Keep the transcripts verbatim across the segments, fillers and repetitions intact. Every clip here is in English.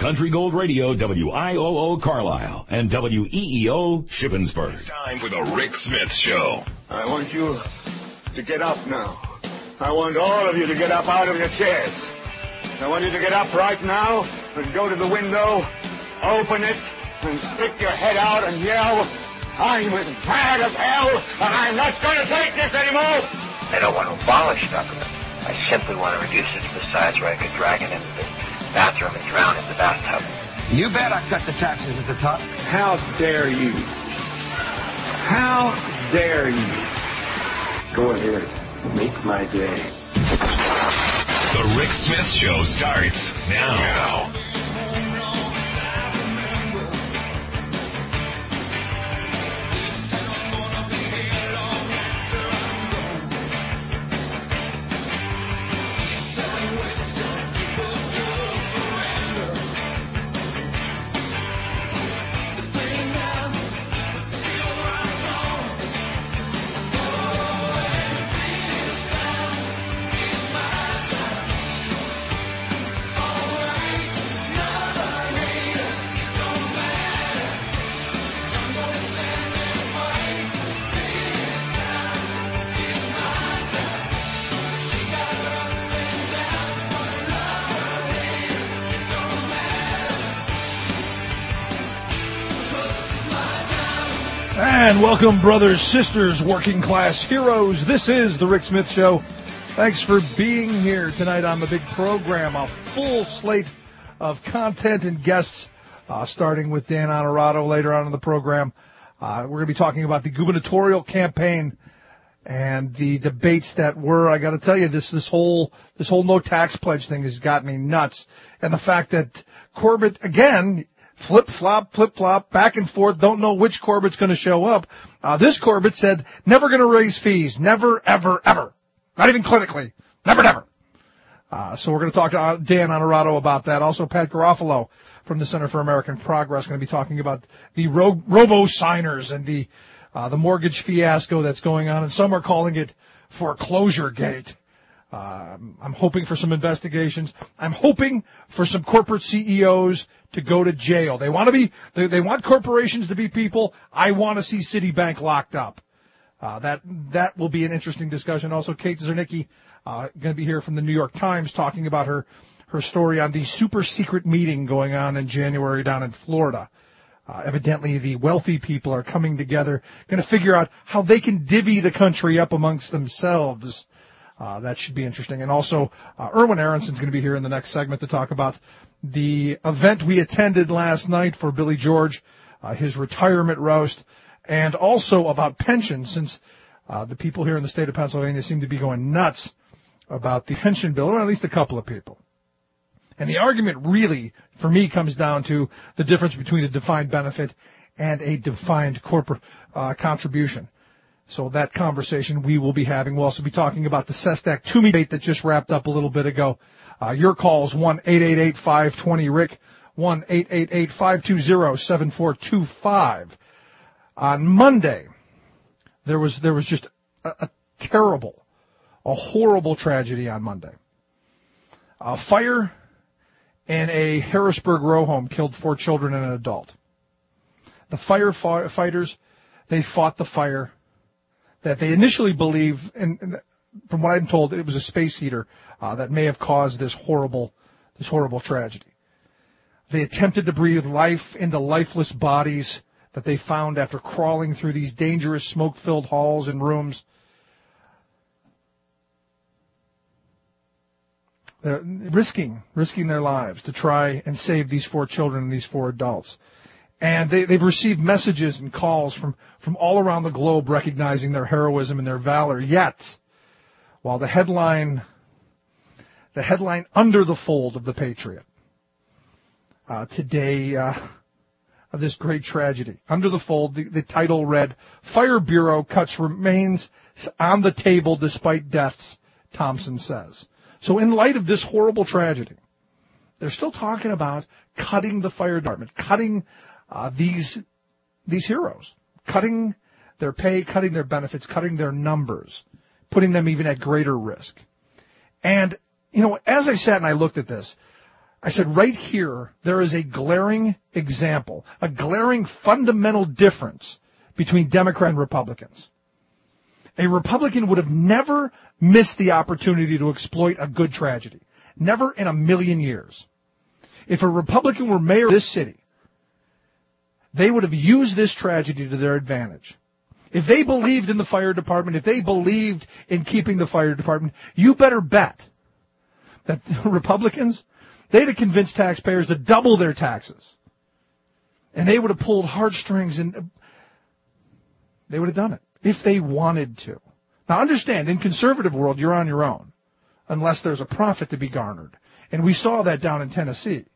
Country Gold Radio, W I O O Carlisle, and W E E O Shippensburg. It's time for the Rick Smith Show. I want you to get up now. I want all of you to get up out of your chairs. I want you to get up right now and go to the window, open it, and stick your head out and yell, I'm as mad as hell, and I'm not going to take this anymore. I don't want to abolish government. I simply want to reduce it to the size where I could drag it into the bathroom and drown in the bathtub. You bet I cut the taxes at the top. How dare you? How dare you? Go ahead. Make my day. The Rick Smith Show starts now. now. And welcome, brothers, sisters, working class heroes. This is the Rick Smith Show. Thanks for being here tonight on the big program. A full slate of content and guests, uh, starting with Dan Honorato later on in the program. Uh, we're going to be talking about the gubernatorial campaign and the debates that were. I got to tell you, this this whole this whole no tax pledge thing has got me nuts, and the fact that Corbett again. Flip-flop, flip-flop, back and forth, don't know which Corbett's going to show up. Uh, this Corbett said, never going to raise fees. Never, ever, ever. Not even clinically. Never, never. Uh, so we're going to talk to Dan Honorato about that. Also, Pat Garofalo from the Center for American Progress going to be talking about the ro- robo-signers and the uh, the mortgage fiasco that's going on. And some are calling it foreclosure gate. Uh, I'm hoping for some investigations. I'm hoping for some corporate C E Os to go to jail. They want to be, they, they want corporations to be people. I want to see Citibank locked up. Uh, that, that will be an interesting discussion. Also, Kate Zernicki, uh, going to be here from the New York Times talking about her, her story on the super secret meeting going on in January down in Florida. Uh, evidently the wealthy people are coming together, going to figure out how they can divvy the country up amongst themselves. Uh, that should be interesting. And also, uh, Erwin Aronson's going to be here in the next segment to talk about the event we attended last night for Billy George, uh, his retirement roast, and also about pensions, since uh, the people here in the state of Pennsylvania seem to be going nuts about the pension bill, or at least a couple of people. And the argument really, for me, comes down to the difference between a defined benefit and a defined corporate uh, contribution. So that conversation we will be having. We'll also be talking about the Sestak Toomey debate that just wrapped up a little bit ago. Uh, your calls, one eight eight eight, five two zero, R I C K, one eight eight eight, five two zero, seven four two five. On Monday, there was there was just a, a terrible, a horrible tragedy on Monday. A fire in a Harrisburg row home killed four children and an adult. The firefighters, they fought the fire that they initially believe, and, and from what I'm told, it was a space heater uh, that may have caused this horrible, this horrible tragedy. They attempted to breathe life into lifeless bodies that they found after crawling through these dangerous smoke-filled halls and rooms. They're risking, risking their lives to try and save these four children and these four adults. And they, they've received messages and calls from, from all around the globe recognizing their heroism and their valor. Yet, while the headline, the headline under the fold of the Patriot, uh, today, uh, of this great tragedy, under the fold, the, the title read, Fire Bureau cuts remains on the table despite deaths, Thompson says. So in light of this horrible tragedy, they're still talking about cutting the fire department, cutting Uh, these these heroes, cutting their pay, cutting their benefits, cutting their numbers, putting them even at greater risk. And, you know, as I sat and I looked at this, I said, right here, there is a glaring example, a glaring fundamental difference between Democrat and Republicans. A Republican would have never missed the opportunity to exploit a good tragedy. Never in a million years. If a Republican were mayor of this city, they would have used this tragedy to their advantage. If they believed in the fire department, if they believed in keeping the fire department, you better bet that Republicans, they'd have convinced taxpayers to double their taxes. And they would have pulled heartstrings and they would have done it if they wanted to. Now understand, in conservative world, you're on your own unless there's a profit to be garnered. And we saw that down in Tennessee.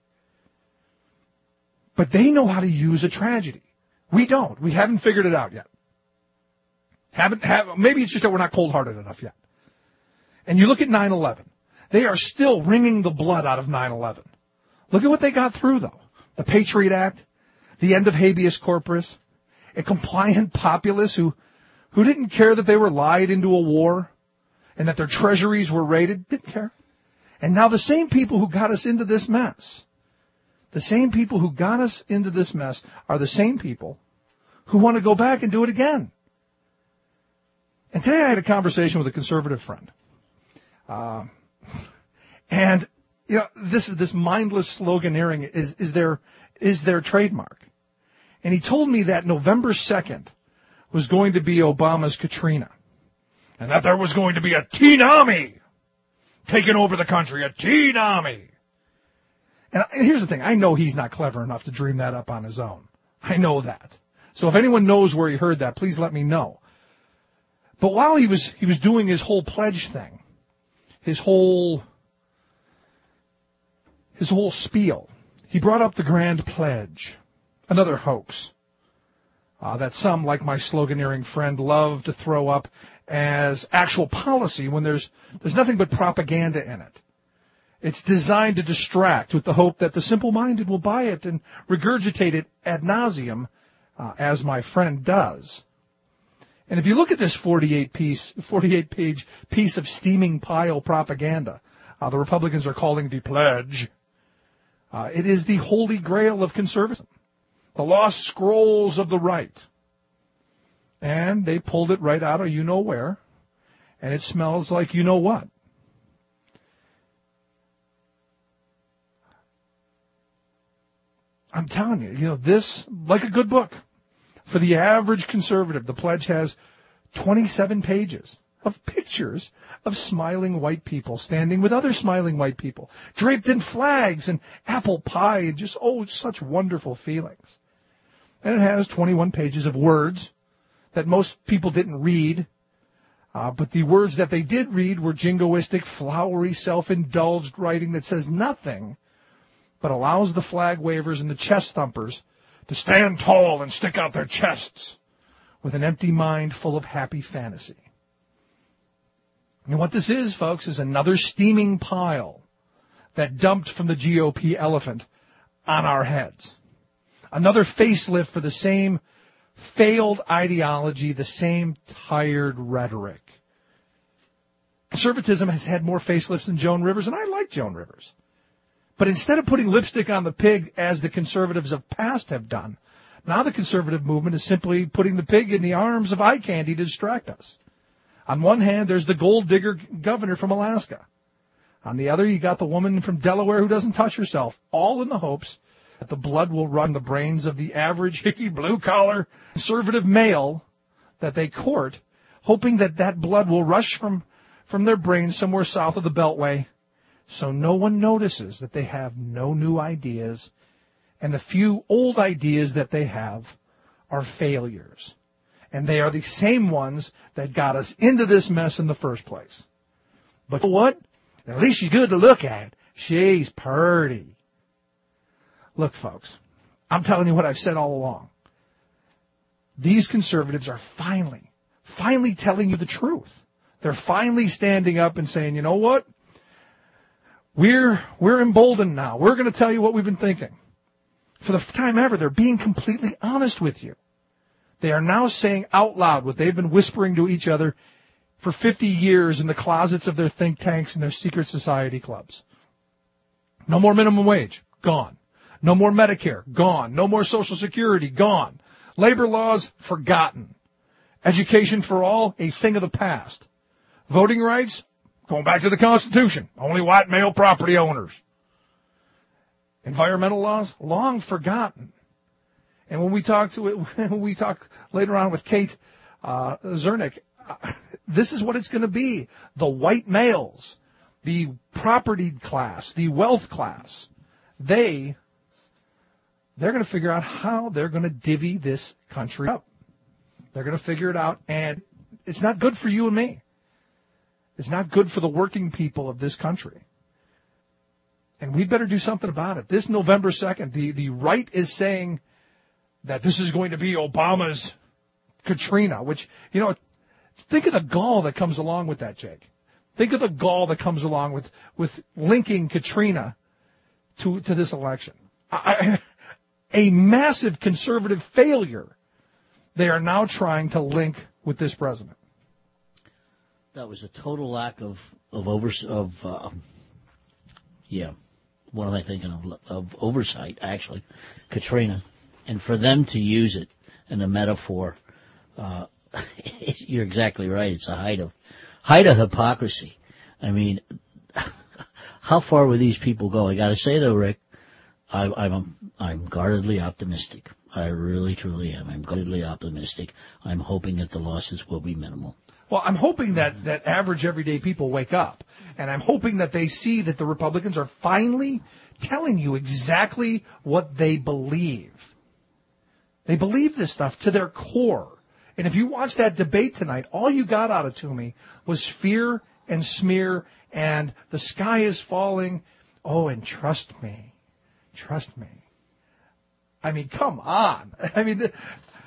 But they know how to use a tragedy. We don't. We haven't figured it out yet. Haven't have maybe it's just that we're not cold-hearted enough yet. And you look at nine eleven. They are still wringing the blood out of nine eleven. Look at what they got through, though. The Patriot Act, the end of habeas corpus, a compliant populace who, who didn't care that they were lied into a war and that their treasuries were raided. Didn't care. And now the same people who got us into this mess, the same people who got us into this mess are the same people who want to go back and do it again. And today I had a conversation with a conservative friend. Uh, and, you know, this is this mindless sloganeering is, is their, is their trademark. And he told me that November second was going to be Obama's Katrina. And that there was going to be a tsunami taking over the country, a tsunami. And here's the thing. I know he's not clever enough to dream that up on his own. I know that. So if anyone knows where he heard that, please let me know. But while he was he was doing his whole pledge thing, his whole his whole spiel, he brought up the Grand Pledge, another hoax uh, that some, like my sloganeering friend, love to throw up as actual policy when there's there's nothing but propaganda in it. It's designed to distract with the hope that the simple-minded will buy it and regurgitate it ad nauseum, uh, as my friend does. And if you look at this forty-eight piece, forty-eight page piece of steaming pile propaganda, uh, the Republicans are calling the pledge, uh, it is the holy grail of conservatism, the lost scrolls of the right. And they pulled it right out of you-know-where, and it smells like you-know-what. I'm telling you, you know, this, like a good book, for the average conservative, the pledge has twenty-seven pages of pictures of smiling white people standing with other smiling white people, draped in flags and apple pie and just, oh, such wonderful feelings. And it has twenty-one pages of words that most people didn't read, uh, but the words that they did read were jingoistic, flowery, self-indulged writing that says nothing but allows the flag wavers and the chest thumpers to stand tall and stick out their chests with an empty mind full of happy fantasy. And what this is, folks, is another steaming pile that dumped from the G O P elephant on our heads. Another facelift for the same failed ideology, the same tired rhetoric. Conservatism has had more facelifts than Joan Rivers, and I like Joan Rivers. But instead of putting lipstick on the pig, as the conservatives of past have done, now the conservative movement is simply putting the pig in the arms of eye candy to distract us. On one hand, there's the gold digger governor from Alaska. On the other, you got the woman from Delaware who doesn't touch herself, all in the hopes that the blood will run the brains of the average hicky blue-collar conservative male that they court, hoping that that blood will rush from, from their brains somewhere south of the Beltway, so no one notices that they have no new ideas, and the few old ideas that they have are failures. And they are the same ones that got us into this mess in the first place. But what? At least she's good to look at. She's purty. Look, folks, I'm telling you what I've said all along. These conservatives are finally, finally telling you the truth. They're finally standing up and saying, you know what? We're, we're emboldened now. We're going to tell you what we've been thinking. For the first time ever, they're being completely honest with you. They are now saying out loud what they've been whispering to each other for fifty years in the closets of their think tanks and their secret society clubs. No more minimum wage. Gone. No more Medicare. Gone. No more Social Security. Gone. Labor laws, forgotten. Education for all, a thing of the past. Voting rights, going back to the Constitution. Only white male property owners. Environmental laws, long forgotten. And when we talk to it, when we talk later on with Kate uh, Zernick, uh, this is what it's going to be. The white males, the property class, the wealth class, they, they're going to figure out how they're going to divvy this country up. They're going to figure it out, and it's not good for you and me. It's not good for the working people of this country. And we better do something about it. This November second, the, the right is saying that this is going to be Obama's Katrina, which, you know, think of the gall that comes along with that, Jake. Think of the gall that comes along with, with linking Katrina to, to this election. I, a massive conservative failure they are now trying to link with this president. That was a total lack of, of, overs- of uh, yeah, what am I thinking of? Of oversight, actually, Katrina. And for them to use it in a metaphor, uh, you're exactly right. It's a height of height of hypocrisy. I mean, how far will these people go? I got to say though, Rick, I, I'm I'm guardedly optimistic. I really, truly am. I'm guardedly optimistic. I'm hoping that the losses will be minimal. Well, I'm hoping that, that average everyday people wake up, and I'm hoping that they see that the Republicans are finally telling you exactly what they believe. They believe this stuff to their core. And if you watch that debate tonight, all you got out of Toomey was fear and smear and the sky is falling. Oh, and trust me. Trust me. I mean, come on. I mean, the,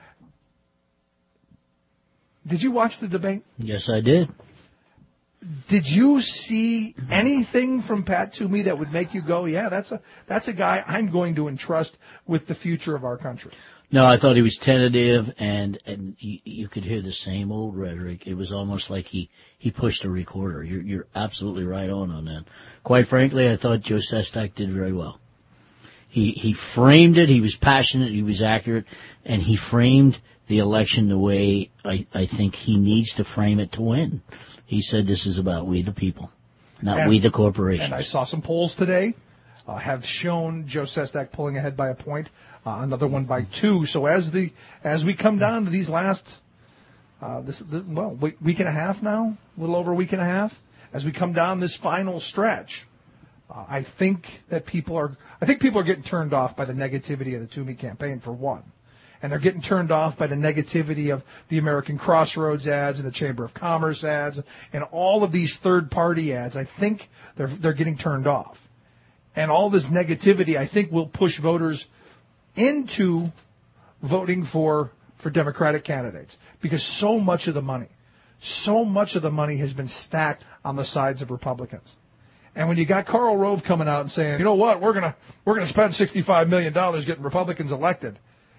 did you watch the debate? Yes, I did. Did you see anything from Pat Toomey that would make you go, yeah, that's a that's a guy I'm going to entrust with the future of our country? No, I thought he was tentative, and and you, you could hear the same old rhetoric. It was almost like he, he pushed a recorder. You're, you're absolutely right on on that. Quite frankly, I thought Joe Sestak did very well. He he framed it. He was passionate. He was accurate, and he framed the election the way I, I think he needs to frame it to win. He said this is about we the people, not and, we the corporations. And I saw some polls today uh, have shown Joe Sestak pulling ahead by a point, uh, another one by two. So as the as we come down to these last, uh, this the, well week, week and a half now, a little over a week and a half, as we come down this final stretch. Uh, I think that people are. I think people are getting turned off by the negativity of the Toomey campaign, for one, and they're getting turned off by the negativity of the American Crossroads ads and the Chamber of Commerce ads and all of these third-party ads. I think they're they're getting turned off, and all this negativity, I think, will push voters into voting for for Democratic candidates because so much of the money, so much of the money has been stacked on the sides of Republicans. And when you got Karl Rove coming out and saying, you know what, we're gonna we're gonna spend sixty-five million dollars getting Republicans elected,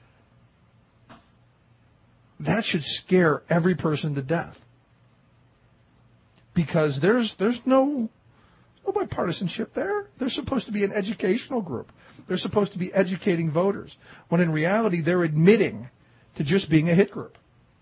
that should scare every person to death. Because there's there's no no bipartisanship there. They're supposed to be an educational group. They're supposed to be educating voters. When in reality they're admitting to just being a hit group.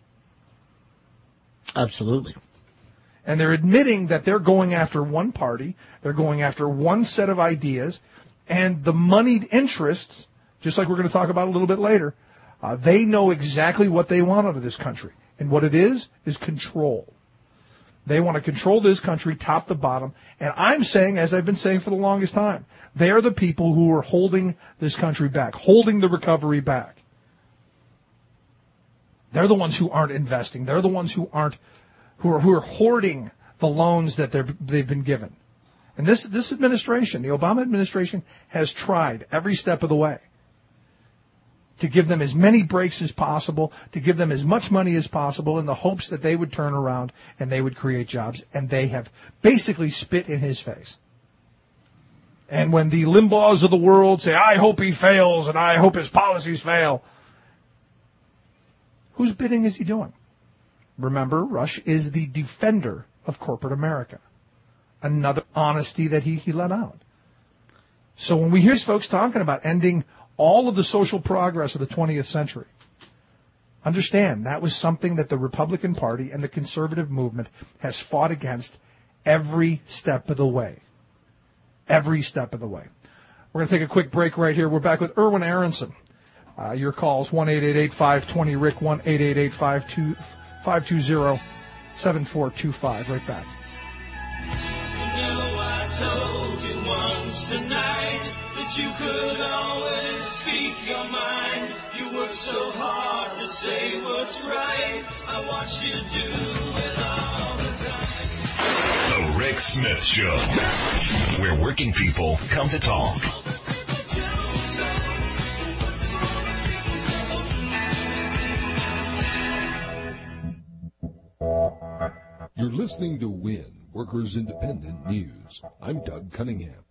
Absolutely. And they're admitting that they're going after one party, they're going after one set of ideas, and the moneyed interests, just like we're going to talk about a little bit later, uh, they know exactly what they want out of this country. And what it is, is control. They want to control this country top to bottom. And I'm saying, as I've been saying for the longest time, they are the people who are holding this country back, holding the recovery back. They're the ones who aren't investing. They're the ones who aren't who are who are hoarding the loans that they're, they've been given. And this this administration, the Obama administration, has tried every step of the way to give them as many breaks as possible, to give them as much money as possible in the hopes that they would turn around and they would create jobs. And they have basically spit in his face. And when the Limbaughs of the world say, I hope he fails and I hope his policies fail, whose bidding is he doing? Remember, Rush is the defender of corporate America. Another honesty that he, he let out. So when we hear folks talking about ending all of the social progress of the twentieth century, understand that was something that the Republican Party and the conservative movement has fought against every step of the way. Every step of the way. We're going to take a quick break right here. We're back with Erwin Aronson. Uh, your calls, one eight eight eight, five two zero, R I C, one eight eight eight, five two zero, seven four two five. Right back. You know I told you once tonight that you could always speak your mind. You work so hard to say what's right. I watch you do it all the time. The Rick Smith Show, where working people come to talk. You're listening to WIN, Workers Independent News. I'm Doug Cunningham.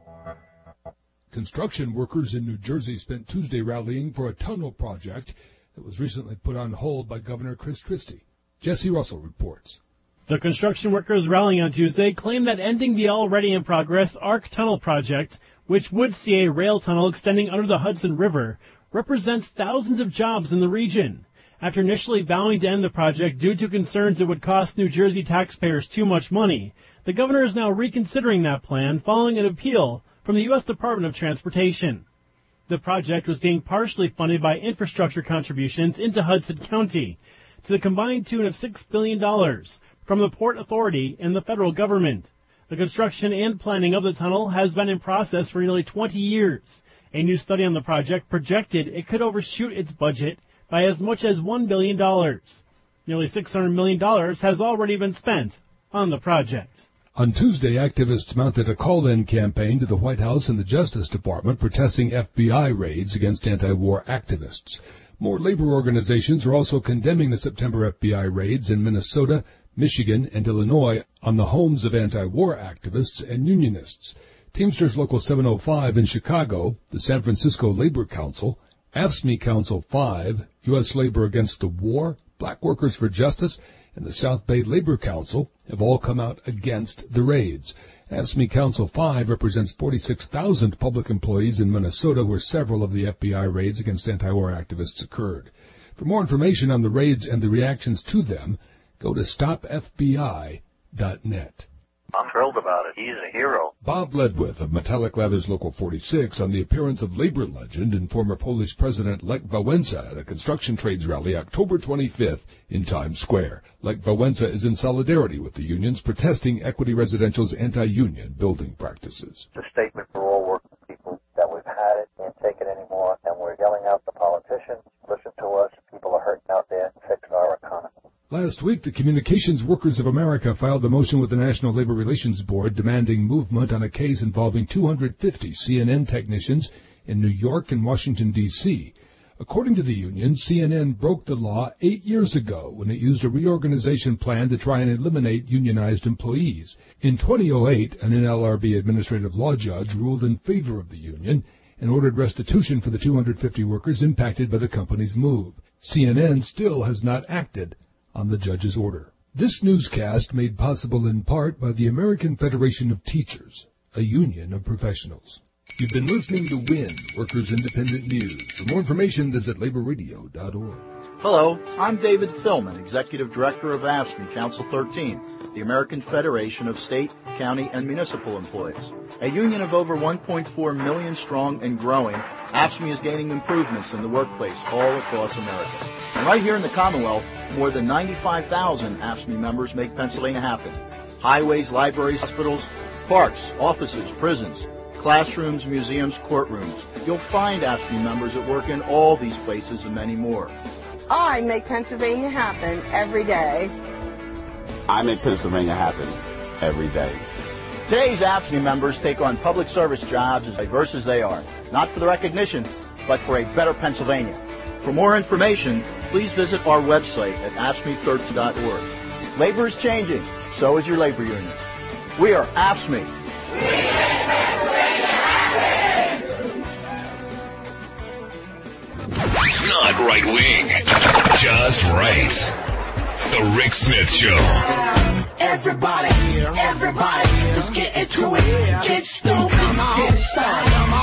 Construction workers in New Jersey spent Tuesday rallying for a tunnel project that was recently put on hold by Governor Chris Christie. Jesse Russell reports. The construction workers rallying on Tuesday claimed that ending the already in progress ARC Tunnel project, which would see a rail tunnel extending under the Hudson River, represents thousands of jobs in the region. After initially vowing to end the project due to concerns it would cost New Jersey taxpayers too much money, the governor is now reconsidering that plan following an appeal from the U S Department of Transportation. The project was being partially funded by infrastructure contributions into Hudson County to the combined tune of six billion dollars from the Port Authority and the federal government. The construction and planning of the tunnel has been in process for nearly twenty years. A new study on the project projected it could overshoot its budget by as much as one billion dollars. Nearly six hundred million dollars has already been spent on the project. On Tuesday, activists mounted a call-in campaign to the White House and the Justice Department protesting F B I raids against anti-war activists. More labor organizations are also condemning the September F B I raids in Minnesota, Michigan, and Illinois on the homes of anti-war activists and unionists. Teamsters Local seven oh five in Chicago, the San Francisco Labor Council, AFSCME Council five, U S Labor Against the War, Black Workers for Justice, and the South Bay Labor Council have all come out against the raids. AFSCME Council five represents forty-six thousand public employees in Minnesota where several of the F B I raids against anti-war activists occurred. For more information on the raids and the reactions to them, go to stop F B I dot net. I'm thrilled about it. He's a hero. Bob Ledwith of Metallic Leathers Local forty-six on the appearance of labor legend and former Polish President Lech Wałęsa at a construction trades rally October twenty-fifth in Times Square. Lech Wałęsa is in solidarity with the unions protesting Equity Residential's anti-union building practices. It's a statement for all working people that we've had it, can't take it anymore, and we're yelling out to politicians, listen to us, people are hurting out there, fix our economy. Last week, the Communications Workers of America filed a motion with the National Labor Relations Board demanding movement on a case involving two hundred fifty C N N technicians in New York and Washington, D C According to the union, C N N broke the law eight years ago when it used a reorganization plan to try and eliminate unionized employees. In two thousand eight, an N L R B administrative law judge ruled in favor of the union and ordered restitution for the two hundred fifty workers impacted by the company's move. C N N still has not acted on the judge's order. This newscast made possible in part by the American Federation of Teachers, a union of professionals. You've been listening to WIN, Workers Independent News. For more information, visit labor radio dot org. Hello, I'm David Philman, Executive Director of AFSCME Council thirteen, the American Federation of State, County, and Municipal Employees. A union of over one point four million strong and growing, AFSCME is gaining improvements in the workplace all across America. And right here in the Commonwealth, more than ninety-five thousand AFSCME members make Pennsylvania happen. Highways, libraries, hospitals, parks, offices, prisons, classrooms, museums, courtrooms. You'll find AFSCME members that work in all these places and many more. I make Pennsylvania happen every day. I make Pennsylvania happen every day. Today's AFSCME members take on public service jobs as diverse as they are, not for the recognition, but for a better Pennsylvania. For more information, please visit our website at A F S C M E thirteen dot org. Labor is changing, so is your labor union. We are AFSCME. We make Pennsylvania happen! Not right wing, just right. The Rick Smith Show. Everybody, everybody, let's get into it. Get stoked, get started.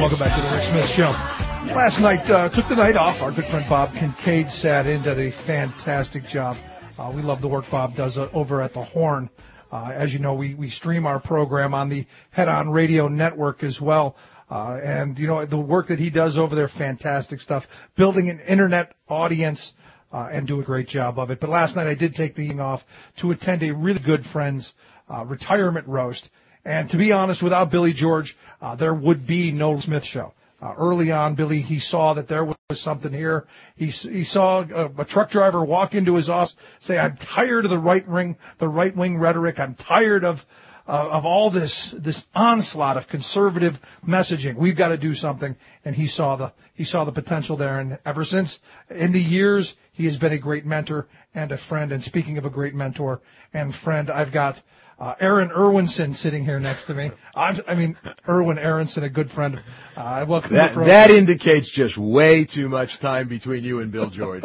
Welcome back to the Rick Smith Show. Last night, uh, took the night off. Our good friend Bob Kincaid sat in, did a fantastic job. Uh, we love the work Bob does uh, over at the Horn. Uh, as you know, we, we stream our program on the Head On Radio Network as well. Uh, and, you know, the work that he does over there, fantastic stuff. Building an internet audience uh, and do a great job of it. But last night I did take the evening off to attend a really good friend's uh, retirement roast. And to be honest, without Billy George, uh, there would be no Smith Show. Uh, early on, Billy, he saw that there was something here. He he saw a, a truck driver walk into his office, say, "I'm tired of the right wing, the right wing rhetoric. I'm tired of uh, of all this this onslaught of conservative messaging. We've got to do something." And he saw the he saw the potential there. And ever since, in the years, he has been a great mentor and a friend. And speaking of a great mentor and friend, I've got Uh, Aaron Irwinson sitting here next to me. I'm, I mean, Irwin Aronson, a good friend. Uh, welcome that, to the program. That indicates just way too much time between you and Bill George.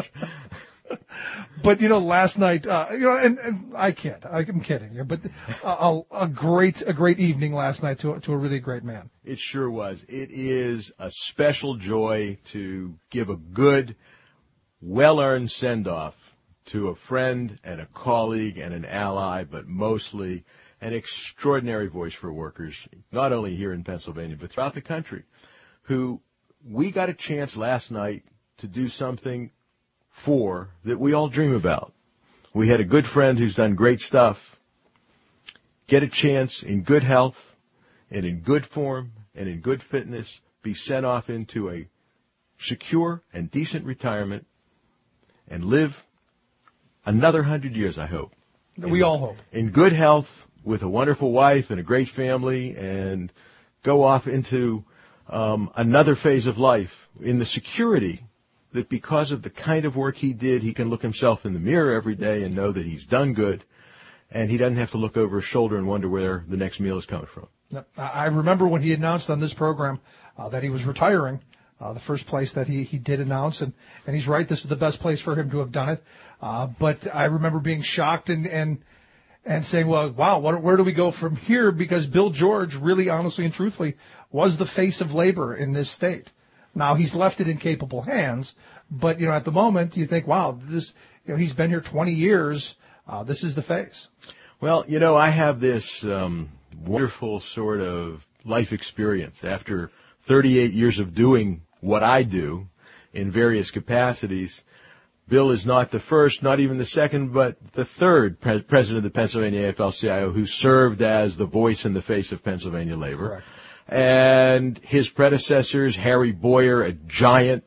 But, you know, last night, uh, you know, and, and I can't. I'm kidding you. But a, a great, a great evening last night to, to a really great man. It sure was. It is a special joy to give a good, well-earned send-off to a friend and a colleague and an ally, but mostly an extraordinary voice for workers, not only here in Pennsylvania, but throughout the country, who we got a chance last night to do something for that we all dream about. We had a good friend who's done great stuff, get a chance in good health and in good form and in good fitness, be sent off into a secure and decent retirement and live another hundred years, I hope. We in, all hope. In good health, with a wonderful wife and a great family, and go off into um, another phase of life in the security that because of the kind of work he did, he can look himself in the mirror every day and know that he's done good, and he doesn't have to look over his shoulder and wonder where the next meal is coming from. I remember when he announced on this program uh, that he was retiring, Uh, the first place that he, he did announce, and, and he's right, this is the best place for him to have done it. Uh, but I remember being shocked and, and, and saying, well, wow, what, where do we go from here? Because Bill George really, honestly and truthfully, was the face of labor in this state. Now, he's left it in capable hands, but, you know, at the moment, you think, wow, this, you know, he's been here twenty years. Uh, this is the face. Well, you know, I have this um, wonderful sort of life experience after thirty-eight years of doing what I do in various capacities. Bill is not the first, not even the second, but the third pre- president of the Pennsylvania A F L C I O who served as the voice and the face of Pennsylvania labor. Correct. And his predecessors, Harry Boyer, a giant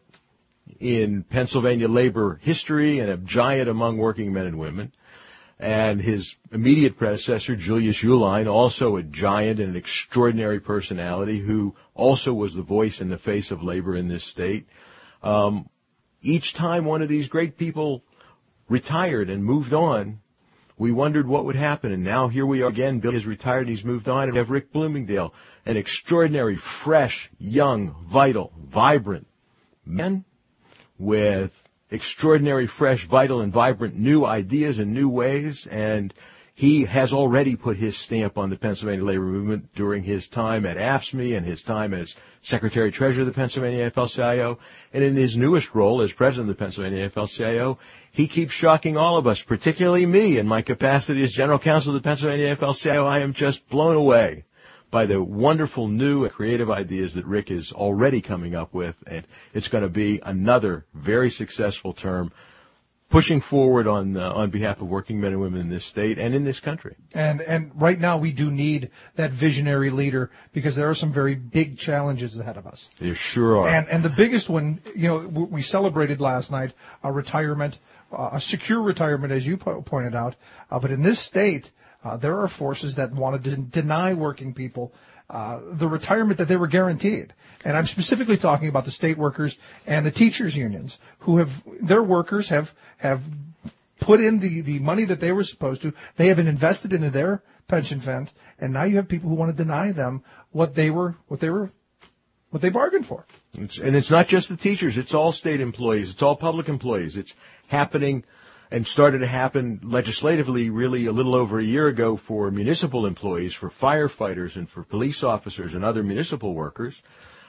in Pennsylvania labor history and a giant among working men and women. And his immediate predecessor, Julius Uihlein, also a giant and an extraordinary personality who also was the voice and the face of labor in this state. Um, each time one of these great people retired and moved on, we wondered what would happen. And now here we are again. Bill has retired and he's moved on. And we have Rick Bloomingdale, an extraordinary, fresh, young, vital, vibrant man with extraordinary, fresh, vital, and vibrant new ideas and new ways, and he has already put his stamp on the Pennsylvania labor movement during his time at A F S C M E and his time as Secretary-Treasurer of the Pennsylvania A F L C I O, and in his newest role as President of the Pennsylvania A F L C I O, he keeps shocking all of us, particularly me in my capacity as General Counsel of the Pennsylvania A F L C I O. I am just blown away by the wonderful new and creative ideas that Rick is already coming up with, and it's going to be another very successful term pushing forward on uh, on behalf of working men and women in this state and in this country. And and right now we do need that visionary leader because there are some very big challenges ahead of us. There sure are. And and the biggest one, you know, we celebrated last night a retirement, uh, a secure retirement, as you po- pointed out. Uh, but in this state, Uh, there are forces that wanted to deny working people uh, the retirement that they were guaranteed. And I'm specifically talking about the state workers and the teachers unions who have, their workers have, have put in the, the money that they were supposed to. They have been invested into their pension funds. And now you have people who want to deny them what they were, what they were, what they bargained for. It's, and it's not just the teachers. It's all state employees. It's all public employees. It's happening and started to happen legislatively really a little over a year ago for municipal employees, for firefighters and for police officers and other municipal workers.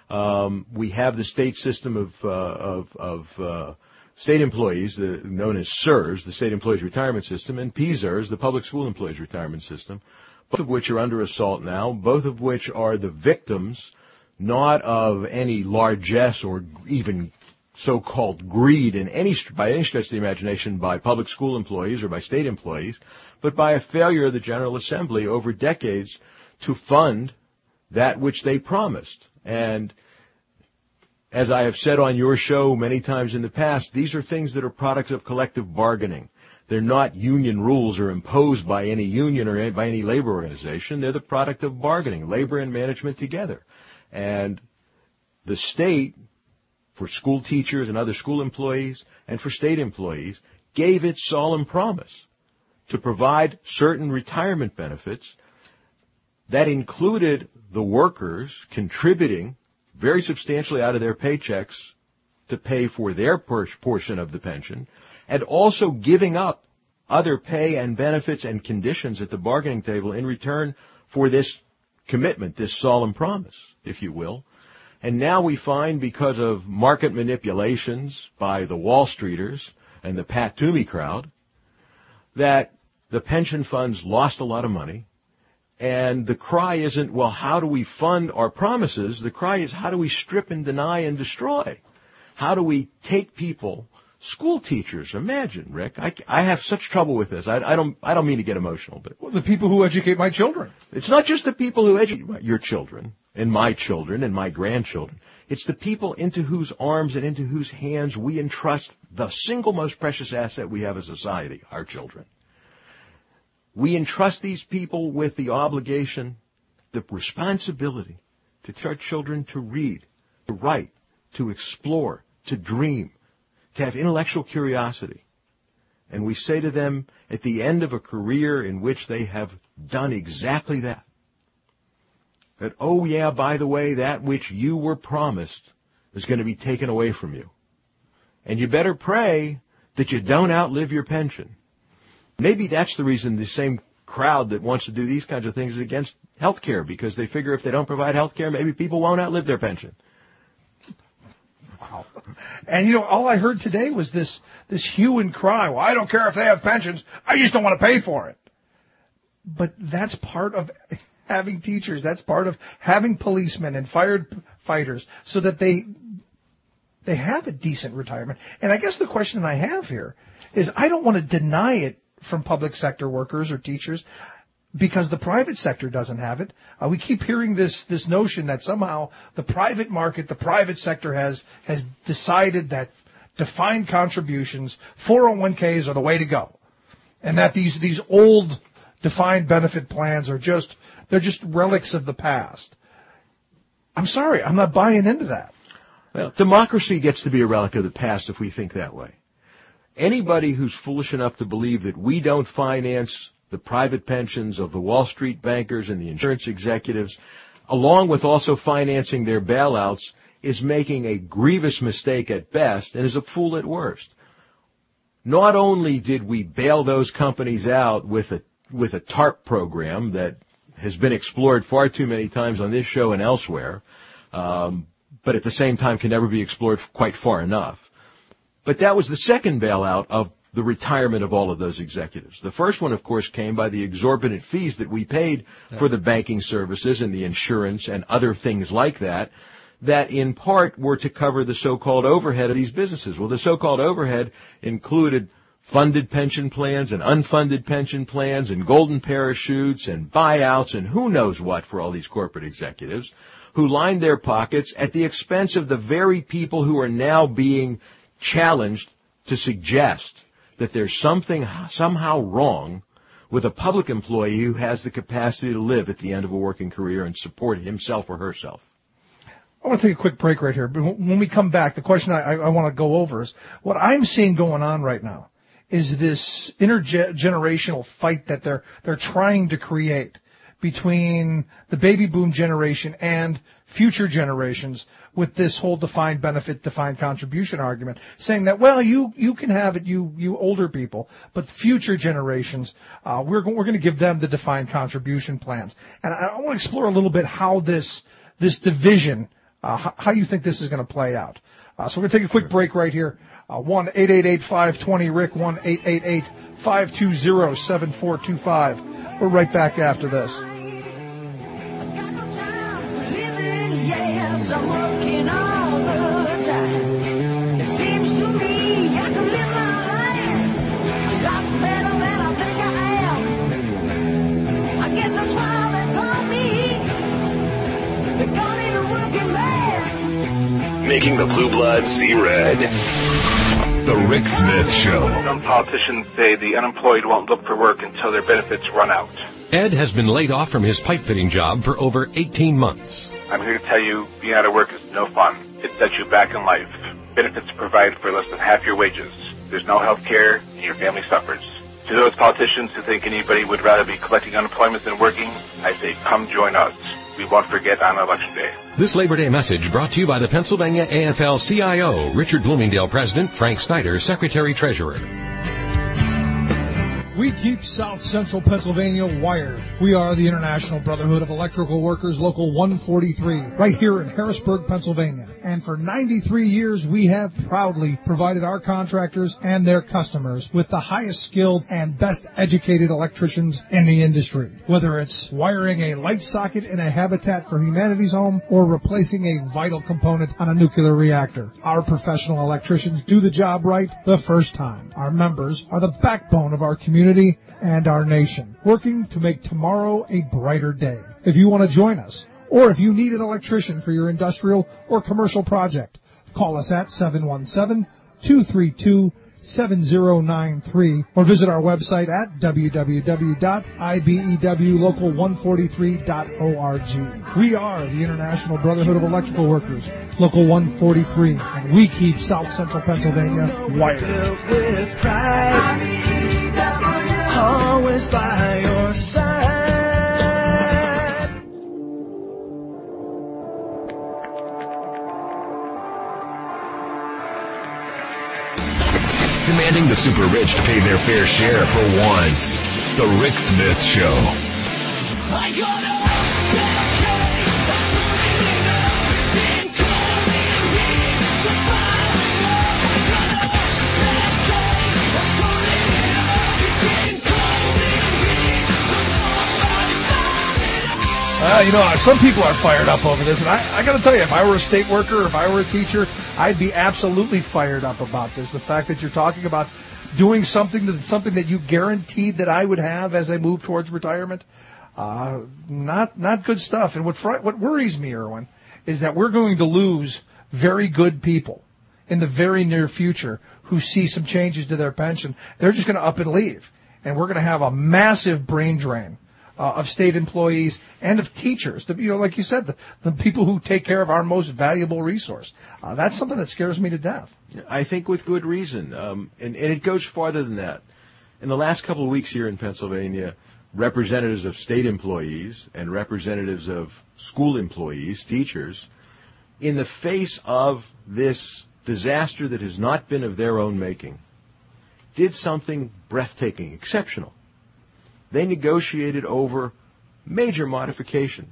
Um, we have the state system of uh, of, of uh, state employees, the, known as S E R S, the State Employees Retirement System, and P S E R S, the Public School Employees Retirement System, both of which are under assault now, both of which are the victims not of any largesse or even so-called greed in any by any stretch of the imagination by public school employees or by state employees, but by a failure of the General Assembly over decades to fund that which they promised. And as I have said on your show many times in the past, these are things that are products of collective bargaining. They're not union rules or imposed by any union or by any labor organization. They're the product of bargaining, labor and management together. And the state, for school teachers and other school employees and for state employees, gave its solemn promise to provide certain retirement benefits that included the workers contributing very substantially out of their paychecks to pay for their portion of the pension, and also giving up other pay and benefits and conditions at the bargaining table in return for this commitment, this solemn promise, if you will. And now we find, because of market manipulations by the Wall Streeters and the Pat Toomey crowd, that the pension funds lost a lot of money. And the cry isn't, well, how do we fund our promises? The cry is, how do we strip and deny and destroy? How do we take people, school teachers, imagine, Rick, I, I have such trouble with this. I, I don't I don't mean to get emotional, but well, the people who educate my children. It's not just the people who educate your children and my children and my grandchildren. It's the people into whose arms and into whose hands we entrust the single most precious asset we have as a society, our children. We entrust these people with the obligation, the responsibility to teach our children to read, to write, to explore, to dream, to have intellectual curiosity. And we say to them at the end of a career in which they have done exactly that, that, oh yeah, by the way, that which you were promised is going to be taken away from you. And you better pray that you don't outlive your pension. Maybe that's the reason the same crowd that wants to do these kinds of things is against health care, because they figure if they don't provide health care, maybe people won't outlive their pension. Wow. And, you know, all I heard today was this this hue and cry. Well, I don't care if they have pensions. I just don't want to pay for it. But that's part of having teachers. That's part of having policemen and firefighters so that they they have a decent retirement. And I guess the question I have here is I don't want to deny it from public sector workers or teachers because the private sector doesn't have it. Uh, we keep hearing this this notion that somehow the private market, the private sector has has decided that defined contributions, four oh one k's are the way to go, and that these these old defined benefit plans are just they're just relics of the past. I'm sorry, I'm not buying into that. Well, democracy gets to be a relic of the past if we think that way. Anybody who's foolish enough to believe that we don't finance the private pensions of the Wall Street bankers and the insurance executives, along with also financing their bailouts, is making a grievous mistake at best and is a fool at worst. Not only did we bail those companies out with a with a TARP program that has been explored far too many times on this show and elsewhere, um, but at the same time can never be explored quite far enough. But that was the second bailout of the retirement of all of those executives. The first one, of course, came by the exorbitant fees that we paid for the banking services and the insurance and other things like that, that in part were to cover the so-called overhead of these businesses. Well, the so-called overhead included funded pension plans and unfunded pension plans and golden parachutes and buyouts and who knows what for all these corporate executives who lined their pockets at the expense of the very people who are now being challenged to suggest that there's something somehow wrong with a public employee who has the capacity to live at the end of a working career and support himself or herself. I want to take a quick break right here. But when we come back, the question I, I want to go over is what I'm seeing going on right now is this intergenerational fight that they're they're trying to create between the baby boom generation and future generations with this whole defined benefit, defined contribution argument, saying that, well, you, you can have it, you, you older people, but future generations, uh, we're, we're going to give them the defined contribution plans. And I, I want to explore a little bit how this, this division uh, how, how you think this is going to play out. Uh, so we're going to take a quick break right here. Uh, one eight eight eight, five two zero, R I C, one eight eight eight, five two zero, seven four two five. We're right back after this. Yes, I'm working all the time. It seems to me I can live my life a lot better than I think I am. I guess that's why they call me. They call me the working man. Making the blue blood see red. The Rick Smith Show. Some politicians say the unemployed won't look for work until their benefits run out. Ed has been laid off from his pipe fitting job for over eighteen months. I'm here to tell you, being out of work is no fun. It sets you back in life. Benefits provide for less than half your wages. There's no health care, and your family suffers. To those politicians who think anybody would rather be collecting unemployment than working, I say come join us. We won't forget on Election Day. This Labor Day message brought to you by the Pennsylvania A F L C I O, Richard Bloomingdale President, Frank Snyder, Secretary-Treasurer. We keep South Central Pennsylvania wired. We are the International Brotherhood of Electrical Workers, Local one forty-three, right here in Harrisburg, Pennsylvania. And for ninety-three years, we have proudly provided our contractors and their customers with the highest skilled and best educated electricians in the industry. Whether it's wiring a light socket in a Habitat for Humanity's home or replacing a vital component on a nuclear reactor, our professional electricians do the job right the first time. Our members are the backbone of our community and our nation, working to make tomorrow a brighter day. If you want to join us, or if you need an electrician for your industrial or commercial project, call us at seven one seven, two three two, seven zero nine three or visit our website at w w w dot i b e w local one forty-three dot org. We are the International Brotherhood of Electrical Workers, Local one forty-three, and we keep South Central Pennsylvania wired. Always by your side. Demanding the super rich to pay their fair share for once. The Rick Smith Show. I gotta Uh, you know, some people are fired up over this, and I, I got to tell you, if I were a state worker, if I were a teacher, I'd be absolutely fired up about this. The fact that you're talking about doing something that something that you guaranteed that I would have as I move towards retirement, uh, not not good stuff. And what fr- what worries me, Erwin, is that we're going to lose very good people in the very near future who see some changes to their pension. They're just going to up and leave, and we're going to have a massive brain drain Uh, of state employees and of teachers, the, you know, like you said, the, the people who take care of our most valuable resource. Uh, that's something that scares me to death. I think with good reason, um, and, and it goes farther than that. In the last couple of weeks here in Pennsylvania, representatives of state employees and representatives of school employees, teachers, in the face of this disaster that has not been of their own making, did something breathtaking, exceptional. They negotiated over major modifications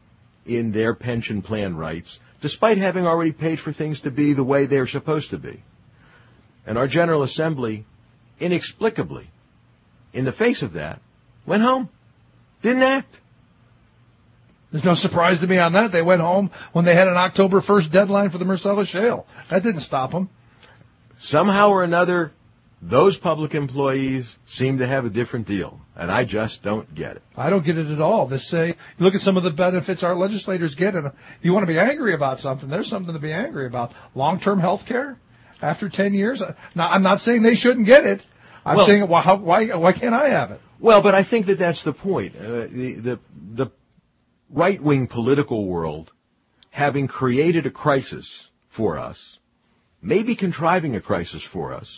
in their pension plan rights, despite having already paid for things to be the way they're supposed to be. And our General Assembly, inexplicably, in the face of that, went home, didn't act. There's no surprise to me on that. They went home when they had an October first deadline for the Marcellus Shale. That didn't stop them. Somehow or another, those public employees seem to have a different deal, and I just don't get it. I don't get it at all. This say, you look at some of the benefits our legislators get, and you want to be angry about something. There's something to be angry about. Long-term health care after ten years. Now, I'm not saying they shouldn't get it. I'm well, saying, why, why, why can't I have it? Well, but I think that that's the point. Uh, the, the, the right-wing political world, having created a crisis for us, maybe contriving a crisis for us,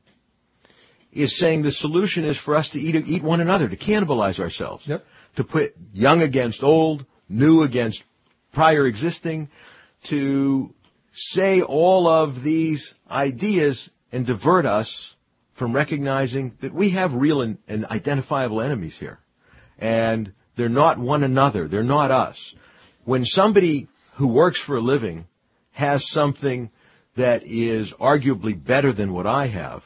is saying the solution is for us to eat, eat one another, to cannibalize ourselves, yep. to put young against old, new against prior existing, to say all of these ideas and divert us from recognizing that we have real and, and identifiable enemies here. And they're not one another. They're not us. When somebody who works for a living has something that is arguably better than what I have,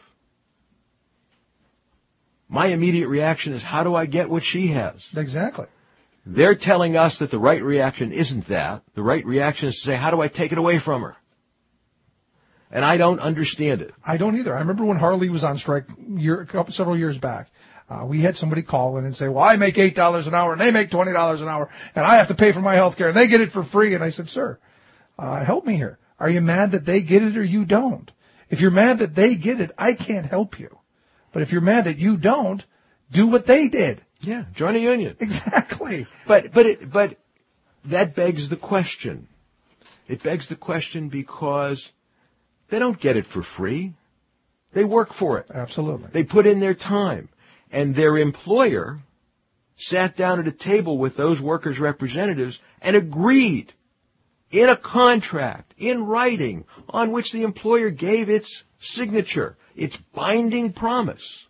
my immediate reaction is, how do I get what she has? Exactly. They're telling us that the right reaction isn't that. The right reaction is to say, how do I take it away from her? And I don't understand it. I don't either. I remember when Harley was on strike year, a couple, several years back. Uh, we had somebody call in and say, well, I make eight dollars an hour and they make twenty dollars an hour and I have to pay for my health care and they get it for free. And I said, sir, uh, help me here. Are you mad that they get it or you don't? If you're mad that they get it, I can't help you. But if you're mad that you don't, do what they did. Yeah, join a union. Exactly. But but it, but that begs the question. It begs the question because they don't get it for free. They work for it. Absolutely. They put in their time. And their employer sat down at a table with those workers' representatives and agreed in a contract, in writing, on which the employer gave its signature, its binding promise,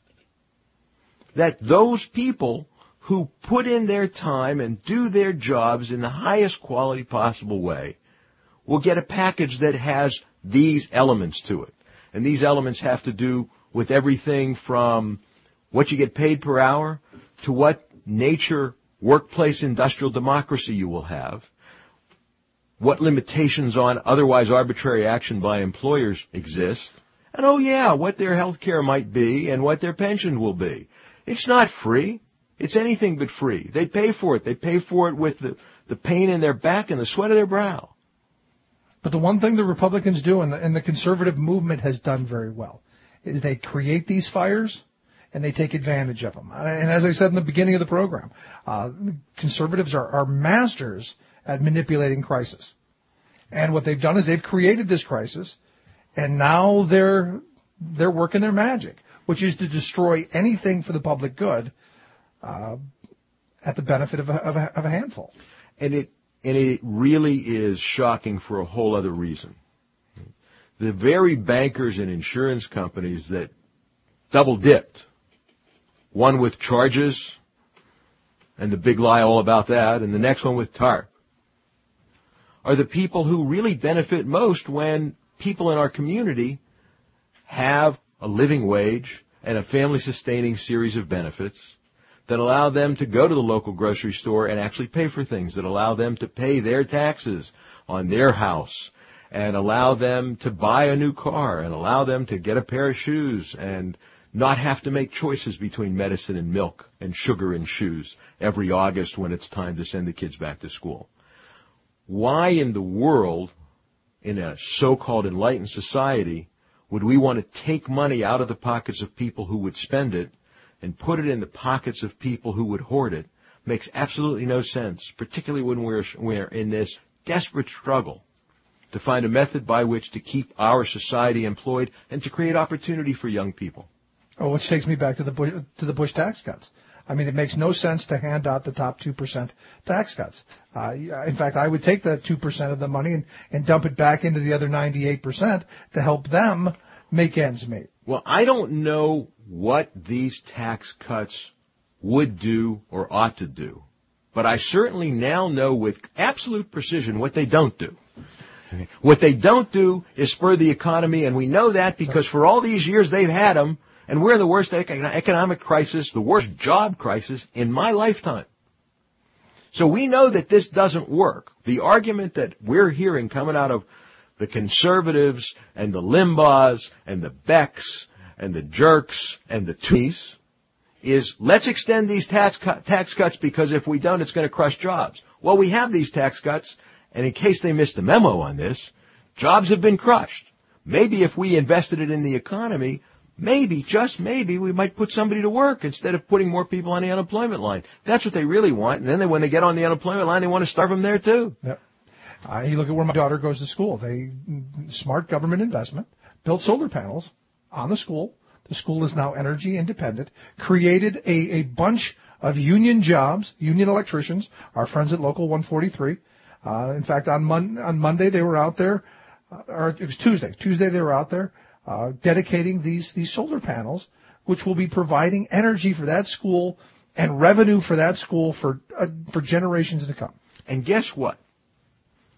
that those people who put in their time and do their jobs in the highest quality possible way will get a package that has these elements to it. And these elements have to do with everything from what you get paid per hour to what nature, workplace, industrial democracy you will have, what limitations on otherwise arbitrary action by employers exist, and oh yeah, what their health care might be and what their pension will be. It's not free. It's anything but free. They pay for it. They pay for it with the, the pain in their back and the sweat of their brow. But the one thing the Republicans do and the, and the conservative movement has done very well is they create these fires and they take advantage of them. And as I said in the beginning of the program, uh, conservatives are, are masters at manipulating crisis. And what they've done is they've created this crisis, and now they're they're working their magic, which is to destroy anything for the public good uh, at the benefit of a, of, a, of a handful. And it and it really is shocking for a whole other reason. The very bankers and insurance companies that double-dipped, one with charges and the big lie all about that, and the next one with TARP, are the people who really benefit most when people in our community have a living wage and a family-sustaining series of benefits that allow them to go to the local grocery store and actually pay for things, that allow them to pay their taxes on their house and allow them to buy a new car and allow them to get a pair of shoes and not have to make choices between medicine and milk and sugar and shoes every August when it's time to send the kids back to school. Why in the world, in a so-called enlightened society, would we want to take money out of the pockets of people who would spend it and put it in the pockets of people who would hoard it? Makes absolutely no sense, particularly when we're, we're in this desperate struggle to find a method by which to keep our society employed and to create opportunity for young people. Oh, which takes me back to the Bush, to the Bush tax cuts. I mean, it makes no sense to hand out the top two percent tax cuts. Uh, in fact, I would take the two percent of the money and, and dump it back into the other ninety-eight percent to help them make ends meet. Well, I don't know what these tax cuts would do or ought to do, but I certainly now know with absolute precision what they don't do. What they don't do is spur the economy, and we know that because for all these years they've had them, and we're in the worst economic crisis, the worst job crisis in my lifetime. So we know that this doesn't work. The argument that we're hearing coming out of the conservatives and the Limbaughs and the Becks and the Jerks and the Tooneys is let's extend these tax, cut, tax cuts because if we don't, it's going to crush jobs. Well, we have these tax cuts, and in case they missed the memo on this, jobs have been crushed. Maybe if we invested it in the economy, maybe, just maybe, we might put somebody to work instead of putting more people on the unemployment line. That's what they really want. And then they, when they get on the unemployment line, they want to starve them there, too. Yep. Uh, you look at where my daughter goes to school. They, smart government investment, built solar panels on the school. The school is now energy independent, created a, a bunch of union jobs, union electricians, our friends at Local one forty-three. Uh, in fact, on, Mon- on Monday they were out there, uh, or it was Tuesday. Tuesday they were out there. Uh, dedicating these, these solar panels, which will be providing energy for that school and revenue for that school for uh, for generations to come. And guess what?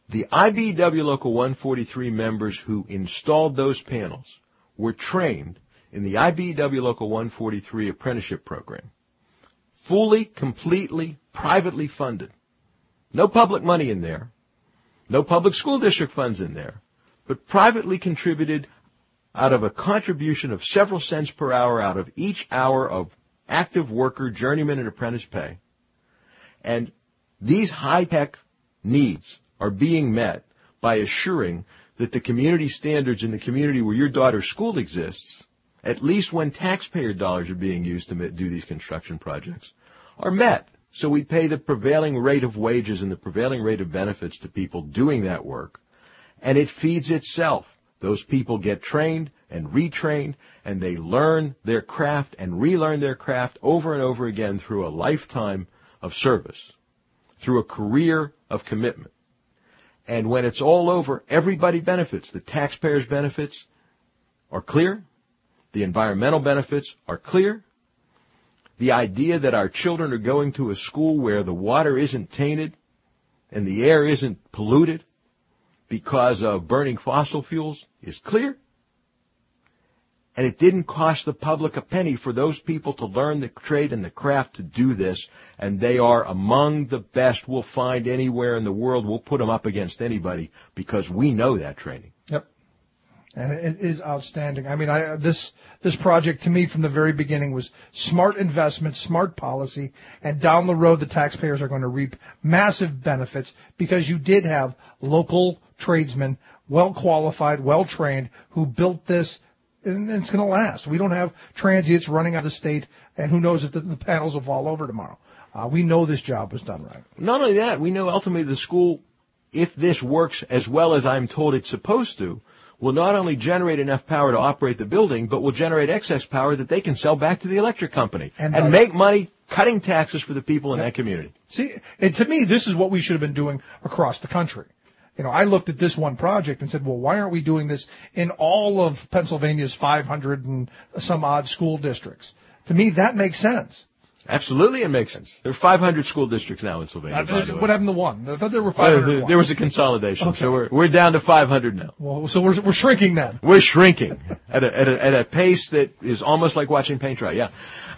The I B E W Local one forty-three members who installed those panels were trained in the I B E W Local one forty-three apprenticeship program. Fully, completely, privately funded. No public money in there. No public school district funds in there. But privately contributed out of a contribution of several cents per hour out of each hour of active worker, journeyman, and apprentice pay. And these high-tech needs are being met by assuring that the community standards in the community where your daughter's school exists, at least when taxpayer dollars are being used to do these construction projects, are met. So we pay the prevailing rate of wages and the prevailing rate of benefits to people doing that work, and it feeds itself. Those people get trained and retrained, and they learn their craft and relearn their craft over and over again through a lifetime of service, through a career of commitment. And when it's all over, everybody benefits. The taxpayers' benefits are clear. The environmental benefits are clear. The idea that our children are going to a school where the water isn't tainted and the air isn't polluted because of burning fossil fuels is clear. And it didn't cost the public a penny for those people to learn the trade and the craft to do this, and they are among the best we'll find anywhere in the world. We'll put them up against anybody because we know that training. Yep. And it is outstanding. I mean, I, this this project to me from the very beginning was smart investment, smart policy, and down the road the taxpayers are going to reap massive benefits because you did have local tradesmen, well qualified, well trained, who built this, and it's going to last. We don't have transients running out of the state, and who knows if the, the panels will fall over tomorrow. Uh, we know this job was done right. Not only that, we know ultimately the school, if this works as well as I'm told it's supposed to, will not only generate enough power to operate the building, but will generate excess power that they can sell back to the electric company and, and make money cutting taxes for the people in yeah. that community. See, and to me, this is what we should have been doing across the country. You know, I looked at this one project and said, well, why aren't we doing this in all of Pennsylvania's five hundred and some odd school districts? To me, that makes sense. Absolutely, it makes sense. There are five hundred school districts now in Sylvania. Uh, what happened to one? I thought there were five hundred. Uh, there was a consolidation, okay. so we're we're down to five hundred now. Well, so we're we're shrinking then. We're shrinking at a at a at a pace that is almost like watching paint dry. Yeah.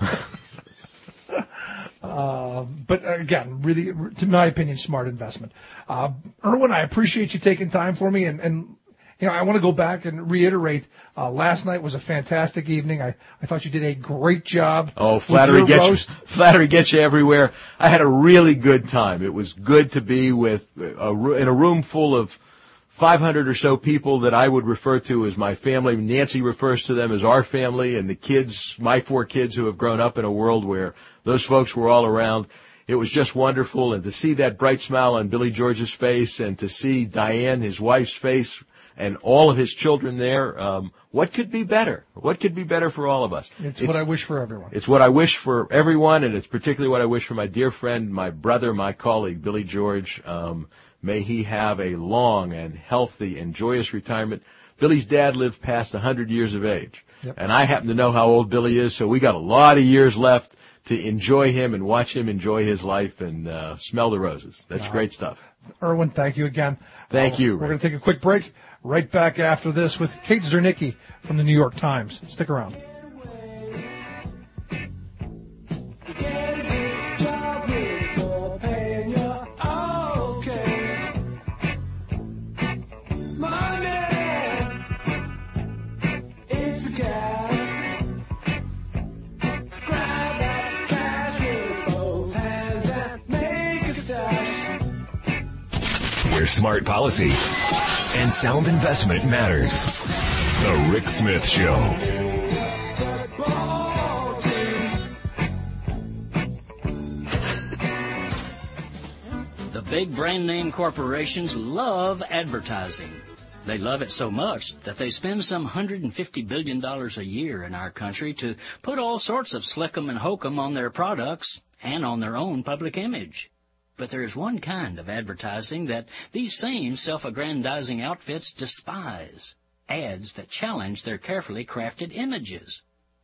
Uh, but again, really, to my opinion, smart investment. Uh, Erwin, I appreciate you taking time for me, and, and you know, I want to go back and reiterate. Uh, last night was a fantastic evening. I, I thought you did a great job. Oh, flattery gets roast. you, flattery gets you everywhere. I had a really good time. It was good to be with a, in a room full of five hundred or so people that I would refer to as my family. Nancy refers to them as our family, and the kids, my four kids who have grown up in a world where those folks were all around. It was just wonderful, and to see that bright smile on Billy George's face and to see Diane, his wife's face, and all of his children there, um, what could be better? What could be better for all of us? It's, it's what I wish for everyone. It's what I wish for everyone, and it's particularly what I wish for my dear friend, my brother, my colleague, Billy George. Um, may he have a long and healthy and joyous retirement. Billy's dad lived past one hundred years of age, yep. and I happen to know how old Billy is, so we got a lot of years left to enjoy him and watch him enjoy his life and uh, smell the roses. That's uh, great stuff. Erwin, thank you again. Thank uh, you. We're going to take a quick break. Right back after this with Kate Zernicki from the New York Times. Stick around. Where smart policy and sound investment matters. The Rick Smith Show. The big brand name corporations love advertising. They love it so much that they spend some one hundred fifty billion dollars a year in our country to put all sorts of slickum and hokum on their products and on their own public image. But there is one kind of advertising that these same self-aggrandizing outfits despise, ads that challenge their carefully crafted images.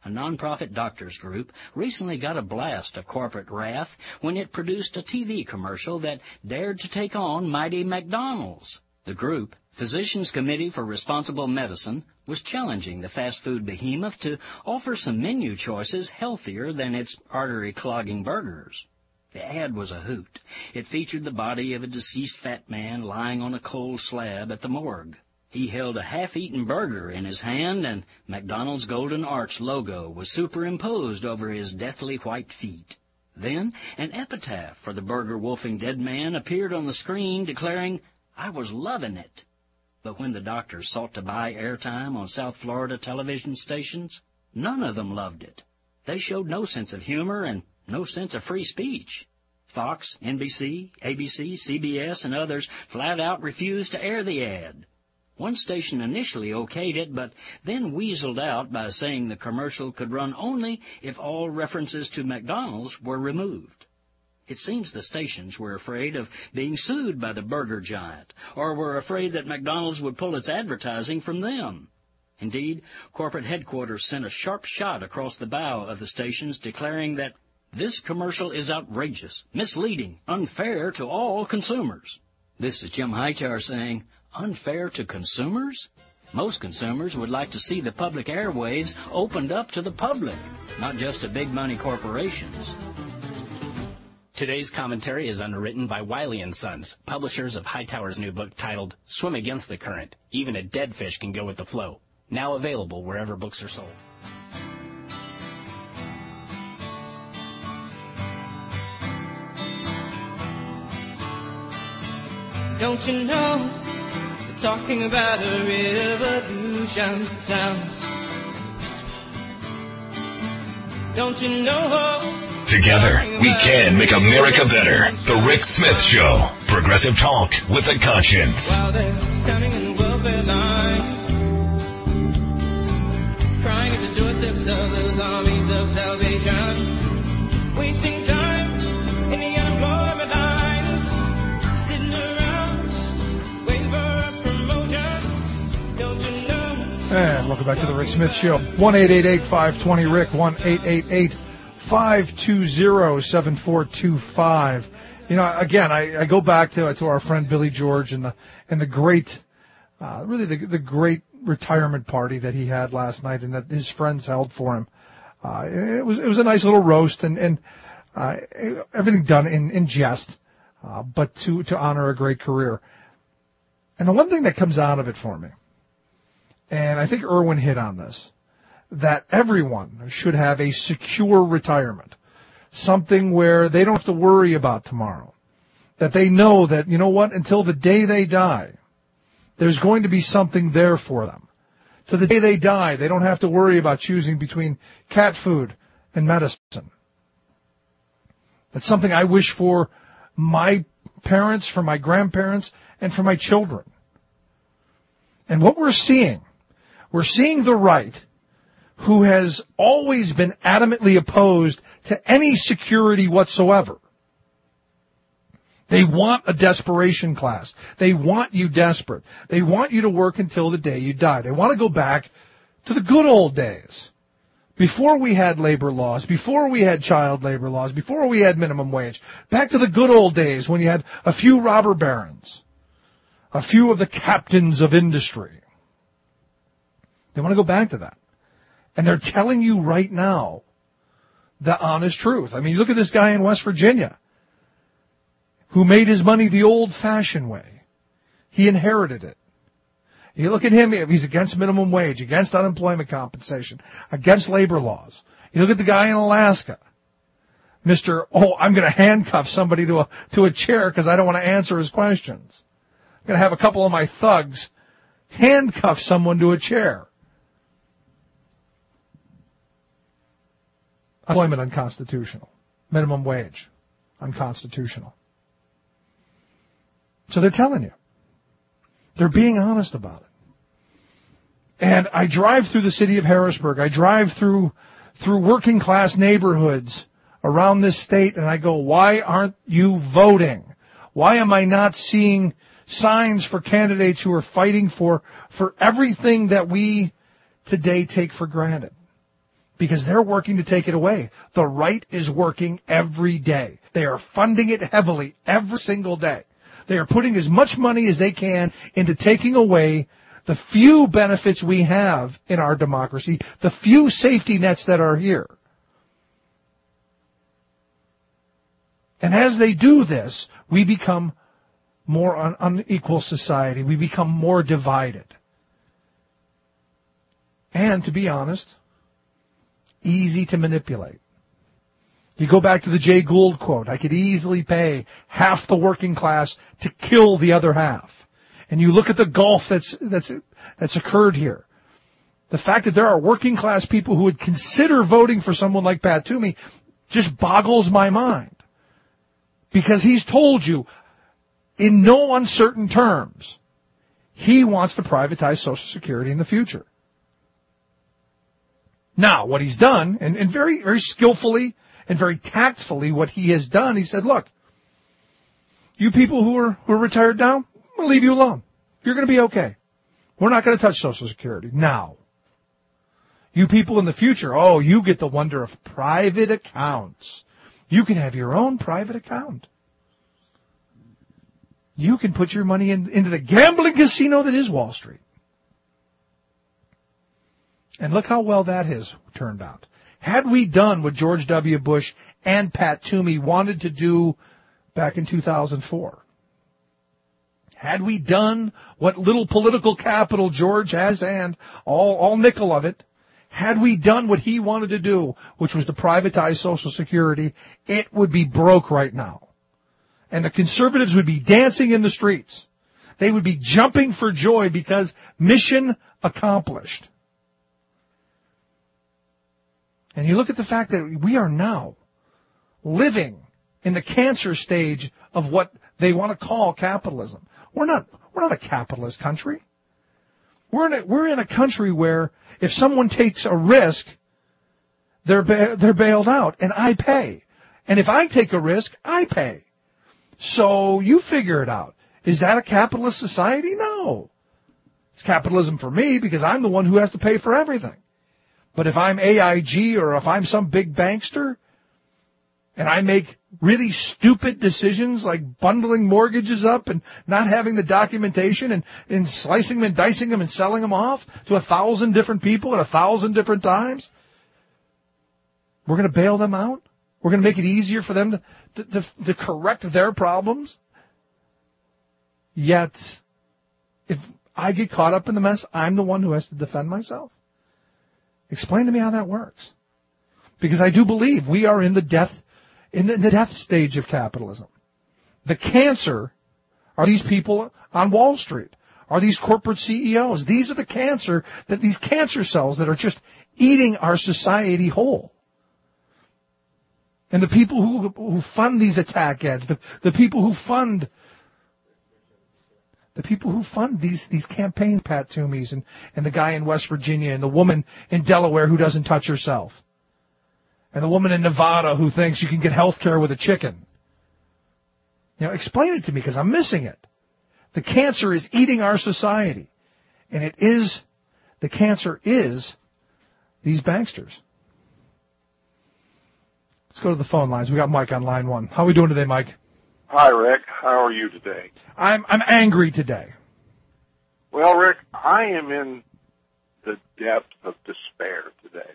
a nonprofit doctors group, recently got a blast of corporate wrath when it produced a T V commercial that dared to take on mighty McDonald's. The group, Physicians Committee for Responsible Medicine, was challenging the fast food behemoth to offer some menu choices healthier than its artery-clogging burgers. The ad was a hoot. It featured the body of a deceased fat man lying on a cold slab at the morgue. He held a half-eaten burger in his hand, and McDonald's Golden Arch logo was superimposed over his deathly white feet. Then an epitaph for the burger-wolfing dead man appeared on the screen declaring, "I was loving it." But when the doctors sought to buy airtime on South Florida television stations, none of them loved it. They showed no sense of humor and no sense of free speech. Fox, N B C, A B C, C B S, and others flat out refused to air the ad. One station initially okayed it, but then weaseled out by saying the commercial could run only if all references to McDonald's were removed. It seems the stations were afraid of being sued by the burger giant, or were afraid that McDonald's would pull its advertising from them. Indeed, corporate headquarters sent a sharp shot across the bow of the stations declaring that this commercial is outrageous, misleading, unfair to all consumers. This is Jim Hightower saying, unfair to consumers? Most consumers would like to see the public airwaves opened up to the public, not just to big money corporations. Today's commentary is underwritten by Wiley and Sons, publishers of Hightower's new book titled Swim Against the Current. Even a dead fish can go with the flow. Now available wherever books are sold. Don't you know, we're talking about a revolution sounds. Don't you know? Together, we can make America better. The Rick Smith Show. Progressive talk with a conscience. While they're standing in welfare lines, crying at the doorsteps of those armies of salvation, wasting time in the unemployment lines, sitting around waiting for a promotion. Don't you know? And welcome back to the Rick Smith Show. one eight eight eight, five two zero, Rick, one eight eight eight, five two zero, seven four two five. You know, again, I, I go back to to our friend Billy George and the and the great, uh, really the the great retirement party that he had last night and that his friends held for him. Uh, it was it was a nice little roast and and uh, everything done in in jest, uh, but to to honor a great career. And the one thing that comes out of it for me, and I think Irwin hit on this, that everyone should have a secure retirement, something where they don't have to worry about tomorrow, that they know that, you know what, until the day they die, there's going to be something there for them. To the day they die, they don't have to worry about choosing between cat food and medicine. That's something I wish for my parents, for my grandparents, and for my children. And what we're seeing, we're seeing the right, who has always been adamantly opposed to any security whatsoever. They want a desperation class. They want you desperate. They want you to work until the day you die. They want to go back to the good old days, before we had labor laws, before we had child labor laws, before we had minimum wage. Back to the good old days when you had a few robber barons, a few of the captains of industry. They want to go back to that. And they're telling you right now the honest truth. I mean, you look at this guy in West Virginia who made his money the old-fashioned way. He inherited it. You look at him, he's against minimum wage, against unemployment compensation, against labor laws. You look at the guy in Alaska, Mister Oh, I'm going to handcuff somebody to a, to a chair because I don't want to answer his questions. I'm going to have a couple of my thugs handcuff someone to a chair. Unemployment unconstitutional. Minimum wage unconstitutional. So they're telling you. They're being honest about it. And I drive through the city of Harrisburg. I drive through through working class neighborhoods around this state, and I go, why aren't you voting? Why am I not seeing signs for candidates who are fighting for, for everything that we today take for granted? because they're working to take it away. The right is working every day. They are funding it heavily every single day. They are putting as much money as they can into taking away the few benefits we have in our democracy, the few safety nets that are here. And as they do this, we become more un- unequal society. We become more divided. And to be honest, easy to manipulate. You go back to the Jay Gould quote, I could easily pay half the working class to kill the other half. And you look at the gulf that's that's that's occurred here. The fact that there are working class people who would consider voting for someone like Pat Toomey just boggles my mind. Because he's told you, in no uncertain terms, he wants to privatize Social Security in the future. Now, what he's done, and, and very, very skillfully and very tactfully what he has done, he said, look, you people who are, who are retired now, we'll leave you alone. You're going to be okay. We're not going to touch Social Security now. You people in the future, oh, you get the wonder of private accounts. You can have your own private account. You can put your money in, into the gambling casino that is Wall Street. And look how well that has turned out. Had we done what George W. Bush and Pat Toomey wanted to do back in two thousand four, had we done what little political capital George has and all, all nickel of it, had we done what he wanted to do, which was to privatize Social Security, it would be broke right now. And the conservatives would be dancing in the streets. They would be jumping for joy because mission accomplished. And you look at the fact that we are now living in the cancer stage of what they want to call capitalism. We're not, we're not a capitalist country. We're in a, we're in a country where if someone takes a risk, they're ba- they're bailed out, and I pay. And if I take a risk, I pay. So you figure it out. Is that a capitalist society? No. It's capitalism for me because I'm the one who has to pay for everything. But if I'm A I G or if I'm some big bankster and I make really stupid decisions like bundling mortgages up and not having the documentation and, and slicing them and dicing them and selling them off to a thousand different people at a thousand different times, we're going to bail them out? We're going to make it easier for them to, to, to correct their problems? Yet, if I get caught up in the mess, I'm the one who has to defend myself? Explain to me how that works. Because I do believe we are in the death in the, in the death stage of capitalism. The cancer are these people on Wall Street, are these corporate C E Os. These are the cancer, that these cancer cells that are just eating our society whole. And the people who who fund these attack ads, the, the people who fund The people who fund these these campaign Pat Toomeys and, and the guy in West Virginia and the woman in Delaware who doesn't touch herself. And the woman in Nevada who thinks you can get health care with a chicken. You know, explain it to me because I'm missing it. The cancer is eating our society. And it is, the cancer is these banksters. Let's go to the phone lines. We got Mike on line one. How are we doing today, Mike? Hi, Rick. How are you today? I'm I'm angry today. Well, Rick, I am in the depths of despair today.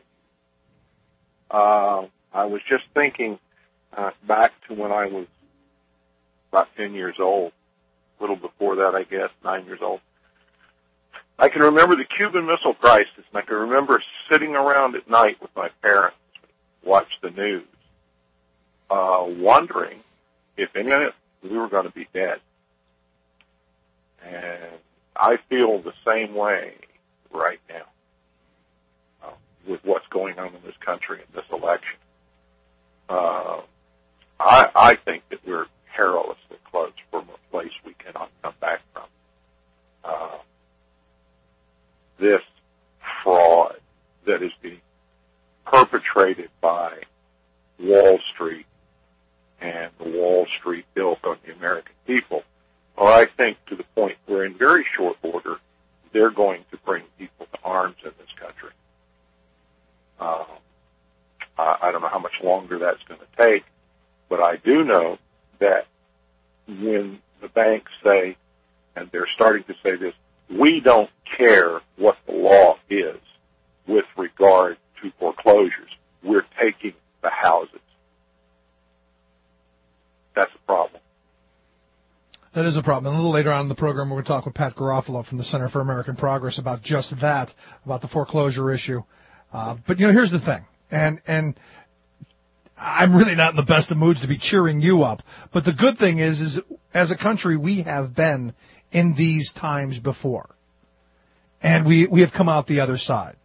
Uh, I was just thinking uh, back to when I was about ten years old, a little before that, I guess, nine years old. I can remember the Cuban Missile Crisis, and I can remember sitting around at night with my parents, watch the news, uh, wondering if any of it, we were going to be dead. And I feel the same way right now uh, with what's going on in this country in this election. Uh, I, I think that we're perilously close from a place we cannot come back from. Uh, this fraud that is being perpetrated by Wall Street and the Wall Street built on the American people, or I think to the point where in very short order, they're going to bring people to arms in this country. Uh, Uh, I don't know how much longer that's going to take, but I do know that when the banks say, and they're starting to say this, we don't care what the law is with regard to foreclosures. We're taking the houses. That's a problem. That is a problem. And a little later on in the program, we're going to talk with Pat Garofalo from the Center for American Progress about just that, about the foreclosure issue. Uh, but, you know, here's the thing. And, and I'm really not in the best of moods to be cheering you up. But the good thing is, is as a country, we have been in these times before. And we, we have come out the other side.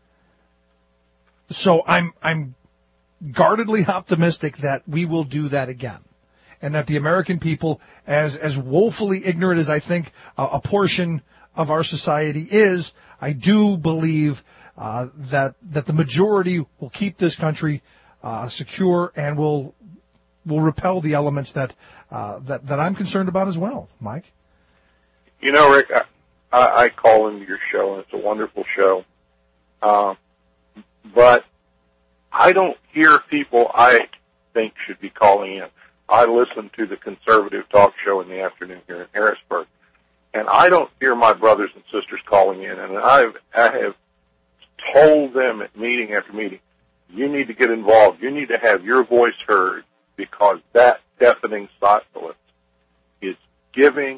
So I'm, I'm guardedly optimistic that we will do that again. And that the American people, as, as woefully ignorant as I think a, a portion of our society is, I do believe uh, that, that the majority will keep this country uh, secure and will, will repel the elements that, uh, that, that I'm concerned about as well. Mike? You know, Rick, I, I call into your show, and it's a wonderful show. Um, but I don't hear people I think should be calling in. I listen to the conservative talk show in the afternoon here in Harrisburg, and I don't hear my brothers and sisters calling in. And I've, I have told them at meeting after meeting, you need to get involved. You need to have your voice heard, because that deafening silence is giving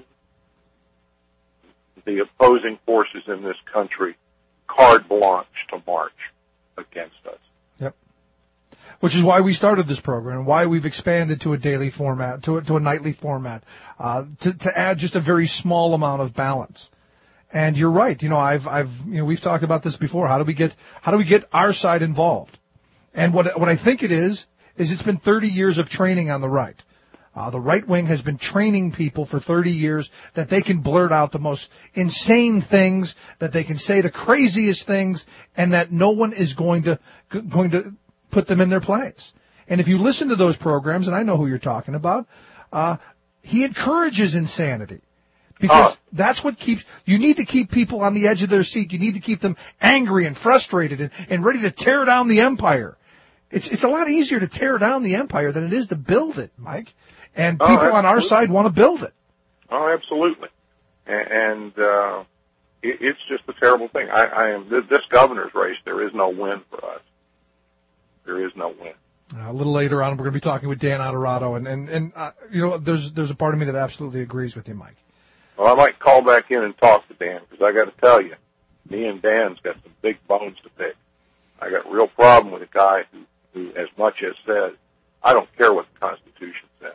the opposing forces in this country carte blanche to march against us. Yep. Which is why we started this program and why we've expanded to a daily format, to a, to a nightly format, uh, to, to add just a very small amount of balance. And you're right. You know, I've, I've, you know, we've talked about this before. How do we get, how do we get our side involved? And what, what I think it is, is it's been thirty years of training on the right. Uh, the right wing has been training people for thirty years that they can blurt out the most insane things, that they can say the craziest things, and that no one is going to going to put them in their place. And if you listen to those programs, and I know who you're talking about, uh, he encourages insanity. Because uh. that's what keeps, you need to keep people on the edge of their seat. You need to keep them angry and frustrated and, and ready to tear down the empire. It's, it's a lot easier to tear down the empire than it is to build it, Mike. And people oh, on our side want to build it. Oh, absolutely. And, uh, it, it's just a terrible thing. I, I am, this governor's race, there is no win for us. There is no win. Uh, a little later on, we're going to be talking with Dan Adorado, and, and, and uh, you know, there's, there's a part of me that absolutely agrees with you, Mike. Well, I might call back in and talk to Dan, because I got to tell you, me and Dan's got some big bones to pick. I got a real problem with a guy who, who as much as says, I don't care what the Constitution says.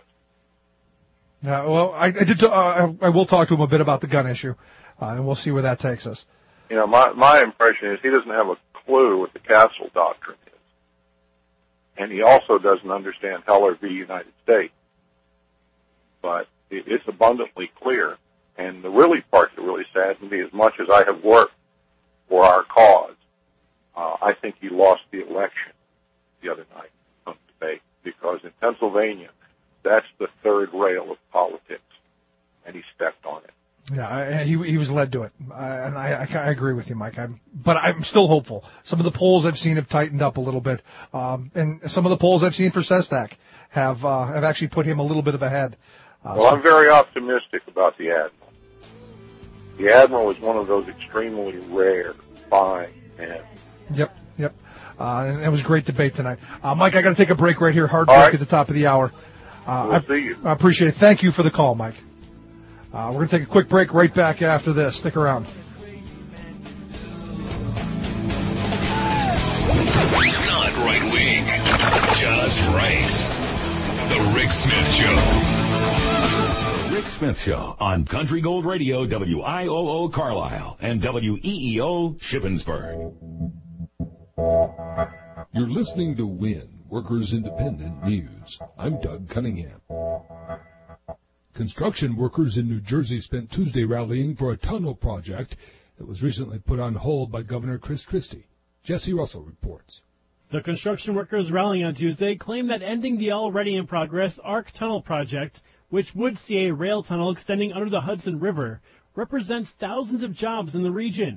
Uh, well, I, I did. Uh, I will talk to him a bit about the gun issue, uh, and we'll see where that takes us. You know, my my impression is he doesn't have a clue what the Castle Doctrine is, and he also doesn't understand Heller v. United States. But it, it's abundantly clear, and the really part that really saddens me, as much as I have worked for our cause, uh, I think he lost the election the other night on debate, because in Pennsylvania, that's the third rail of politics, and he stepped on it. Yeah, he he was led to it, uh, and I, I I agree with you, Mike. I'm, but I'm still hopeful. Some of the polls I've seen have tightened up a little bit, um, and some of the polls I've seen for Sestak have uh, have actually put him a little bit of ahead. Uh, well, so. I'm very optimistic about the Admiral. The Admiral is one of those extremely rare, fine men. Yep, yep. Uh, and it was a great debate tonight. Uh, Mike, I got to take a break right here. Hard All break right. at the top of the hour. Uh, we'll I, see you. I appreciate it. Thank you for the call, Mike. Uh, we're going to take a quick break right back after this. Stick around. Not right wing, just right. The Rick Smith Show. Rick Smith Show on Country Gold Radio, W I O O Carlisle and W E E O Shippensburg. You're listening to WIN, Workers Independent News. I'm Doug Cunningham. Construction workers in New Jersey spent Tuesday rallying for a tunnel project that was recently put on hold by Governor Chris Christie. Jesse Russell reports. The construction workers rallying on Tuesday claimed that ending the already in progress ARC Tunnel project, which would see a rail tunnel extending under the Hudson River, represents thousands of jobs in the region.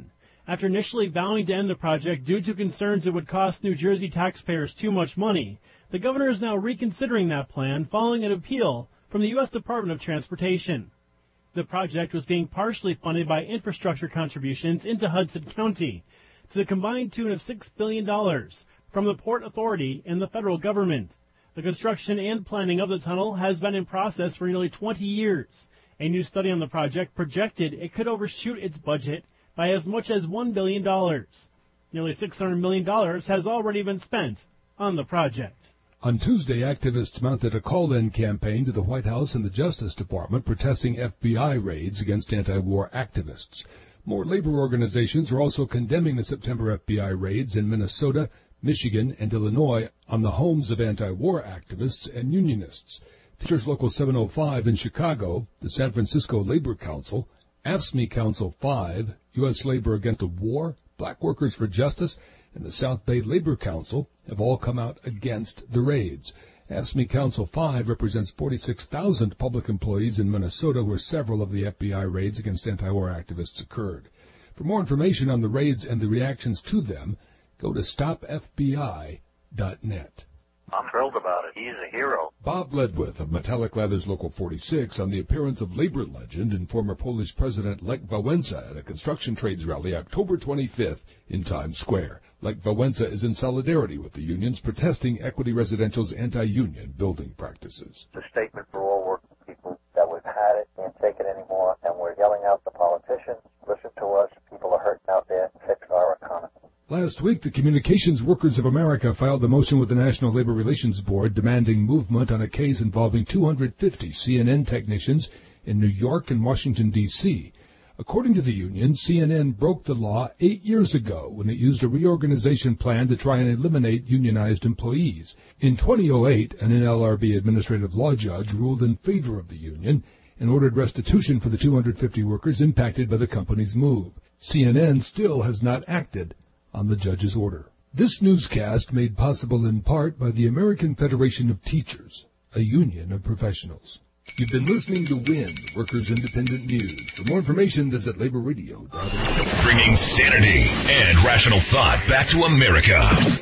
After initially vowing to end the project due to concerns it would cost New Jersey taxpayers too much money, the governor is now reconsidering that plan following an appeal from the U S Department of Transportation. The project was being partially funded by infrastructure contributions into Hudson County to the combined tune of six billion dollars from the Port Authority and the federal government. The construction and planning of the tunnel has been in process for nearly twenty years. A new study on the project projected it could overshoot its budget by as much as one billion dollars. Nearly six hundred million dollars has already been spent on the project. On Tuesday, activists mounted a call-in campaign to the White House and the Justice Department protesting F B I raids against anti-war activists. More labor organizations are also condemning the September F B I raids in Minnesota, Michigan, and Illinois on the homes of anti-war activists and unionists. Teachers Local seven oh five in Chicago, the San Francisco Labor Council, AFSCME Council five, U S Labor Against the War, Black Workers for Justice, and the South Bay Labor Council have all come out against the raids. AFSCME Council five represents forty-six thousand public employees in Minnesota where several of the F B I raids against anti-war activists occurred. For more information on the raids and the reactions to them, go to stop F B I dot net. I'm thrilled about it. He's a hero. Bob Ledwith of Metallic Leathers Local forty-six on the appearance of labor legend and former Polish President Lech Wałęsa at a construction trades rally October twenty-fifth in Times Square. Lech Wałęsa is in solidarity with the unions protesting Equity Residential's anti-union building practices. It's a statement for all working people that we've had it, can't take it anymore, and we're yelling out the politicians, listen to us, people are hurting out there, fix our economy. Last week, the Communications Workers of America filed a motion with the National Labor Relations Board demanding movement on a case involving two hundred fifty C N N technicians in New York and Washington, D C According to the union, C N N broke the law eight years ago when it used a reorganization plan to try and eliminate unionized employees. In two thousand eight, an N L R B administrative law judge ruled in favor of the union and ordered restitution for the two hundred fifty workers impacted by the company's move. C N N still has not acted on the judge's order. This newscast made possible in part by the American Federation of Teachers, a union of professionals. You've been listening to WIN, Workers Independent News. For more information, visit labor radio dot org. Bringing sanity and rational thought back to America.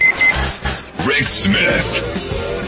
Rick Smith.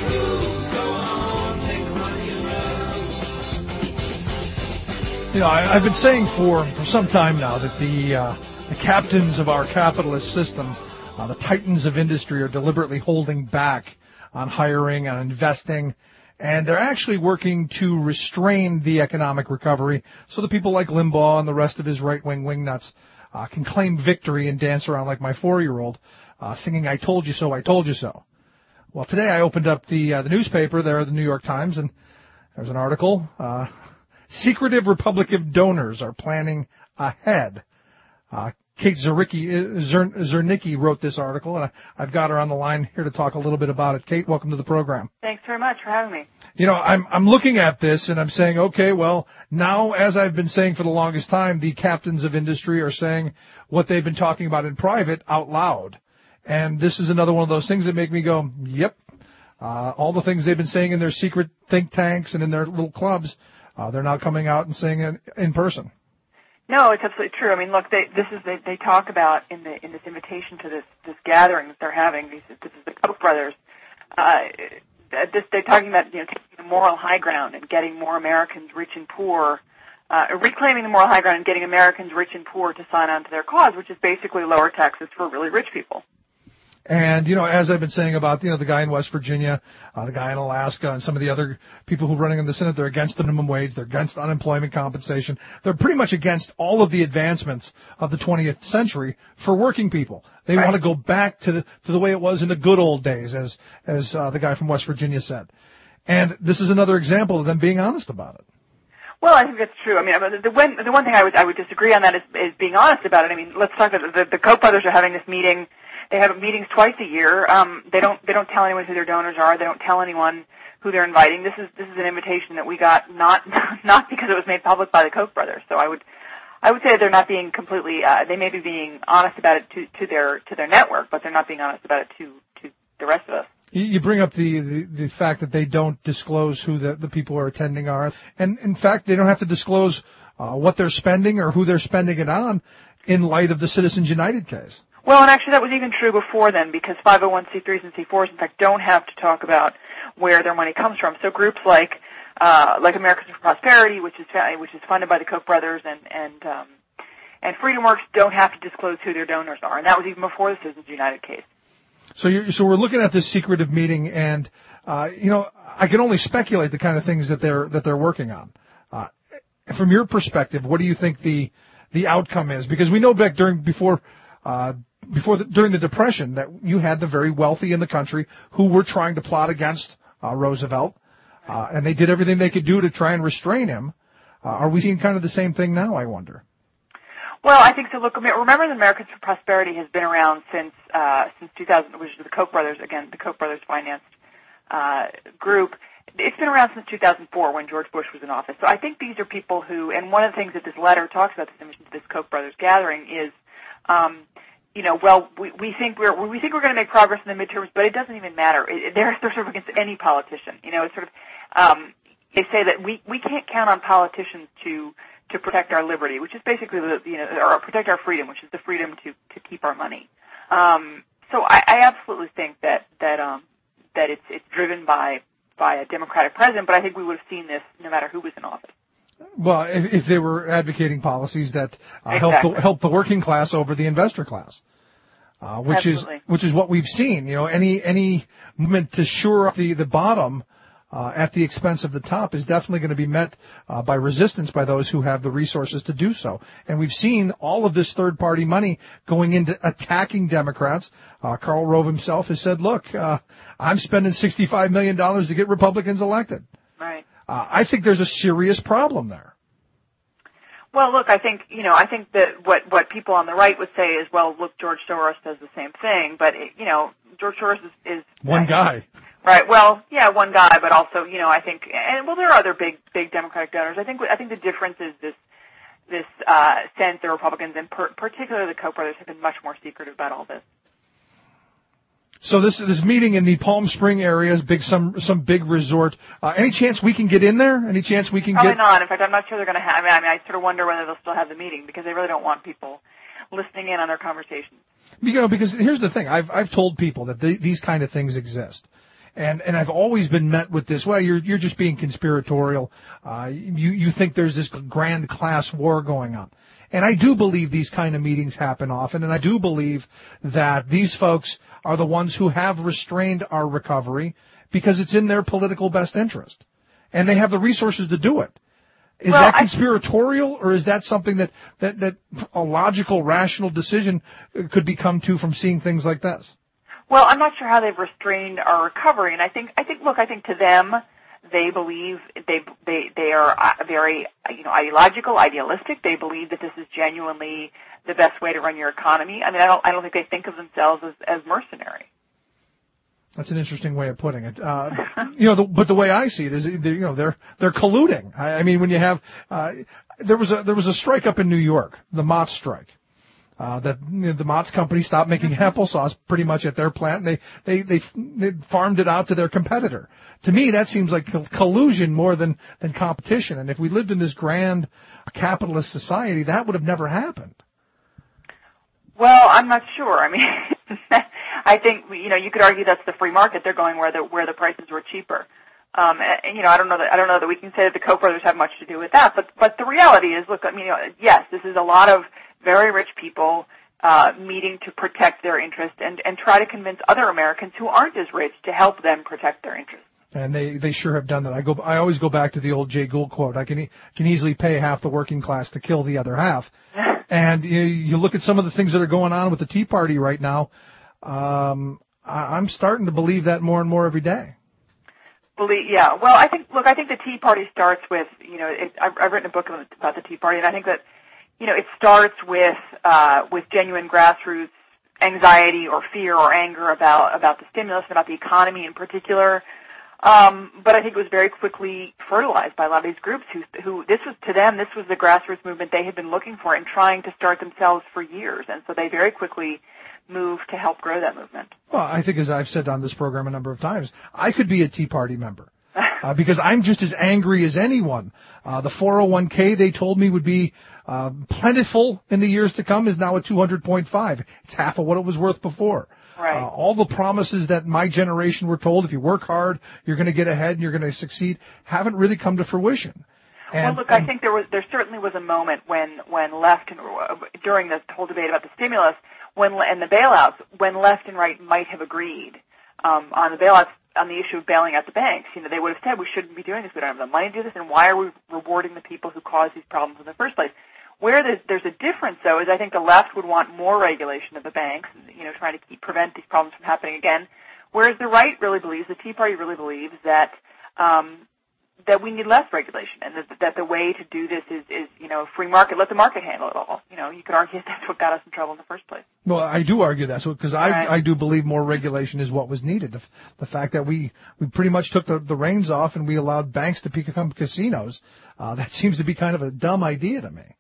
You know, I, I've been saying for, for some time now that the uh, the captains of our capitalist system, uh, the titans of industry, are deliberately holding back on hiring, on investing, and they're actually working to restrain the economic recovery so that people like Limbaugh and the rest of his right-wing wingnuts uh, can claim victory and dance around like my four-year-old, uh, singing "I told you so, I told you so." Well, today I opened up the uh, the newspaper there, the New York Times, and there's an article. Uh, Secretive Republican donors are planning ahead. Uh, Kate Zernicki, Zernicki wrote this article, and I, I've got her on the line here to talk a little bit about it. Kate, welcome to the program. Thanks very much for having me. You know, I'm I'm looking at this and I'm saying, okay, well, now, as I've been saying for the longest time, the captains of industry are saying what they've been talking about in private out loud. And this is another one of those things that make me go, yep, uh, all the things they've been saying in their secret think tanks and in their little clubs, uh, they're now coming out and saying it in person. No, it's absolutely true. I mean, look, they, this is they, they talk about in the in this invitation to this this gathering that they're having. These, this is the Koch brothers. Uh, this, they're talking about, you know, taking the moral high ground and getting more Americans, rich and poor, uh, reclaiming the moral high ground and getting Americans, rich and poor, to sign on to their cause, which is basically lower taxes for really rich people. And, you know, as I've been saying about, you know, the guy in West Virginia, uh, the guy in Alaska, and some of the other people who are running in the Senate, they're against the minimum wage, they're against unemployment compensation. They're pretty much against all of the advancements of the twentieth century for working people. They right. want to go back to the, to the way it was in the good old days, as, as, uh, the guy from West Virginia said. And this is another example of them being honest about it. Well, I think that's true. I mean, the one, the one thing I would, I would disagree on that is, is being honest about it. I mean, let's talk about the, the Koch brothers are having this meeting. They have meetings twice a year. Um, they don't they don't tell anyone who their donors are. They don't tell anyone who they're inviting. This is this is an invitation that we got not not because it was made public by the Koch brothers. So I would I would say they're not being completely. Uh, they may be being honest about it to, to their to their network, but they're not being honest about it to to the rest of us. You bring up the, the, the fact that they don't disclose who the, the people who are attending are, and in fact they don't have to disclose uh, what they're spending or who they're spending it on. in light of the Citizens United case. Well, and actually that was even true before then, because five oh one c threes and C fours, in fact, don't have to talk about where their money comes from. So groups like uh, like Americans for Prosperity, which is which is funded by the Koch brothers, and and um, and FreedomWorks don't have to disclose who their donors are, and that was even before the Citizens United case. So you're, so we're looking at this secretive meeting, and uh, you know, I can only speculate the kind of things that they're that they're working on. Uh, from your perspective, what do you think the the outcome is? Because we know back during before uh, before the, during the Depression that you had the very wealthy in the country who were trying to plot against uh, Roosevelt, uh, and they did everything they could do to try and restrain him. Uh, are we seeing kind of the same thing now, I wonder? Well, I think so. Look, remember that Americans for Prosperity has been around since uh, since two thousand, which is the Koch brothers, again, the Koch brothers financed uh, group. It's been around since two thousand four when George Bush was in office. So I think these are people who, and one of the things that this letter talks about, this invitation to this Koch brothers gathering, is, um, you know, well, we, we think we're we think we're going to make progress in the midterms, but it doesn't even matter. It, they're, they're sort of against any politician. You know, it's sort of um, they say that we we can't count on politicians to. to protect our liberty, which is basically the, you know, or protect our freedom, which is the freedom to, to keep our money. Um, so I, I absolutely think that, that, um, that it's, it's driven by, by a Democratic president, but I think we would have seen this no matter who was in office. Well, if, if they were advocating policies that uh, exactly. help the, help the working class over the investor class, uh, which Absolutely. is, which is what we've seen, you know, any, any movement to shore up the, the bottom, Uh, at the expense of the top is definitely going to be met uh, by resistance by those who have the resources to do so. And we've seen all of this third-party money going into attacking Democrats. Uh, Karl Rove himself has said, look, uh, I'm spending sixty-five million dollars to get Republicans elected. Right. Uh, I think there's a serious problem there. Well, look, I think, you know, I think that what, what people on the right would say is, well, look, George Soros does the same thing, but, it, you know, George Soros is... is One guy. Right. Well, yeah, one guy, but also, you know, I think, and well, there are other big, big Democratic donors. I think, I think the difference is this, this uh, sense the Republicans, and per, particularly the Koch brothers, have been much more secretive about all this. So this this meeting in the Palm Spring area is big, some some big resort. Uh, any chance we can get in there? Any chance we can Probably get? Probably not. In fact, I'm not sure they're going to have. I mean, I mean, I sort of wonder whether they'll still have the meeting because they really don't want people listening in on their conversations. You know, because here's the thing. I've I've told people that the, these kind of things exist. And and I've always been met with this. Well, you're you're just being conspiratorial. Uh, you you think there's this grand class war going on, and I do believe these kind of meetings happen often, and I do believe that these folks are the ones who have restrained our recovery because it's in their political best interest, and they have the resources to do it. Is well, that conspiratorial, or is that something that that that a logical, rational decision could be come to from seeing things like this? Well, I'm not sure how they've restrained our recovery, and I think, I think, look, I think to them, they believe they they they are very, you know, ideological, idealistic. They believe that this is genuinely the best way to run your economy. I mean, I don't, I don't think they think of themselves as, as mercenary. That's an interesting way of putting it. Uh, you know, the, but the way I see it is, you know, they're they're colluding. I, I mean, when you have uh, there was a there was a strike up in New York, the Mott's strike. Uh, that you know, the Mott's company stopped making applesauce pretty much at their plant. And they, they, they, they farmed it out to their competitor. To me, that seems like collusion more than, than competition. And if we lived in this grand capitalist society, that would have never happened. Well, I'm not sure. I mean, I think, you know, you could argue that's the free market. They're going where the, where the prices were cheaper. Um, and, you know, I don't know that, I don't know that we can say that the Koch brothers have much to do with that. But, but the reality is, look, I mean, you know, yes, this is a lot of very rich people uh, meeting to protect their interest and, and try to convince other Americans who aren't as rich to help them protect their interests. And they, they sure have done that. I go I always go back to the old Jay Gould quote. I can e- can easily pay half the working class to kill the other half. And you, you look at some of the things that are going on with the Tea Party right now. Um, I, I'm starting to believe that more and more every day. Believe, yeah. Well, I think look, I think the Tea Party starts with, you know, it, I've, I've written a book about the Tea Party, and I think that, you know, it starts with uh, with genuine grassroots anxiety or fear or anger about about the stimulus, about the economy in particular. Um, but I think it was very quickly fertilized by a lot of these groups who, who this was to them, this was the grassroots movement they had been looking for and trying to start themselves for years, and so they very quickly moved to help grow that movement. Well, I think, as I've said on this program a number of times, I could be a Tea Party member. uh, because I'm just as angry as anyone. Uh, the four oh one k they told me would be uh, plentiful in the years to come is now at two hundred point five. It's half of what it was worth before. Right. Uh, all the promises that my generation were told, if you work hard, you're going to get ahead and you're going to succeed, haven't really come to fruition. And, well, look, and, I think there was, there certainly was a moment when, when left and during the whole debate about the stimulus, when and the bailouts, when left and right might have agreed um, on the bailouts, on the issue of bailing out the banks. You know, they would have said we shouldn't be doing this. We don't have the money to do this, and why are we rewarding the people who caused these problems in the first place? Where there's, there's a difference, though, is I think the left would want more regulation of the banks, you know, trying to keep prevent these problems from happening again. Whereas the right really believes, the Tea Party really believes that um, that we need less regulation, and that, that the way to do this is, is, you know, free market. Let the market handle it all. You know, you could argue that's what got us in trouble in the first place. Well, I do argue that, so because I right. I do believe more regulation is what was needed. The, the fact that we, we pretty much took the, the reins off and we allowed banks to become casinos, uh, that seems to be kind of a dumb idea to me.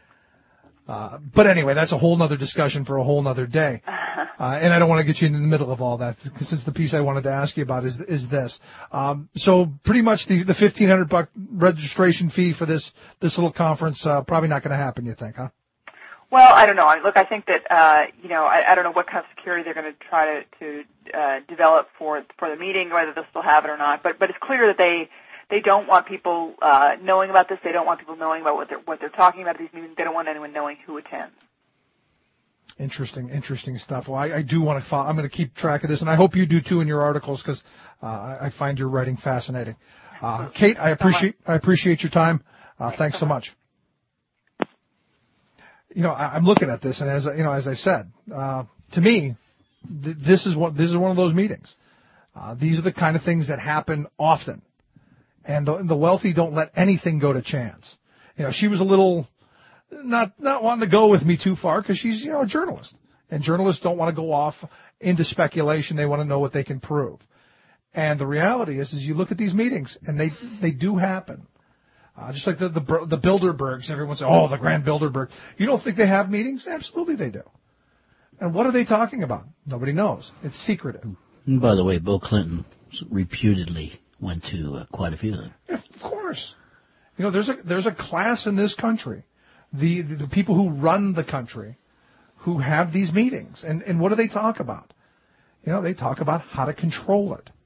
Uh, but anyway, that's a whole other discussion for a whole other day. Uh, and I don't want to get you in the middle of all that, since the piece I wanted to ask you about is is this. Um, so pretty much the, the fifteen hundred buck registration fee for this this little conference uh, probably not going to happen, you think, huh? Well, I don't know. Look, I think that uh, you know, I, I don't know what kind of security they're going to try to to uh, develop for for the meeting, whether they'll still have it or not. But but it's clear that they. They don't want people uh, knowing about this. They don't want people knowing about what they're what they're talking about at these meetings. They don't want anyone knowing who attends. Interesting, interesting stuff. Well, I, I do want to follow. I'm going to keep track of this, and I hope you do too in your articles, because uh, I, I find your writing fascinating. Uh, Kate, I appreciate I appreciate your time. Uh, thanks so much. You know, I, I'm looking at this, and as you know, as I said, uh, to me, th- this is one this is one of those meetings. Uh, these are the kind of things that happen often. And the, the wealthy don't let anything go to chance. You know, she was a little not not wanting to go with me too far because she's, you know, a journalist. And journalists don't want to go off into speculation. They want to know what they can prove. And the reality is, is you look at these meetings, and they they do happen. Uh, just like the, the the Bilderbergs. Everyone says, oh, the Grand Bilderberg. You don't think they have meetings? Absolutely they do. And what are they talking about? Nobody knows. It's secretive. And by the way, Bill Clinton reputedly went to uh, quite a few of them. Yeah, of course. You know, there's a there's a class in this country, the, the the people who run the country, who have these meetings, and and what do they talk about? You know, they talk about how to control it.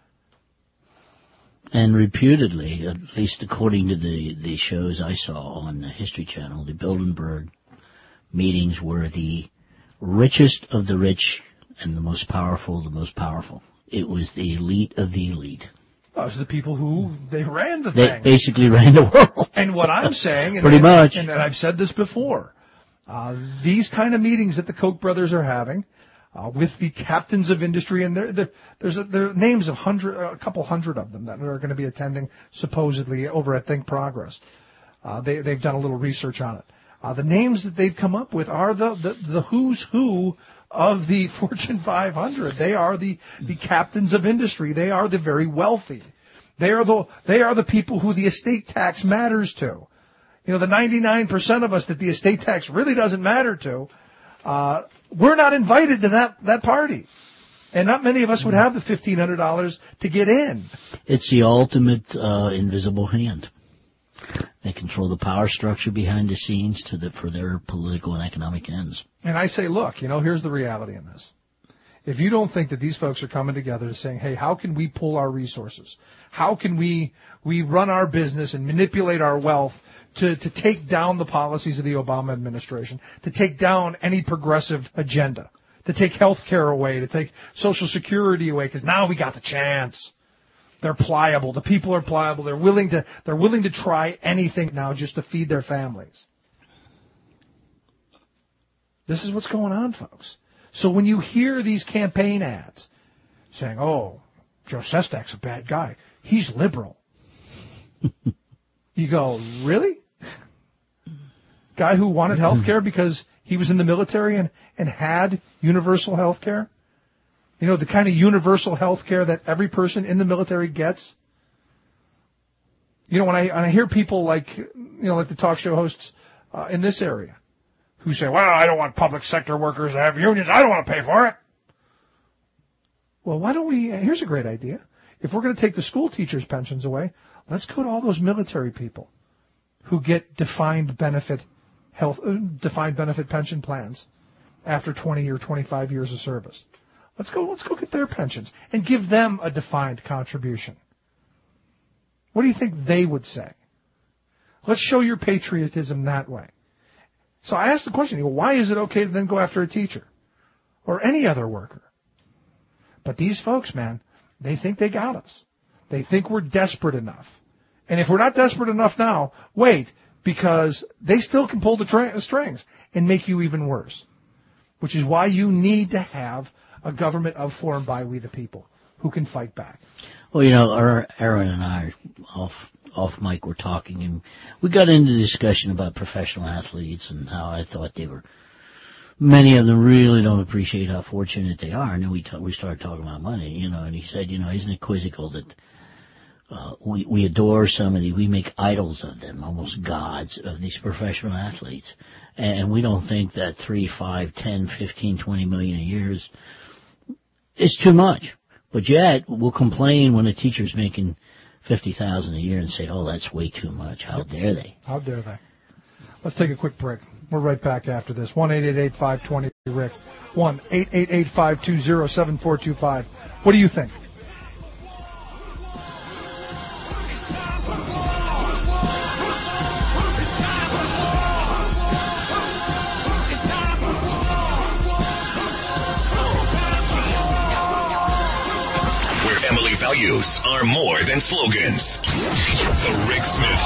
And reputedly, at least according to the the shows I saw on the History Channel, the Bilderberg meetings were the richest of the rich and the most powerful of the most powerful. It was the elite of the elite. Those are the people who, they ran the they thing. They basically ran the world. And what I'm saying, and, Pretty and, much. and, and I've said this before, uh, these kind of meetings that the Koch brothers are having uh, with the captains of industry, and they're, they're, there's a, there are names of hundred, a couple hundred of them that are going to be attending supposedly over at Think Progress. Uh, they, they've done a little research on it. Uh, the names that they've come up with are the, the, the who's who of the Fortune five hundred. They are the, the captains of industry. They are the very wealthy. They are the, they are the people who the estate tax matters to. You know, the ninety-nine percent of us that the estate tax really doesn't matter to, uh, we're not invited to that, that party. And not many of us would have the fifteen hundred dollars to get in. It's the ultimate uh, invisible hand. They control the power structure behind the scenes to the, for their political and economic ends. And I say, look, you know, here's the reality in this. If you don't think that these folks are coming together and saying, hey, how can we pull our resources? How can we we run our business and manipulate our wealth to, to take down the policies of the Obama administration, to take down any progressive agenda, to take health care away, to take Social Security away, because now we got the chance. They're pliable. The people are pliable. They're willing to they're willing to try anything now just to feed their families. This is what's going on, folks. So when you hear these campaign ads saying, oh, Joe Sestak's a bad guy, he's liberal. You go, really? Guy who wanted health care because he was in the military and, and had universal health care? You know, the kind of universal health care that every person in the military gets? You know, when I, when I hear people like, you know, like the talk show hosts uh, in this area who say, well, I don't want public sector workers to have unions. I don't want to pay for it. Well, why don't we, here's a great idea. if we're going to take the school teachers' pensions away, let's go to all those military people who get defined benefit health, uh, defined benefit pension plans after twenty or twenty-five years of service. Let's go, let's go get their pensions and give them a defined contribution. What do you think they would say? Let's show your patriotism that way. So I asked the question, why is it okay to then go after a teacher or any other worker? But these folks, man, they think they got us. They think we're desperate enough. And if we're not desperate enough now, wait, because they still can pull the tra- strings and make you even worse. Which is why you need to have a government of, for, and by we the people who can fight back. Well, you know, our, Aaron and I, off off mic, were talking, and we got into a discussion about professional athletes and how I thought they were, many of them really don't appreciate how fortunate they are. And then we ta- we started talking about money, you know, and he said, you know, isn't it quizzical that uh, we, we adore some of these, we make idols of them, almost gods of these professional athletes. And we don't think that three, five, ten, fifteen, twenty million a year is, is too much. But yet, we'll complain when a teacher's making fifty thousand dollars a year and say, oh, that's way too much. How yep. dare they? How dare they? Let's take a quick break. We're right back after this. one eight eight eight, five two zero, R I C. one eight eight eight, five two zero, seven four two five. What do you think? Values are more than slogans. The Rick Smith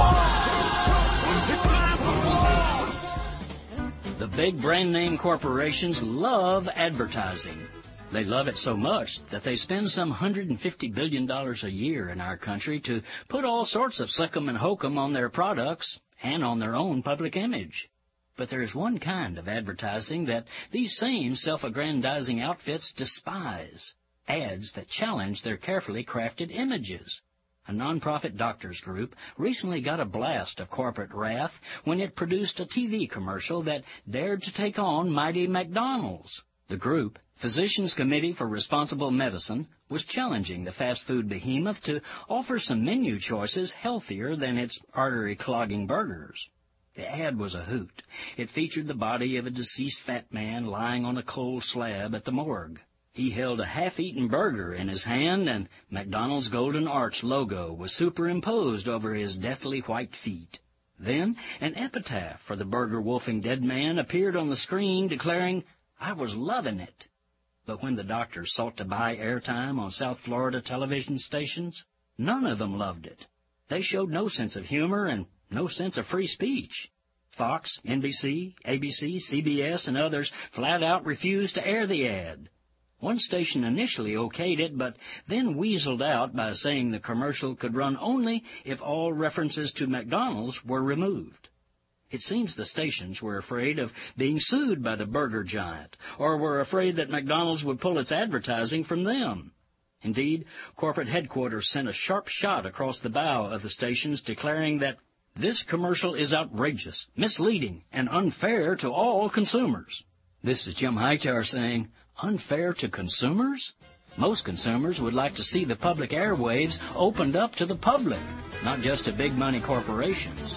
Show. The big brand name corporations love advertising. They love it so much that they spend some one hundred fifty billion dollars a year in our country to put all sorts of slickum and hokum on their products and on their own public image. But there is one kind of advertising that these same self-aggrandizing outfits despise. Ads that challenge their carefully crafted images. A nonprofit doctors group recently got a blast of corporate wrath when it produced a T V commercial that dared to take on mighty McDonald's. The group, Physicians Committee for Responsible Medicine, was challenging the fast food behemoth to offer some menu choices healthier than its artery-clogging burgers. The ad was a hoot. It featured the body of a deceased fat man lying on a cold slab at the morgue. He held a half-eaten burger in his hand, and McDonald's Golden Arch logo was superimposed over his deathly white feet. Then an epitaph for the burger-wolfing dead man appeared on the screen declaring, "I was loving it." But when the doctors sought to buy airtime on South Florida television stations, none of them loved it. They showed no sense of humor and no sense of free speech. Fox, N B C, A B C, C B S, and others flat out refused to air the ad. One station initially okayed it, but then weaseled out by saying the commercial could run only if all references to McDonald's were removed. It seems the stations were afraid of being sued by the burger giant, or were afraid that McDonald's would pull its advertising from them. Indeed, corporate headquarters sent a sharp shot across the bow of the stations declaring that this commercial is outrageous, misleading, and unfair to all consumers. This is Jim Hightower saying, unfair to consumers? Most consumers would like to see the public airwaves opened up to the public, not just to big money corporations.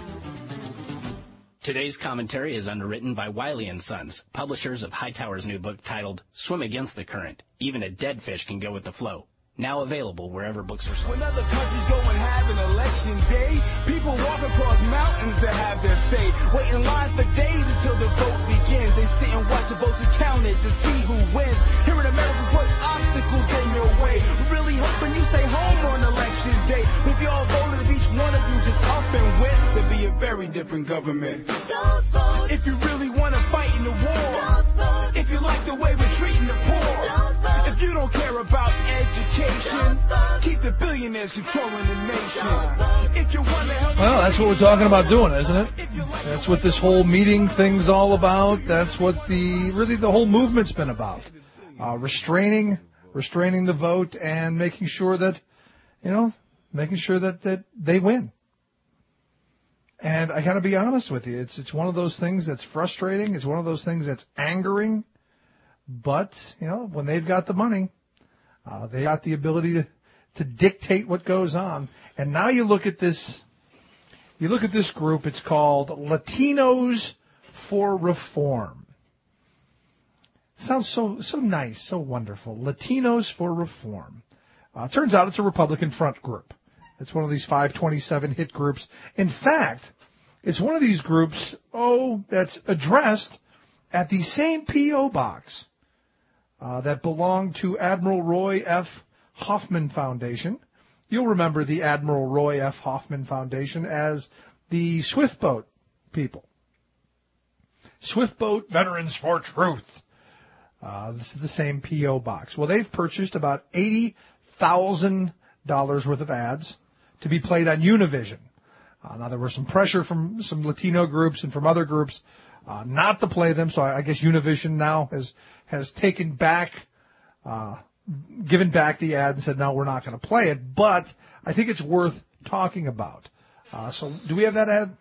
Today's commentary is underwritten by Wiley and Sons, publishers of Hightower's new book titled Swim Against the Current. Even a dead fish can go with the flow. Now available wherever books are sold. When other countries go and have an election day, people walk across mountains to have their say. Wait in line for days until the vote begins. They sit and watch the votes counted to see who wins. Here in America, put obstacles in your way. Really hoping you stay home on election day. If you all voted, if each one of you just up and went, there'd be a very different government. Don't vote. If you really want to fight in the war. Don't vote. If you like the way we're treating the poor. Don't vote. If you don't care about education. Keep the billionaires controlling the nation. If you want to help. Well, that's what we're talking about doing, isn't it? That's what this whole meeting thing's all about. That's what the really the whole movement's been about. Uh, restraining, restraining the vote and making sure that, you know, making sure that, that they win. And I got to be honest with you, it's it's one of those things that's frustrating. It's one of those things that's angering. But, you know, when they've got the money, Uh, they got the ability to, to dictate what goes on. And now you look at this, you look at this group, it's called Latinos for Reform. Sounds so so nice, so wonderful. Latinos for Reform. Uh, turns out it's a Republican front group. It's one of these five twenty-seven hit groups. In fact, it's one of these groups, oh, that's addressed at the same P O box uh, that belonged to Admiral Roy F. Hoffman Foundation. You'll remember the Admiral Roy F. Hoffman Foundation as the Swiftboat people. Swiftboat Veterans for Truth. Uh, this is the same P O box. Well, they've purchased about eighty thousand dollars worth of ads to be played on Univision. Uh, now, there was some pressure from some Latino groups and from other groups uh, not to play them, so I, I guess Univision now has has taken back, uh, given back the ad and said, no, we're not going to play it, but I think it's worth talking about. Uh, so, do we have that ad?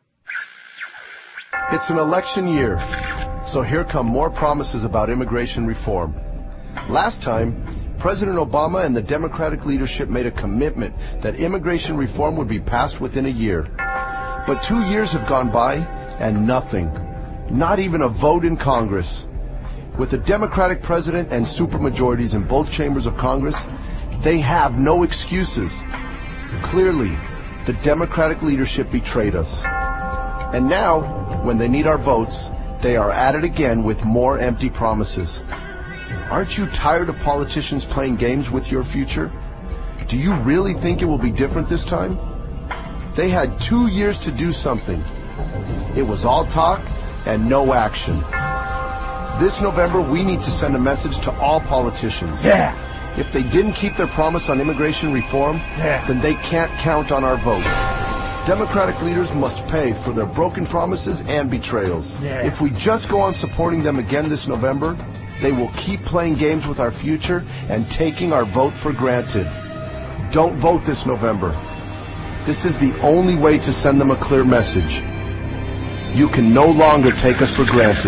It's an election year, so here come more promises about immigration reform. Last time, President Obama and the Democratic leadership made a commitment that immigration reform would be passed within a year. But two years have gone by, and nothing. Not even a vote in Congress. With a Democratic president and supermajorities in both chambers of Congress, they have no excuses. Clearly, the Democratic leadership betrayed us. And now, when they need our votes, they are at it again with more empty promises. Aren't you tired of politicians playing games with your future? Do you really think it will be different this time? They had two years to do something. It was all talk and no action. This November, we need to send a message to all politicians. Yeah. If they didn't keep their promise on immigration reform, yeah. then they can't count on our vote. Democratic leaders must pay for their broken promises and betrayals. Yeah. If we just go on supporting them again this November, they will keep playing games with our future and taking our vote for granted. Don't vote this November. This is the only way to send them a clear message. You can no longer take us for granted.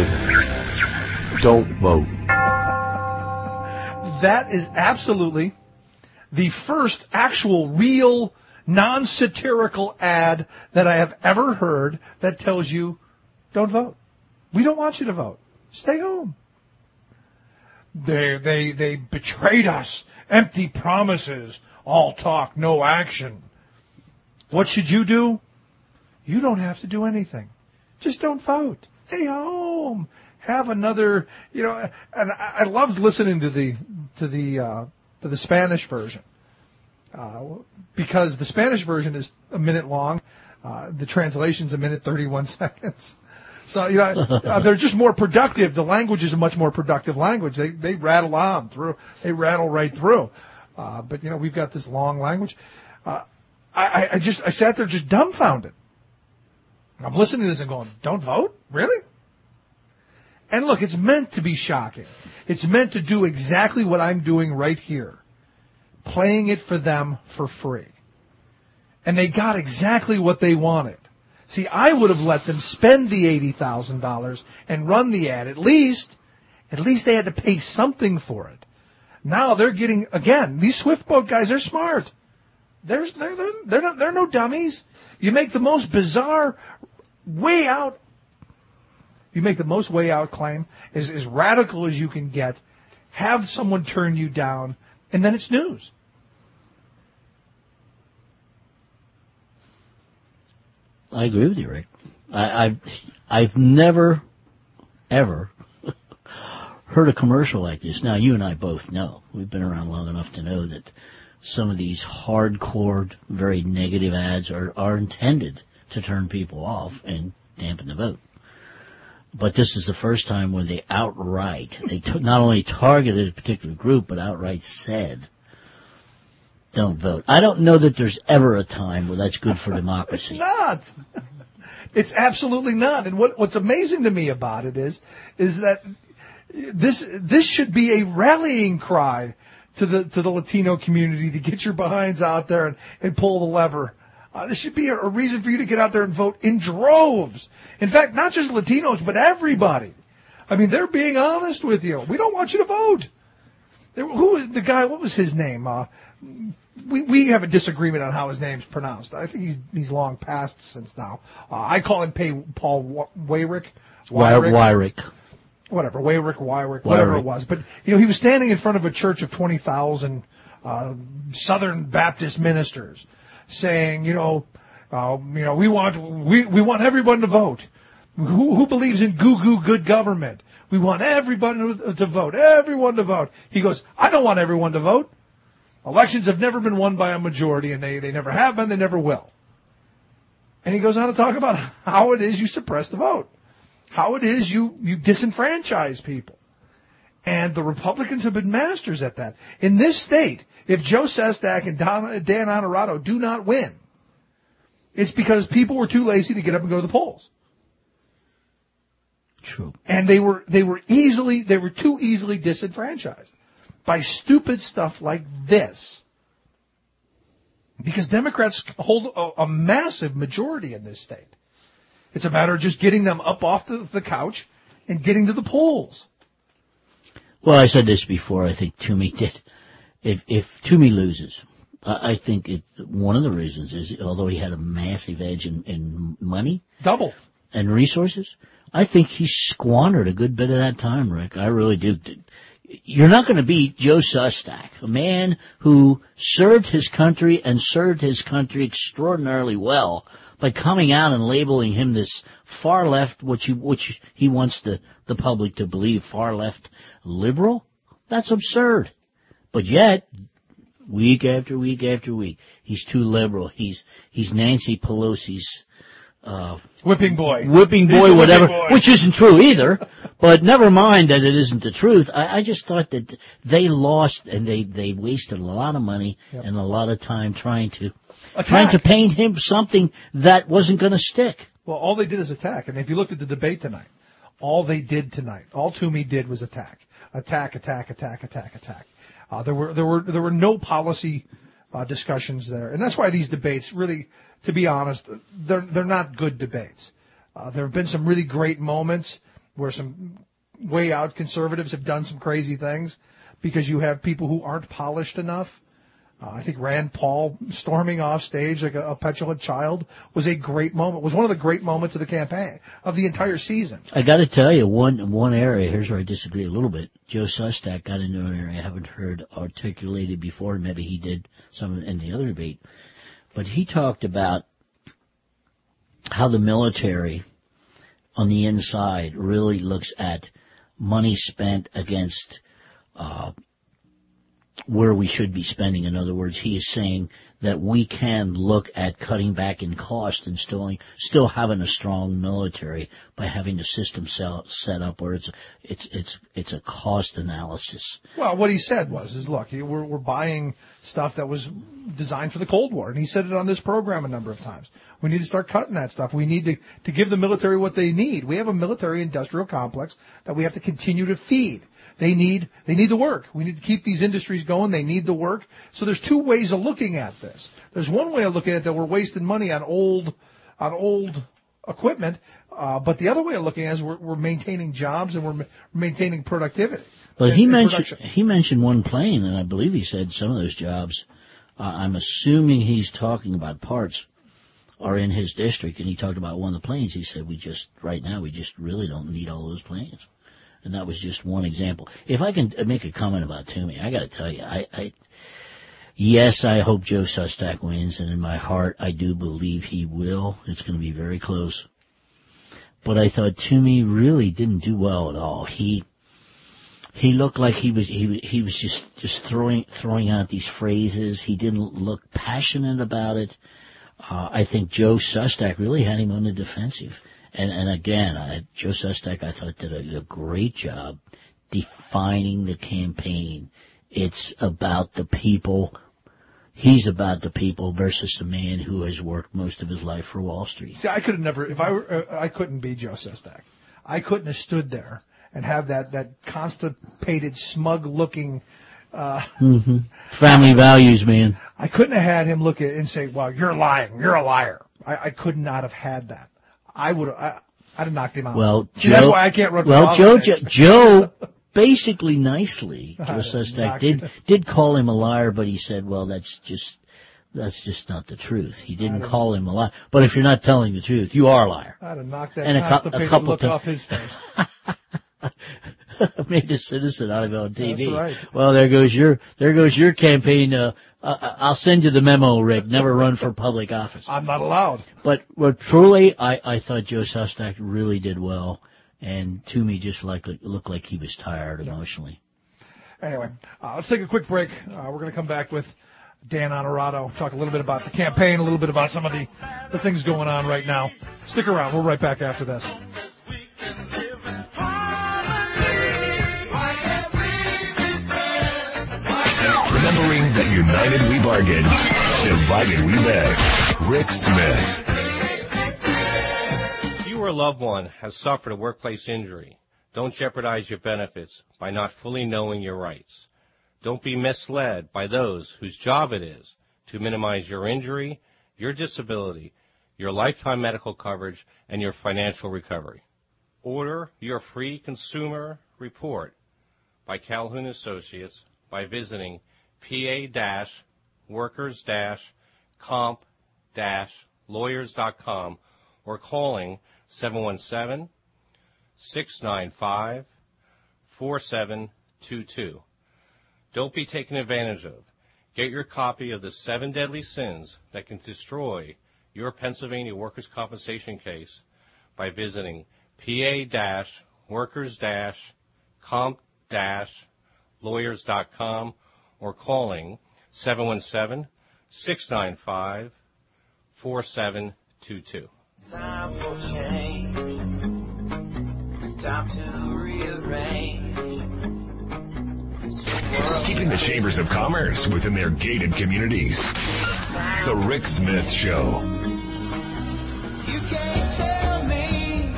Don't vote. That is absolutely the first actual real non-satirical ad that I have ever heard that tells you, don't vote. We don't want you to vote. Stay home. They they they betrayed us. Empty promises. All talk, no action. What should you do? You don't have to do anything. Just don't vote. Stay home. Have another, you know, and I, I loved listening to the to the uh, to the Spanish version. Uh, because the Spanish version is a minute long, uh, the translation's a minute thirty-one seconds. So you know uh, they're just more productive. The language is a much more productive language. They they rattle on through. They rattle right through. Uh, but you know we've got this long language. Uh, I, I just I sat there just dumbfounded. I'm listening to this and going, "Don't vote? Really?" And look, it's meant to be shocking. It's meant to do exactly what I'm doing right here. Playing it for them for free. And they got exactly what they wanted. See, I would have let them spend the eighty thousand dollars and run the ad. At least, at least they had to pay something for it. Now they're getting, again, these Swiftboat guys are smart. They're, they're, they're, they're, not, they're no dummies. You make the most bizarre, way out, you make the most way out claim, as, as radical as you can get, have someone turn you down, and then it's news. I agree with you, Rick. I, I've I've never, ever heard a commercial like this. Now, you and I both know. We've been around long enough to know that some of these hardcore, very negative ads are, are intended to turn people off and dampen the vote. But this is the first time when they outright, they t- not only targeted a particular group, but outright said, don't vote. I don't know that there's ever a time where that's good for democracy. It's not. It's absolutely not. And what, what's amazing to me about it is, is that this this should be a rallying cry to the to the Latino community to get your behinds out there and, and pull the lever. Uh, this should be a, a reason for you to get out there and vote in droves. In fact, not just Latinos, but everybody. I mean, they're being honest with you. We don't want you to vote. There, who was the guy? What was his name? Uh, we we have a disagreement on how his name's pronounced. I think he's he's long past since now. Uh, I call him Pay, Paul Weyrich. Weyrich. Weyrich. Whatever, Weyrich, Weyrich, whatever Weyrich. it was. But, you know, he was standing in front of a church of twenty thousand uh, Southern Baptist ministers saying, you know, uh, you know, we want we we want everyone to vote. Who, who believes in goo-goo good government? We want everybody to, to vote, everyone to vote. He goes, I don't want everyone to vote. Elections have never been won by a majority, and they, they never have been, they never will. And he goes on to talk about how it is you suppress the vote, how it is you, you disenfranchise people. And the Republicans have been masters at that. In this state, if Joe Sestak and Don, Dan Honorado do not win, it's because people were too lazy to get up and go to the polls. True. And they were they were easily they were too easily disenfranchised by stupid stuff like this. Because Democrats hold a, a massive majority in this state. It's a matter of just getting them up off the, the couch and getting to the polls. Well, I said this before. I think Toomey did. If if Toomey loses, I, I think it, one of the reasons is, although he had a massive edge in, in money, double, and resources, I think he squandered a good bit of that time, Rick. I really do. You're not going to beat Joe Sestak, a man who served his country and served his country extraordinarily well, by coming out and labeling him this far left, which he, which he wants the, the public to believe, far left liberal. That's absurd. But yet, week after week after week, he's too liberal. He's he's Nancy Pelosi's Uh, whipping boy. Whipping boy, He's whatever, whipping boy. which isn't true either. But never mind that it isn't the truth. I, I just thought that they lost and they, they wasted a lot of money Yep. and a lot of time trying to Attack. trying to paint him something that wasn't going to stick. Well, all they did is attack. And if you looked at the debate tonight, all they did tonight, all Toomey did was attack, attack, attack, attack, attack, attack. Uh, there were there were there were no policy uh, discussions there, and that's why these debates really, to be honest, they're they're not good debates. Uh, there have been some really great moments where some way out conservatives have done some crazy things because you have people who aren't polished enough. Uh, I think Rand Paul storming off stage like a, a petulant child was a great moment. Was one of the great moments of the campaign, of the entire season. I got to tell you, one one area, here's where I disagree a little bit. Joe Sestak got into an area I haven't heard articulated before. Maybe he did some in the other debate. But he talked about how the military on the inside really looks at money spent against uh where we should be spending. In other words, he is saying that we can look at cutting back in cost and still still having a strong military by having the system set up where it's it's it's it's a cost analysis. Well, what he said was, is look, we're we're buying stuff that was designed for the Cold War, and he said it on this program a number of times. We need to start cutting that stuff. We need to to give the military what they need. We have a military-industrial complex that we have to continue to feed. They need they need the work. We need to keep these industries going. They need the work. So there's two ways of looking at this. There's one way of looking at it that we're wasting money on old on old equipment, uh, but the other way of looking at it is we're, we're maintaining jobs and we're ma- maintaining productivity. Well, and, he and mentioned production. he mentioned one plane, and I believe he said some of those jobs. Uh, I'm assuming he's talking about parts are in his district, and he talked about one of the planes. He said we just right now we just really don't need all those planes. And that was just one example. If I can make a comment about Toomey, I got to tell you, I, I, yes, I hope Joe Sestak wins, and in my heart, I do believe he will. It's going to be very close. But I thought Toomey really didn't do well at all. He he looked like he was he he was just just throwing throwing out these phrases. He didn't look passionate about it. Uh, I think Joe Sestak really had him on the defensive. And, and again, I, Joe Sestak, I thought, did a, a great job defining the campaign. It's about the people. He's about the people versus the man who has worked most of his life for Wall Street. See, I could have never, if I were, uh, I couldn't be Joe Sestak. I couldn't have stood there and have that, that constipated, smug-looking uh mm-hmm. family values, man. I couldn't have had him look at it and say, well, you're lying. You're a liar. I, I could not have had that. I would have, I, I'd have knocked him out. Well, See, Joe, that's why I can't run for Well, Joe, politics. Joe basically nicely, Joe Sestak did did call him a liar, but he said, well, that's just that's just not the truth. He didn't call him a liar. But if you're not telling the truth, you are a liar. I'd have knocked that And a cou- a constipated couple look ti- off his face. Made a citizen out of it on T V. That's right. Well, there goes your there goes your campaign. Uh, uh, I'll send you the memo, Rick. Never run for public office. I'm not allowed. But well, truly, I, I thought Joe Sestak really did well, and Toomey just like looked like he was tired emotionally. Anyway, uh, let's take a quick break. Uh, we're going to come back with Dan Honorato, talk a little bit about the campaign, a little bit about some of the, the things going on right now. Stick around. We'll be right back after this. Remembering that united we bargain, divided we beg. Rick Smith. If you or a loved one has suffered a workplace injury, don't jeopardize your benefits by not fully knowing your rights. Don't be misled by those whose job it is to minimize your injury, your disability, your lifetime medical coverage, and your financial recovery. Order your free consumer report by Calhoun Associates by visiting P A workers comp lawyers dot com or calling seven one seven, six nine five, four seven two two. Don't be taken advantage of. Get your copy of the seven deadly sins that can destroy your Pennsylvania workers' compensation case by visiting P A workers comp lawyers dot com or calling seven one seven, six nine five, four seven two two. Time for change. It's time to rearrange. Keeping the chambers of commerce within their gated communities. The Rick Smith Show. You can't tell me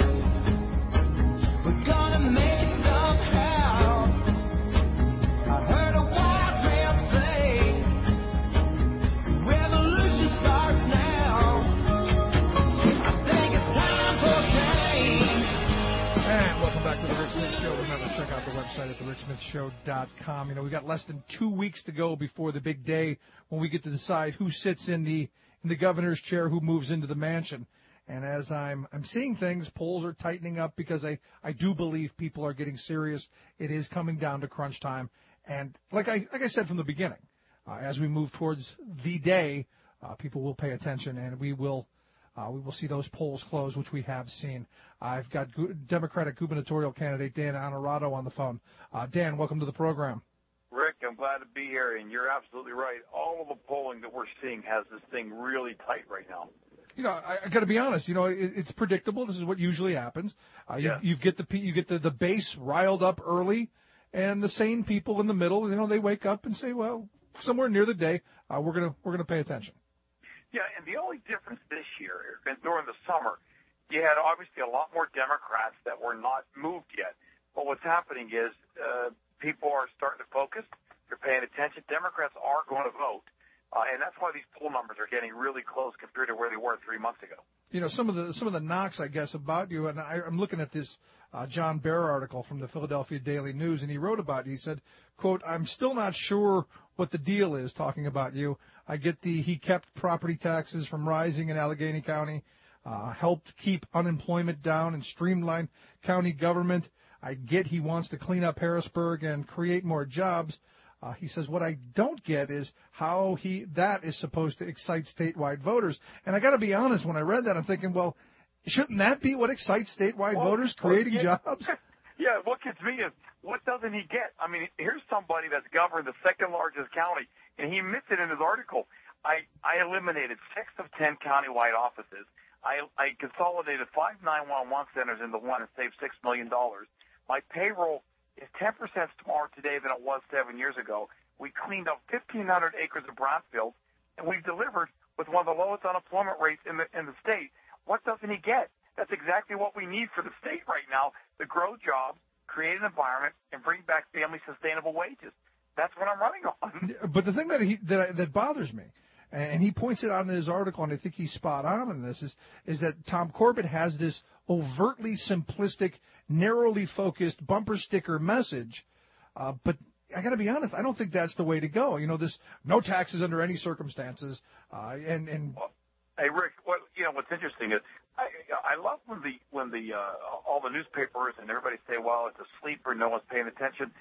we're gonna make it somehow. I heard a wise man say revolution starts now. I think it's time for change. And welcome back to the Rick Smith Show. Remember, check out the website at the rick smith show dot com. You know, we got less than two weeks to go before the big day when we get to decide who sits in the in the governor's chair, who moves into the mansion. And as I'm I'm seeing things, polls are tightening up because I, I do believe people are getting serious. It is coming down to crunch time. And like I like I said from the beginning, uh, as we move towards the day, uh, people will pay attention, and we will uh, we will see those polls close, which we have seen. I've got gu- Democratic gubernatorial candidate Dan Honorato on the phone. Uh, Dan, welcome to the program. Rick, I'm glad to be here, and you're absolutely right. All of the polling that we're seeing has this thing really tight right now. You know, I, I got to be honest. You know, it, it's predictable. This is what usually happens. Uh, you, Yeah. you get the you get the, the base riled up early, and the sane people in the middle, you know, they wake up and say, well, somewhere near the day, uh, we're gonna we're gonna pay attention. Yeah, and the only difference this year, and during the summer, you had obviously a lot more Democrats that were not moved yet. But what's happening is uh, people are starting to focus. They're paying attention. Democrats are going to vote. Uh, and that's why these poll numbers are getting really close compared to where they were three months ago. You know, some of the some of the knocks, I guess, about you, and I, I'm looking at this uh, John Bear article from the Philadelphia Daily News, and he wrote about you. He said, quote, I'm still not sure what the deal is, talking about you. I get the he kept property taxes from rising in Allegheny County, uh, helped keep unemployment down and streamline county government. I get he wants to clean up Harrisburg and create more jobs. Uh, he says, what I don't get is how he that is supposed to excite statewide voters. And I got to be honest, when I read that, I'm thinking, well, shouldn't that be what excites statewide Well, voters, well, creating yeah. jobs? Yeah, what gets me is, what doesn't he get? I mean, here's somebody that's governed the second largest county, and he admits it in his article. I, I eliminated six of ten countywide offices. I, I consolidated five nine one one centers into one and saved six million dollars. My payroll is ten percent smaller today than it was seven years ago. We cleaned up fifteen hundred acres of brownfields, and we've delivered with one of the lowest unemployment rates in the in the state. What doesn't he get? That's exactly what we need for the state right now, to grow jobs, create an environment, and bring back family sustainable wages. That's what I'm running on. But the thing that he that, that bothers me, and he points it out in his article, and I think he's spot on in this, is is that Tom Corbett has this overtly simplistic narrowly focused bumper sticker message. Uh, but I got to be honest, I don't think that's the way to go. You know, this no taxes under any circumstances, uh, and and. Well, hey Rick, what you know what's interesting is I I love when the when the uh, all the newspapers and everybody say, well, it's a sleeper, no one's paying attention.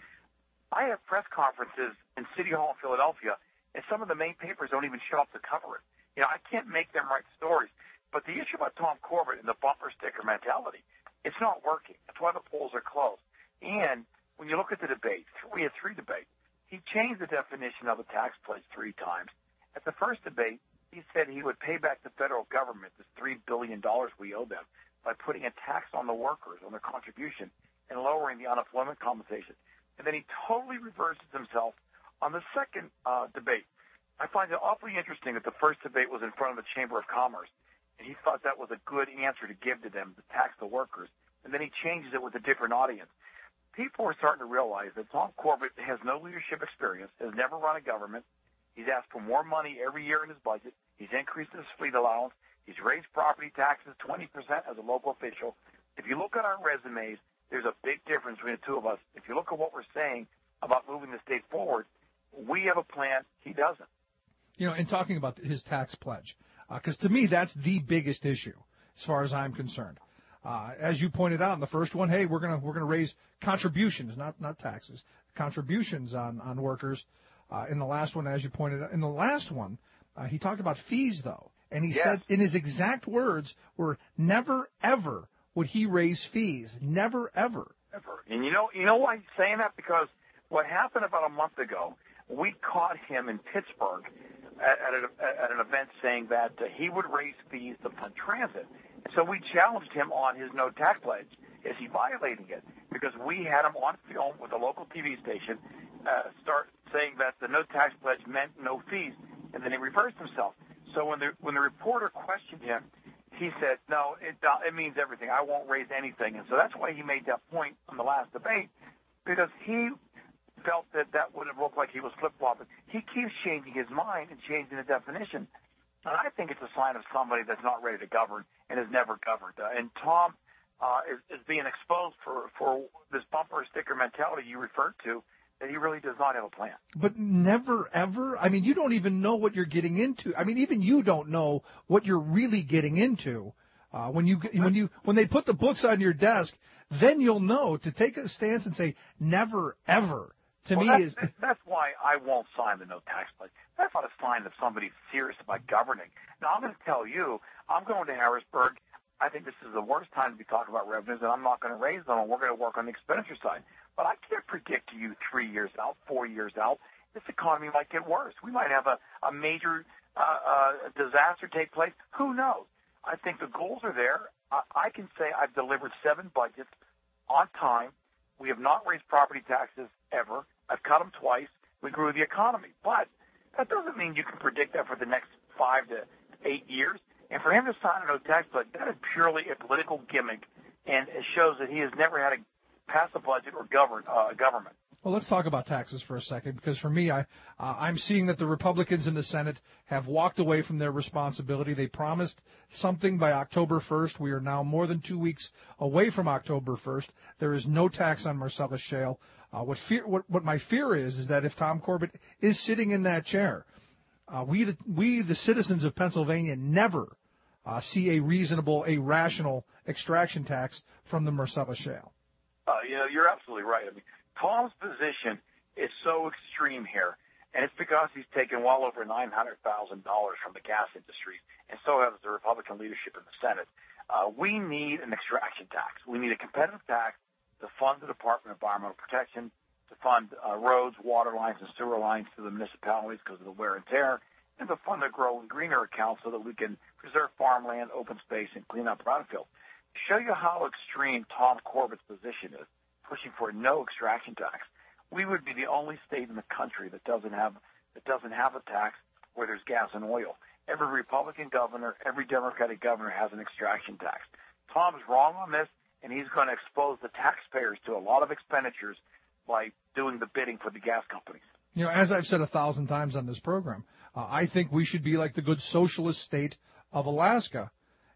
I have press conferences in City Hall in Philadelphia, and some of the main papers don't even show up to cover it. You know, I can't make them write stories. But the issue about Tom Corbett and the bumper sticker mentality, it's not working. That's why the polls are closed. And when you look at the debate, we had three debates. He changed the definition of a tax pledge three times. At the first debate, he said he would pay back the federal government this three billion dollars we owe them by putting a tax on the workers, on their contribution, and lowering the unemployment compensation. And then he totally reverses himself on the second uh, debate. I find it awfully interesting that the first debate was in front of the Chamber of Commerce, and he thought that was a good answer to give to them, to tax the workers. And then he changes it with a different audience. People are starting to realize that Tom Corbett has no leadership experience, has never run a government. He's asked for more money every year in his budget. He's increased his fleet allowance. He's raised property taxes twenty percent as a local official. If you look at our resumes, there's a big difference between the two of us. If you look at what we're saying about moving the state forward, we have a plan. He doesn't. You know, in talking about his tax pledge, because uh, to me that's the biggest issue as far as I'm concerned. Uh, as you pointed out in the first one, hey, we're gonna we're gonna raise contributions, not not taxes, contributions on on workers. Uh, in the last one, as you pointed out, in the last one, uh, he talked about fees though, and he yes. said in his exact words were never ever would he raise fees, never ever. Ever. And you know you know why he's saying that? Because what happened about a month ago, we caught him in Pittsburgh at, at, a, at an event saying that uh, he would raise fees to fund transit. And so we challenged him on his no tax pledge. Is he violating it? Because we had him on film with a local T V station uh, start saying that the no tax pledge meant no fees, and then he reversed himself. So when the when the reporter questioned him, he said, no, it, uh, it means everything. I won't raise anything. And so that's why he made that point on the last debate, because he felt that that would have looked like he was flip-flopping. He keeps changing his mind and changing the definition. And I think it's a sign of somebody that's not ready to govern and has never governed. Uh, and Tom uh, is, is being exposed for, for this bumper sticker mentality you referred to, that he really does not have a plan. But never, ever? I mean, you don't even know what you're getting into. I mean, even you don't know what you're really getting into. Uh, when you when you when they put the books on your desk, then you'll know to take a stance and say never, ever. To well, me, that's, is that's why I won't sign the no tax pledge. That's not a sign that somebody's serious about governing. Now, I'm going to tell you, I'm going to Harrisburg. I think this is the worst time to be talking about revenues, and I'm not going to raise them, and we're going to work on the expenditure side. But I can't predict to you three years out, four years out, this economy might get worse. We might have a, a major uh, uh, disaster take place. Who knows? I think the goals are there. I, I can say I've delivered seven budgets on time. We have not raised property taxes ever. I've cut them twice. We grew the economy. But that doesn't mean you can predict that for the next five to eight years. And for him to sign a no tax pledge, that is purely a political gimmick, and it shows that he has never had to pass a budget or govern uh, government. Well, let's talk about taxes for a second, because for me, I, uh, I'm seeing that the Republicans in the Senate have walked away from their responsibility. They promised something by October first. We are now more than two weeks away from October first. There is no tax on Marcellus Shale. Uh, what, fear, what, what my fear is is that if Tom Corbett is sitting in that chair, uh, we, the, we, the citizens of Pennsylvania, never uh, see a reasonable, a rational extraction tax from the Marcellus Shale. Uh, you know, you're absolutely right. I mean, Tom's position is so extreme here, and it's because he's taken well over nine hundred thousand dollars from the gas industry, and so has the Republican leadership in the Senate. Uh, we need an extraction tax. We need a competitive tax to fund the Department of Environmental Protection, to fund uh, roads, water lines, and sewer lines to the municipalities because of the wear and tear, and to fund the Grow and Greener account so that we can preserve farmland, open space, and clean up brownfield. To show you how extreme Tom Corbett's position is, pushing for no extraction tax, we would be the only state in the country that doesn't have that doesn't have a tax where there's gas and oil. Every Republican governor, every Democratic governor has an extraction tax. Tom's wrong on this, and he's going to expose the taxpayers to a lot of expenditures by doing the bidding for the gas companies. You know, as I've said a thousand times on this program, uh, I think we should be like the good socialist state of Alaska.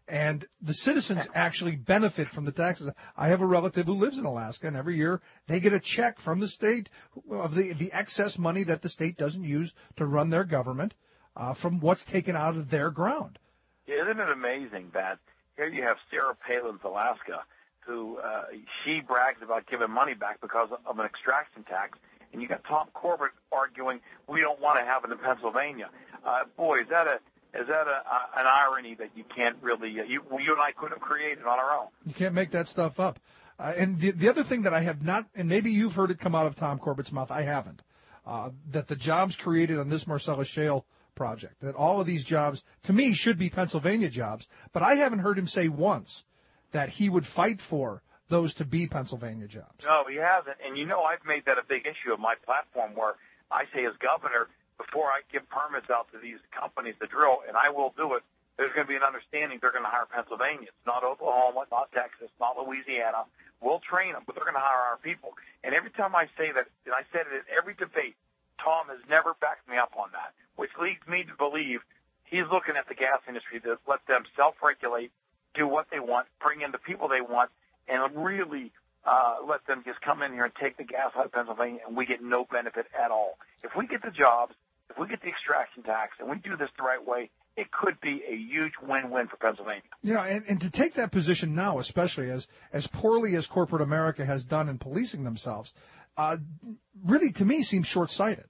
And the citizens actually benefit from the taxes. I have a relative who lives in Alaska, and every year they get a check from the state of the, the excess money that the state doesn't use to run their government uh, from what's taken out of their ground. Isn't it amazing that here you have Sarah Palin's Alaska, who uh, she brags about giving money back because of an extraction tax, and you got Tom Corbett arguing we don't want to have it in Pennsylvania. Uh, boy, is that a is that a, a, an irony that you can't really uh, you you and I couldn't have created on our own. You can't make that stuff up. Uh, and the, the other thing that I have not, and maybe you've heard it come out of Tom Corbett's mouth, I haven't, uh, that the jobs created on this Marcellus Shale project, that all of these jobs, to me, should be Pennsylvania jobs, but I haven't heard him say once that he would fight for those to be Pennsylvania jobs. No, he hasn't. And you know, I've made that a big issue of my platform where I say as governor, before I give permits out to these companies to drill, and I will do it, there's going to be an understanding they're going to hire Pennsylvanians, not Oklahoma, not Texas, not Louisiana. We'll train them, but they're going to hire our people. And every time I say that, and I said it at every debate, Tom has never backed me up on that, which leads me to believe he's looking at the gas industry to let them self-regulate, do what they want, bring in the people they want, and really uh, let them just come in here and take the gas out of Pennsylvania, and we get no benefit at all. If we get the jobs, if we get the extraction tax, and we do this the right way, it could be a huge win-win for Pennsylvania. You know, and, and to take that position now, especially as, as poorly as corporate America has done in policing themselves, uh, really, to me, seems short-sighted.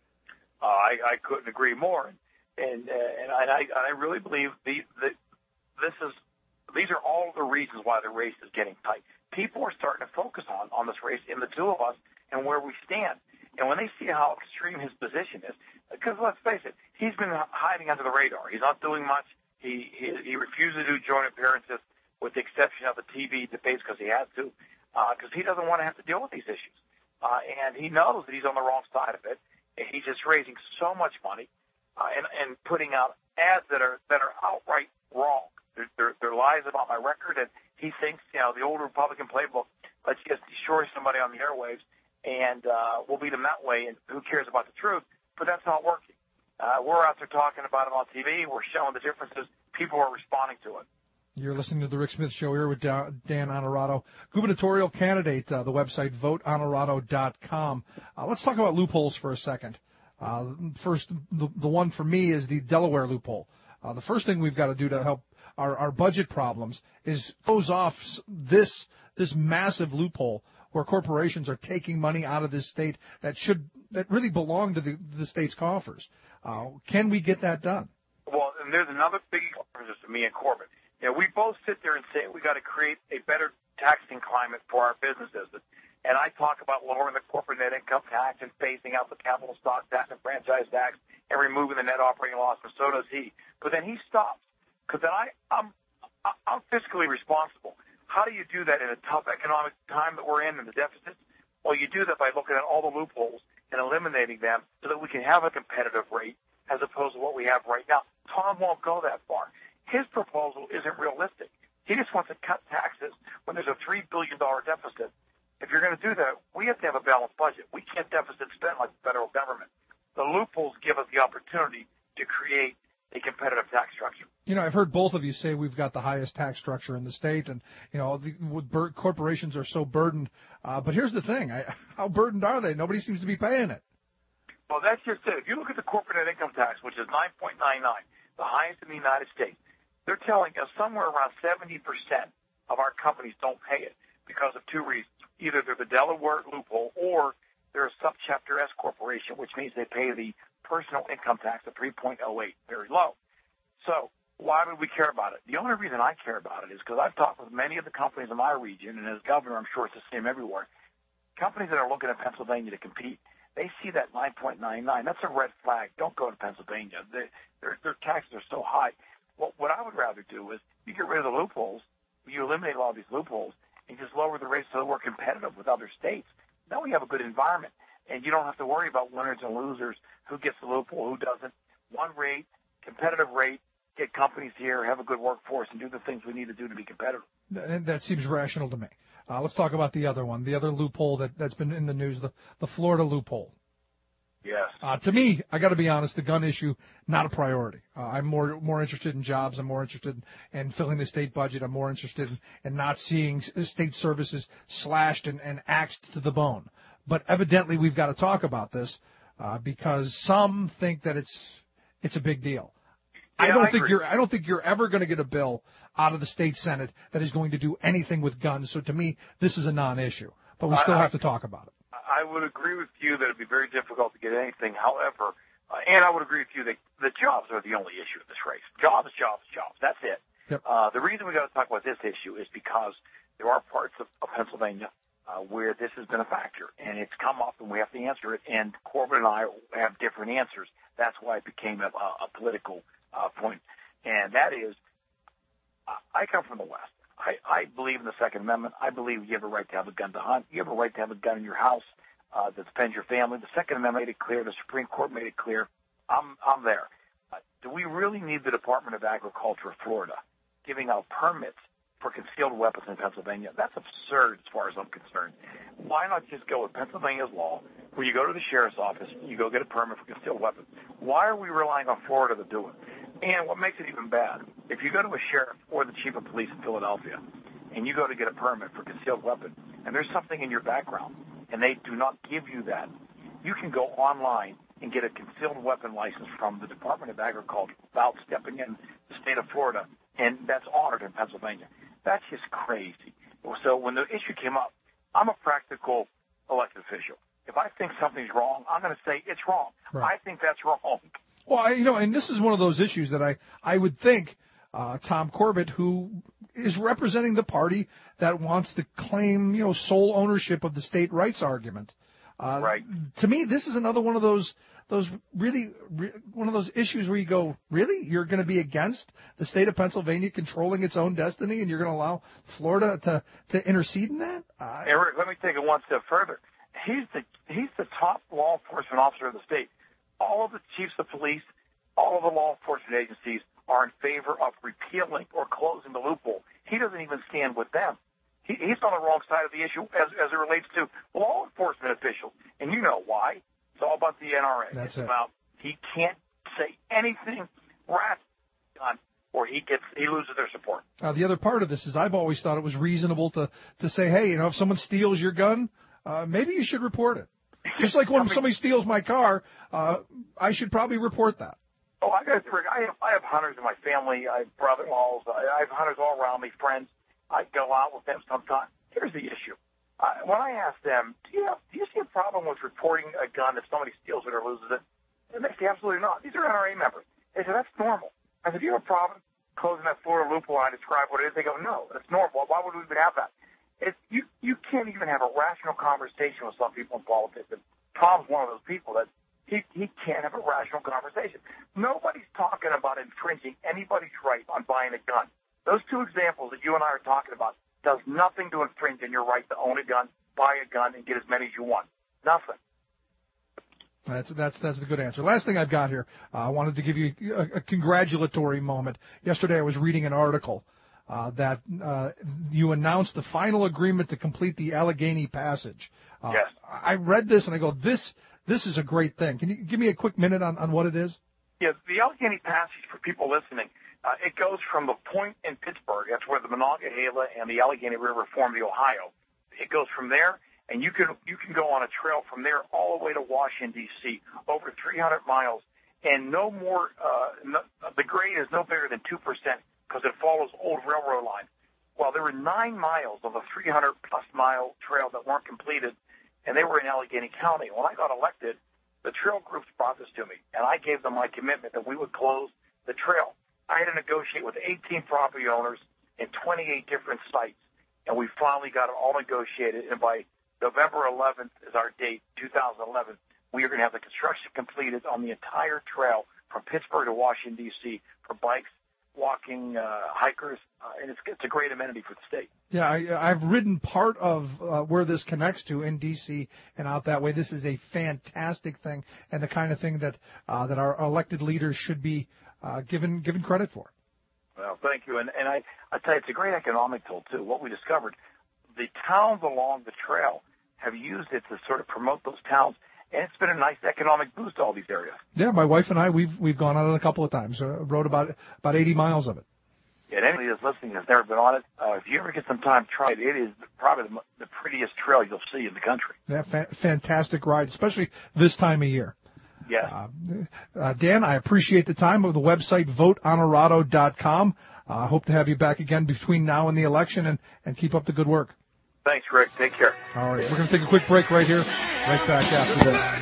Uh, I, I couldn't agree more. And, uh, and, I, and I really believe the, the, this is these are all the reasons why the race is getting tight. People are starting to focus on, on this race in the two of us and where we stand. And when they see how extreme his position is, because let's face it, he's been hiding under the radar. He's not doing much. He he, he refused to do joint appearances with the exception of the T V debates because he has to, because uh, he doesn't want to have to deal with these issues. Uh, and he knows that he's on the wrong side of it. And he's just raising so much money uh, and, and putting out ads that are that are outright wrong. They're, they're, they're lies about my record, and he thinks, you know, the old Republican playbook, let's just destroy somebody on the airwaves, and uh, we'll beat them that way, and who cares about the truth? But that's not working. Uh, we're out there talking about it on T V. We're showing the differences. People are responding to it. You're listening to the Rick Smith Show here with Dan Honorado, gubernatorial candidate. Uh, the website, vote honorado dot com. Uh, let's talk about loopholes for a second. Uh, first, the, the one for me is the Delaware loophole. Uh, the first thing we've got to do to help our, our budget problems is close off this this massive loophole where corporations are taking money out of this state that should that really belong to the, the state's coffers. Uh, can we get that done? Well, and there's another big difference to me and Corbett. You know, we both sit there and say we got to create a better taxing climate for our businesses. And I talk about lowering the corporate net income tax and phasing out the capital stock tax and franchise tax and removing the net operating loss, and so does he. But then he stops. Because then I, I'm, I'm fiscally responsible. How do you do that in a tough economic time that we're in and the deficits? Well, you do that by looking at all the loopholes and eliminating them so that we can have a competitive rate as opposed to what we have right now. Tom won't go that far. His proposal isn't realistic. He just wants to cut taxes when there's a three billion dollars deficit. If you're going to do that, we have to have a balanced budget. We can't deficit spend like the federal government. The loopholes give us the opportunity to create a competitive tax structure. You know, I've heard both of you say we've got the highest tax structure in the state, and, you know, the, bur- corporations are so burdened. Uh, but here's the thing. I, how burdened are they? Nobody seems to be paying it. Well, that's just it. If you look at the corporate net income tax, which is nine point nine nine, the highest in the United States, they're telling us somewhere around seventy percent of our companies don't pay it because of two reasons. Either they're the Delaware loophole or they're a subchapter S corporation, which means they pay the personal income tax of three point oh eight, very low. So why would we care about it? The only reason I care about it is because I've talked with many of the companies in my region, and as governor, I'm sure it's the same everywhere. Companies that are looking at Pennsylvania to compete, they see that nine point nine nine. That's a red flag. Don't go to Pennsylvania. They, their, their taxes are so high. Well, what I would rather do is you get rid of the loopholes, you eliminate all these loopholes, and just lower the rates so that we're competitive with other states. Then we have a good environment, and you don't have to worry about winners and losers, who gets the loophole, who doesn't. One rate, competitive rate, get companies here, have a good workforce, and do the things we need to do to be competitive. That, that seems rational to me. Uh, let's talk about the other one, the other loophole that, that's been in the news, the, the Florida loophole. Yes. Uh, to me, I got to be honest, the gun issue, not a priority. Uh, I'm more more interested in jobs. I'm more interested in, in filling the state budget. I'm more interested in, in not seeing state services slashed and, and axed to the bone. But evidently, we've got to talk about this uh, because some think that it's it's a big deal. Yeah, I don't I think agree. you're I don't think you're ever going to get a bill out of the state Senate that is going to do anything with guns. So to me, this is a non-issue. But we still I, have to talk about it. I would agree with you that it'd be very difficult to get anything. However, uh, and I would agree with you that the jobs are the only issue in this race. Jobs, jobs, jobs. That's it. Yep. Uh, the reason we got to talk about this issue is because there are parts of, of Pennsylvania uh, where this has been a factor, and it's come up, and we have to answer it. And Corbett and I have different answers. That's why it became a, a, a political uh, point, and that is, I come from the West. I, I believe in the Second Amendment. I believe you have a right to have a gun to hunt. You have a right to have a gun in your house uh, that defends your family. The Second Amendment made it clear. The Supreme Court made it clear. I'm I'm there. Uh, do we really need the Department of Agriculture of Florida giving out permits for concealed weapons in Pennsylvania? That's absurd as far as I'm concerned. Why not just go with Pennsylvania's law, where you go to the sheriff's office, you go get a permit for concealed weapons? Why are we relying on Florida to do it? And what makes it even bad, if you go to a sheriff or the chief of police in Philadelphia and you go to get a permit for concealed weapon and there's something in your background and they do not give you that, you can go online and get a concealed weapon license from the Department of Agriculture without stepping in the state of Florida, and that's honored in Pennsylvania. That's just crazy. So when the issue came up, I'm a practical elected official. If I think something's wrong, I'm going to say it's wrong. Right. I think that's wrong. Well, I, you know, and this is one of those issues that I, I would think uh, Tom Corbett, who is representing the party that wants to claim, you know, sole ownership of the state rights argument. Uh, right. To me, this is another one of those those really re, one of those issues where you go, really, you're going to be against the state of Pennsylvania controlling its own destiny, and you're going to allow Florida to to intercede in that? Uh, Eric, let me take it one step further. He's the he's the top law enforcement officer of the state. All of the chiefs of police, all of the law enforcement agencies are in favor of repealing or closing the loophole. He doesn't even stand with them. He, he's on the wrong side of the issue as, as it relates to law enforcement officials. And you know why. It's all about the N R A. That's it's it. about he can't say anything rational or he gets he loses their support. Uh, the other part of this is I've always thought it was reasonable to, to say, hey, you know, if someone steals your gun, uh, maybe you should report it. Just like when I mean, somebody steals my car, uh, I should probably report that. Oh, I got I have I have hunters in my family. I have brother-in-laws. I, I have hunters all around me, friends. I go out with them sometimes. Here's the issue. Uh, when I ask them, do you have, do you see a problem with reporting a gun if somebody steals it or loses it? And they say, absolutely not. These are N R A members. They say, that's normal. I said, do you have a problem closing that Florida loophole? I describe what it is. They go, no, that's normal. Why would we even have that? It, you you can't even have a rational conversation with some people in politics. And Tom's one of those people that he, he can't have a rational conversation. Nobody's talking about infringing anybody's right on buying a gun. Those two examples that you and I are talking about does nothing to infringe on your right to own a gun, buy a gun, and get as many as you want. Nothing. That's that's that's the good answer. Last thing I've got here, uh, I wanted to give you a, a congratulatory moment. Yesterday I was reading an article uh, that uh, you announced the final agreement to complete the Allegheny Passage. Uh, yes. I read this and I go, this this is a great thing. Can you give me a quick minute on, on what it is? Yeah, the Allegheny Passage, for people listening, uh, it goes from the point in Pittsburgh, that's where the Monongahela and the Allegheny River form the Ohio. It goes from there, and you can you can go on a trail from there all the way to Washington, D C, over three hundred miles, and no more, uh, no, the grade is no bigger than two percent because it follows old railroad lines. Well, there were nine miles of a three hundred plus mile trail that weren't completed, and they were in Allegheny County. When I got elected, the trail groups brought this to me, and I gave them my commitment that we would close the trail. I had to negotiate with eighteen property owners in twenty-eight different sites, and we finally got it all negotiated, and by November eleventh is our date, two thousand eleven. We are going to have the construction completed on the entire trail from Pittsburgh to Washington, D C for bikes, walking, uh, hikers, uh, and it's, it's a great amenity for the state. Yeah, I, I've ridden part of uh, where this connects to in D C and out that way. This is a fantastic thing and the kind of thing that uh, that our elected leaders should be uh, given given credit for. Well, thank you. And, and I, I tell you, it's a great economic tool, too. What we discovered, the towns along the trail have used it to sort of promote those towns. and it's been a nice economic boost to all these areas. Yeah, my wife and I, we've we've gone on it a couple of times. Uh, rode about about eighty miles of it. Yeah, and anybody that's listening that's never been on it, uh, if you ever get some time, try it. It is probably the, the prettiest trail you'll see in the country. Yeah, fa- fantastic ride, especially this time of year. Yes. Uh, uh, Dan, I appreciate the time. Of the website vote honorado dot com. I uh, hope to have you back again between now and the election, and, and keep up the good work. Thanks, Rick. Take care. All right, we're going to take a quick break right here. Right back after this.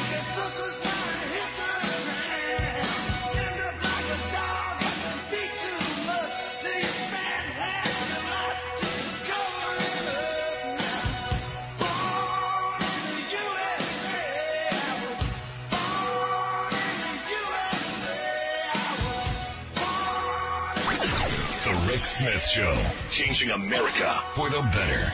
Rick Smith Show, changing America for the better.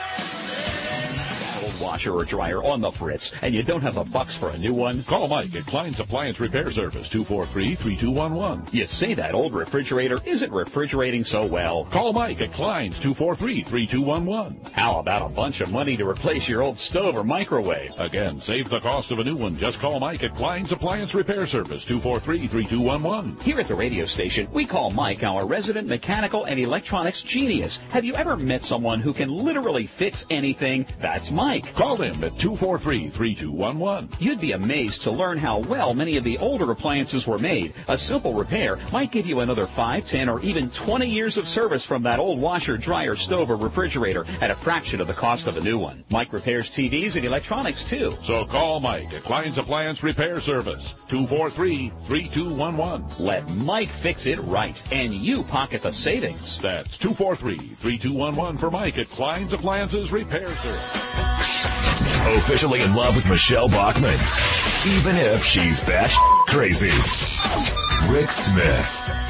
Old washer or dryer on the fritz, and you don't have the bucks for a new one? Call Mike at Klein's Appliance Repair Service, two four three, three two one one. You say that old refrigerator isn't refrigerating so well. Call Mike at Klein's, two four three, three two one one. How about a bunch of money to replace your old stove or microwave? Again, save the cost of a new one. Just call Mike at Klein's Appliance Repair Service, two four three, three two one one. Here at the radio station, we call Mike our resident mechanical and electronics genius. Have you ever met someone who can literally fix anything? That's Mike. Call him at two four three, three two one one. You'd be amazed to learn how well many of the older appliances were made. A simple repair might give you another five, ten, or even twenty years of service from that old washer, dryer, stove, or refrigerator at a fraction of the cost of a new one. Mike repairs T Vs and electronics, too. So call Mike at Klein's Appliance Repair Service, two four three, three two one one. Let Mike fix it right, and you pocket the savings. That's two four three, three two one one for Mike at Klein's Appliances Repair Service. Officially in love with Michelle Bachman, even if she's batsh crazy. Rick Smith.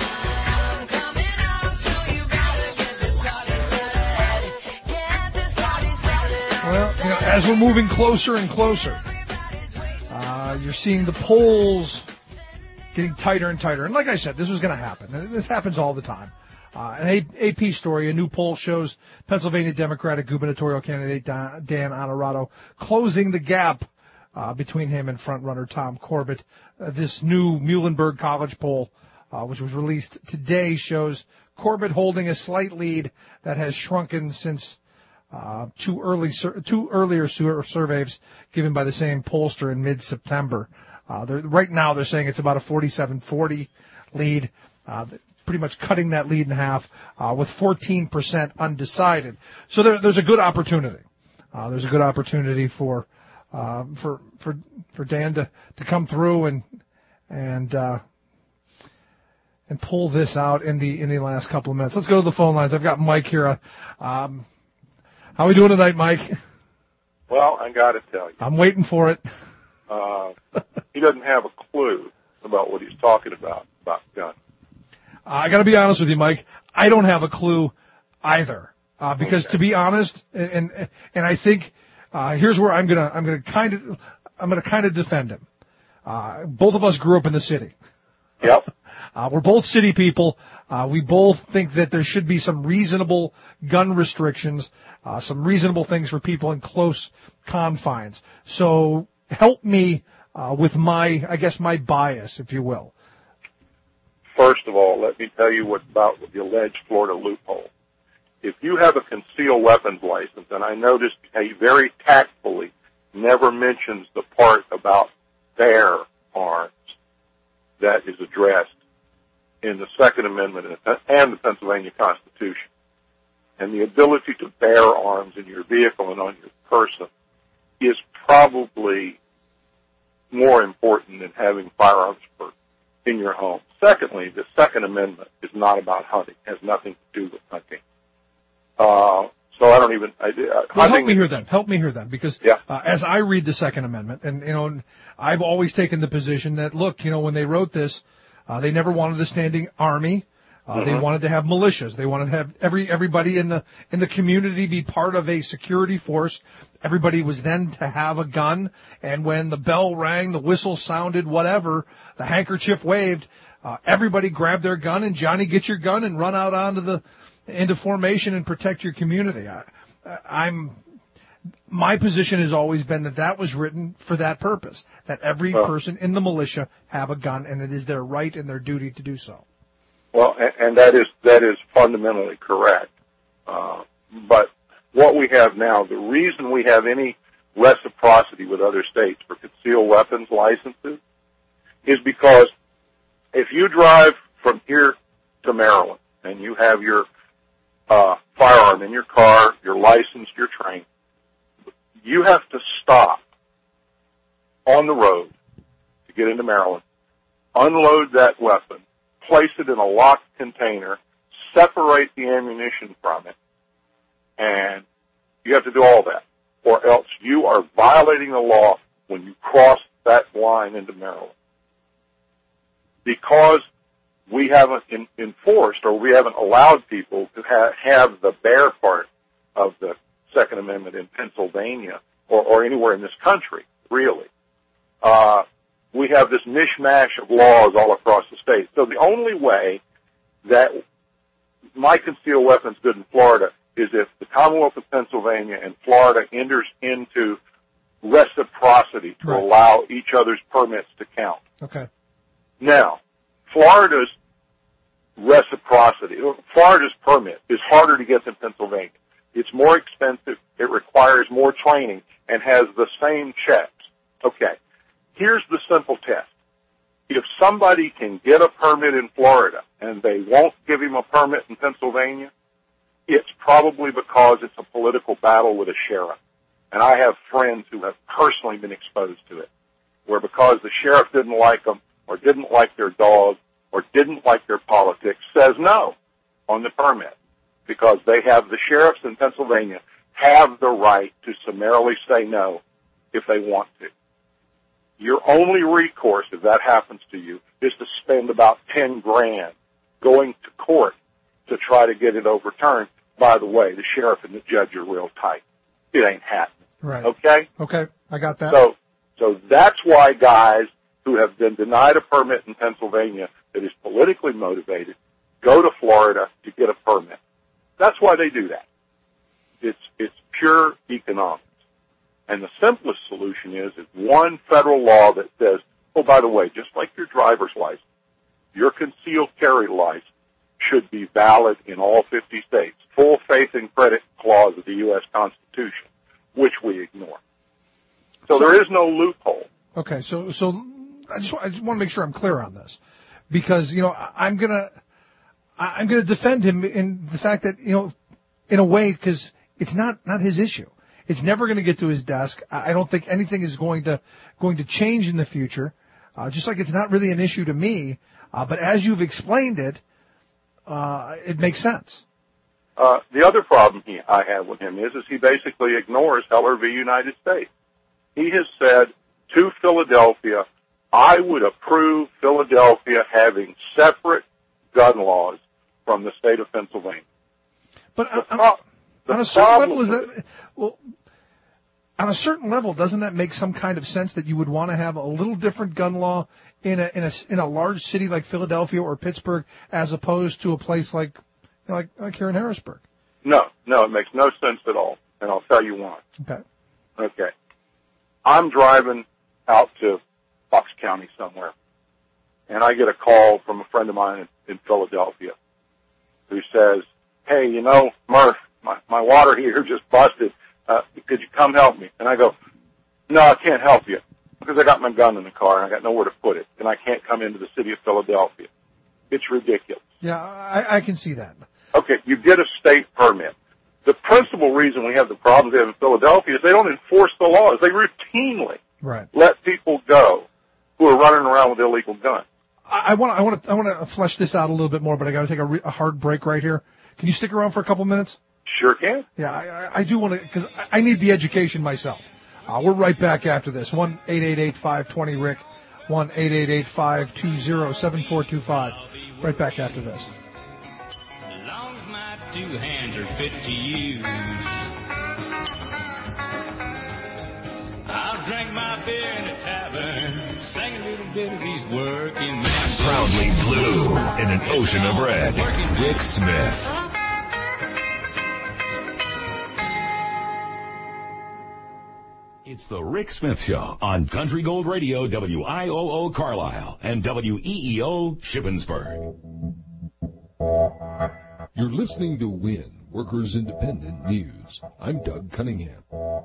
Well, you know, as we're moving closer and closer, uh, you're seeing the polls getting tighter and tighter. And like I said, this was going to happen. This happens all the time. Uh, an A P story, a new poll shows Pennsylvania Democratic gubernatorial candidate Dan Honorado closing the gap uh, between him and frontrunner Tom Corbett. Uh, this new Muhlenberg College poll, uh, which was released today, shows Corbett holding a slight lead that has shrunken since uh, two early sur- two earlier sur- surveys given by the same pollster in mid-September. Uh, right now, they're saying it's about a forty-seven forty lead. Uh, pretty much cutting that lead in half uh, with fourteen percent undecided. So there, there's a good opportunity. Uh, there's a good opportunity for uh, for for for Dan to, to come through and and uh, and pull this out in the in the last couple of minutes. Let's go to the phone lines. I've got Mike here. Um, how are we doing tonight, Mike? Well, I got to tell you, I'm waiting for it. Uh, he doesn't have a clue about what he's talking about about guns. Uh, I got to be honest with you, Mike. I don't have a clue either, uh, because okay. to be honest, and and I think uh, here's where I'm gonna I'm gonna kind of I'm gonna kind of defend him. Uh, both of us grew up in the city. Yep. Uh, we're both city people. Uh, we both think that there should be some reasonable gun restrictions, uh, some reasonable things for people in close confines. So help me uh, with my, I guess, my bias, if you will. First of all, let me tell you what about the alleged Florida loophole. If you have a concealed weapons license, and I noticed he very tactfully never mentions the part about bear arms that is addressed in the Second Amendment and the Pennsylvania Constitution. And the ability to bear arms in your vehicle and on your person is probably more important than having firearms for in your home. Secondly, the Second Amendment is not about hunting. It has nothing to do with hunting. Uh, so I don't even... I, I, well, help me here then. Help me here then, because yeah. uh, as I read the Second Amendment, and, you know, I've always taken the position that, look, you know, when they wrote this, uh, they never wanted a standing army. Uh, mm-hmm. They wanted to have militias. They wanted to have every everybody in the in the community be part of a security force. Everybody was then to have a gun, and when the bell rang, the whistle sounded, whatever, the handkerchief waved, uh, everybody grabbed their gun and Johnny, get your gun and run out onto the into formation and protect your community. I, I'm my position has always been that that was written for that purpose, that every Well- person in the militia have a gun, and it is their right and their duty to do so. Well, and, and that is that is fundamentally correct. Uh, but what we have now, the reason we have any reciprocity with other states for concealed weapons licenses is because if you drive from here to Maryland and you have your uh, firearm in your car, you're licensed, you're trained, you have to stop on the road to get into Maryland, unload that weapon, place it in a locked container, separate the ammunition from it, and you have to do all that, or else you are violating the law when you cross that line into Maryland. Because we haven't in, enforced or we haven't allowed people to ha- have the bear part of the Second Amendment in Pennsylvania or, or anywhere in this country, really. Uh, we have this mishmash of laws all across the state. So the only way that my concealed weapons good in Florida is if the Commonwealth of Pennsylvania and Florida enters into reciprocity to Right. allow each other's permits to count. Okay. Now, Florida's reciprocity, Florida's permit is harder to get than Pennsylvania. It's more expensive, it requires more training, and has the same checks. Okay, here's the simple test. If somebody can get a permit in Florida and they won't give him a permit in Pennsylvania, it's probably because it's a political battle with a sheriff. And I have friends who have personally been exposed to it, where because the sheriff didn't like them, or didn't like their dog, or didn't like their politics, says no on the permit. Because they have, the sheriffs in Pennsylvania have the right to summarily say no if they want to. Your only recourse, if that happens to you, is to spend about ten grand going to court to try to get it overturned. By the way, the sheriff and the judge are real tight. It ain't happening. Right. Okay? Okay, I got that. So, so that's why guys who have been denied a permit in Pennsylvania that is politically motivated go to Florida to get a permit. That's why they do that. It's, it's pure economics. And the simplest solution is, is one federal law that says, oh, by the way, just like your driver's license, your concealed carry license should be valid in all fifty states. Full faith and credit clause of the U S Constitution, which we ignore. So, so there is no loophole. Okay, so so I just I just want to make sure I'm clear on this, because you know I- I'm gonna I- I'm gonna defend him in the fact that you know in a way, because it's not not his issue. It's never going to get to his desk. I I don't think anything is going to going to change in the future. Uh, just like it's not really an issue to me. Uh, but as you've explained it, uh, it makes sense. Uh, the other problem he, I have with him is, is he basically ignores Heller v. United States. He has said to Philadelphia, I would approve Philadelphia having separate gun laws from the state of Pennsylvania. But The on, pro- the on a certain problem level, is with that well? On a certain level, doesn't that make some kind of sense that you would want to have a little different gun law in a in a in a large city like Philadelphia or Pittsburgh, as opposed to a place like you know, like like here in Harrisburg? No, no, it makes no sense at all, and I'll tell you why. Okay. Okay. I'm driving out to Fox County somewhere, and I get a call from a friend of mine in, in Philadelphia who says, hey, you know, Murph, my, my water heater just busted. Uh, could you come help me? And I go, no, I can't help you because I got my gun in the car and I got nowhere to put it, and I can't come into the city of Philadelphia. It's ridiculous. Yeah, I, I can see that. Okay, you get a state permit. The principal reason we have the problems we have in Philadelphia is they don't enforce the laws. They routinely Right. let people go who are running around with illegal guns. I want I want to I want to flesh this out a little bit more, but I got to take a, re, a hard break right here. Can you stick around for a couple minutes? Sure can. Yeah, I, I, I do want to, because I, I need the education myself. Uh, we're right back after this. one eight eight eight, five two zero, R I C, one eight eight eight, five two zero, seven four two five. Right back after this. As long as my two hands are fit to use, I'll drink my beer in a tavern, sing a little bit of these working men. Proudly blue in an ocean of red. Rick Smith. It's the Rick Smith Show on Country Gold Radio, W I O O Carlisle, and W E E O Shippensburg. You're listening to WIN, Workers Independent News. I'm Doug Cunningham.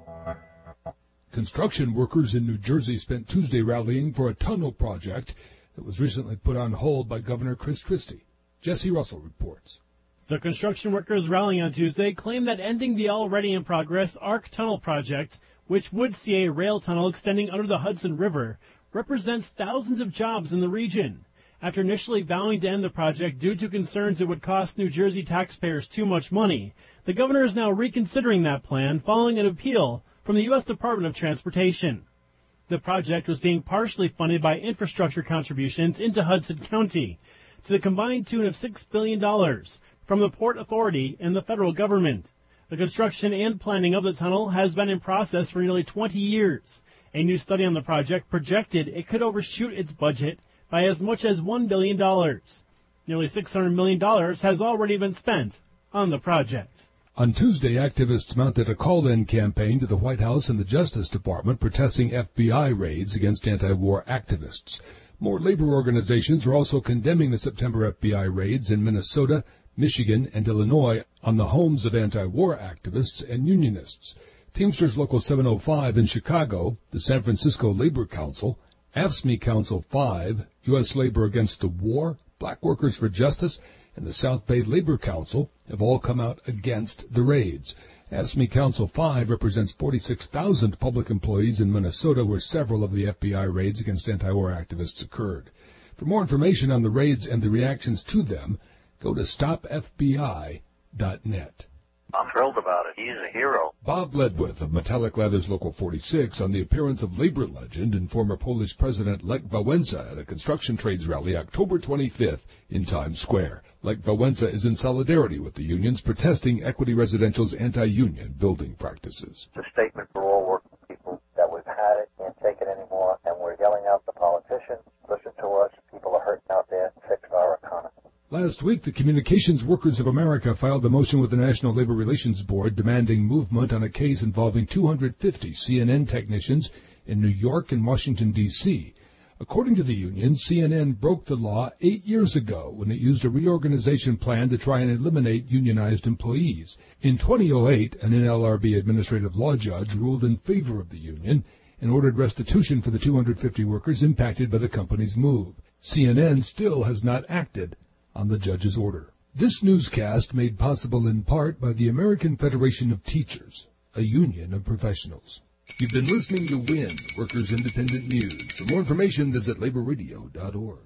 Construction workers in New Jersey spent Tuesday rallying for a tunnel project that was recently put on hold by Governor Chris Christie. Jesse Russell reports. The construction workers rallying on Tuesday claimed that ending the already in progress ARC Tunnel project, which would see a rail tunnel extending under the Hudson River, represents thousands of jobs in the region. After initially vowing to end the project due to concerns it would cost New Jersey taxpayers too much money, the governor is now reconsidering that plan following an appeal from the U S Department of Transportation. The project was being partially funded by infrastructure contributions into Hudson County to the combined tune of six billion dollars from the Port Authority and the federal government. The construction and planning of the tunnel has been in process for nearly twenty years. A new study on the project projected it could overshoot its budget by as much as one billion dollars. Nearly six hundred million dollars has already been spent on the project. On Tuesday, activists mounted a call-in campaign to the White House and the Justice Department protesting F B I raids against anti-war activists. More labor organizations are also condemning the September F B I raids in Minnesota, Michigan, and Illinois on the homes of anti-war activists and unionists. Teamsters Local seven oh five in Chicago, the San Francisco Labor Council, A F S C M E Council five, U S Labor Against the War, Black Workers for Justice, and the South Bay Labor Council have all come out against the raids. A F S C M E Council five represents forty-six thousand public employees in Minnesota where several of the F B I raids against anti-war activists occurred. For more information on the raids and the reactions to them, go to stop F B I dot net. I'm thrilled about it. He's a hero. Bob Ledwith of Metallic Leathers Local forty-six on the appearance of labor legend and former Polish President Lech Wałęsa at a construction trades rally October twenty-fifth in Times Square. Lech Wałęsa is in solidarity with the unions protesting Equity Residential's anti-union building practices. It's a statement for all working people that we've had it, can't take it anymore, and we're yelling out the politicians, listen to us, people are hurting out there, fix our economy. Last week, the Communications Workers of America filed a motion with the National Labor Relations Board demanding movement on a case involving two hundred fifty C N N technicians in New York and Washington, D C According to the union, C N N broke the law eight years ago when it used a reorganization plan to try and eliminate unionized employees. In two thousand eight, an N L R B administrative law judge ruled in favor of the union and ordered restitution for the two hundred fifty workers impacted by the company's move. C N N still has not acted on the judge's order. This newscast made possible in part by the American Federation of Teachers, a union of professionals. You've been listening to WIN, Workers Independent News. For more information, visit labor radio dot org.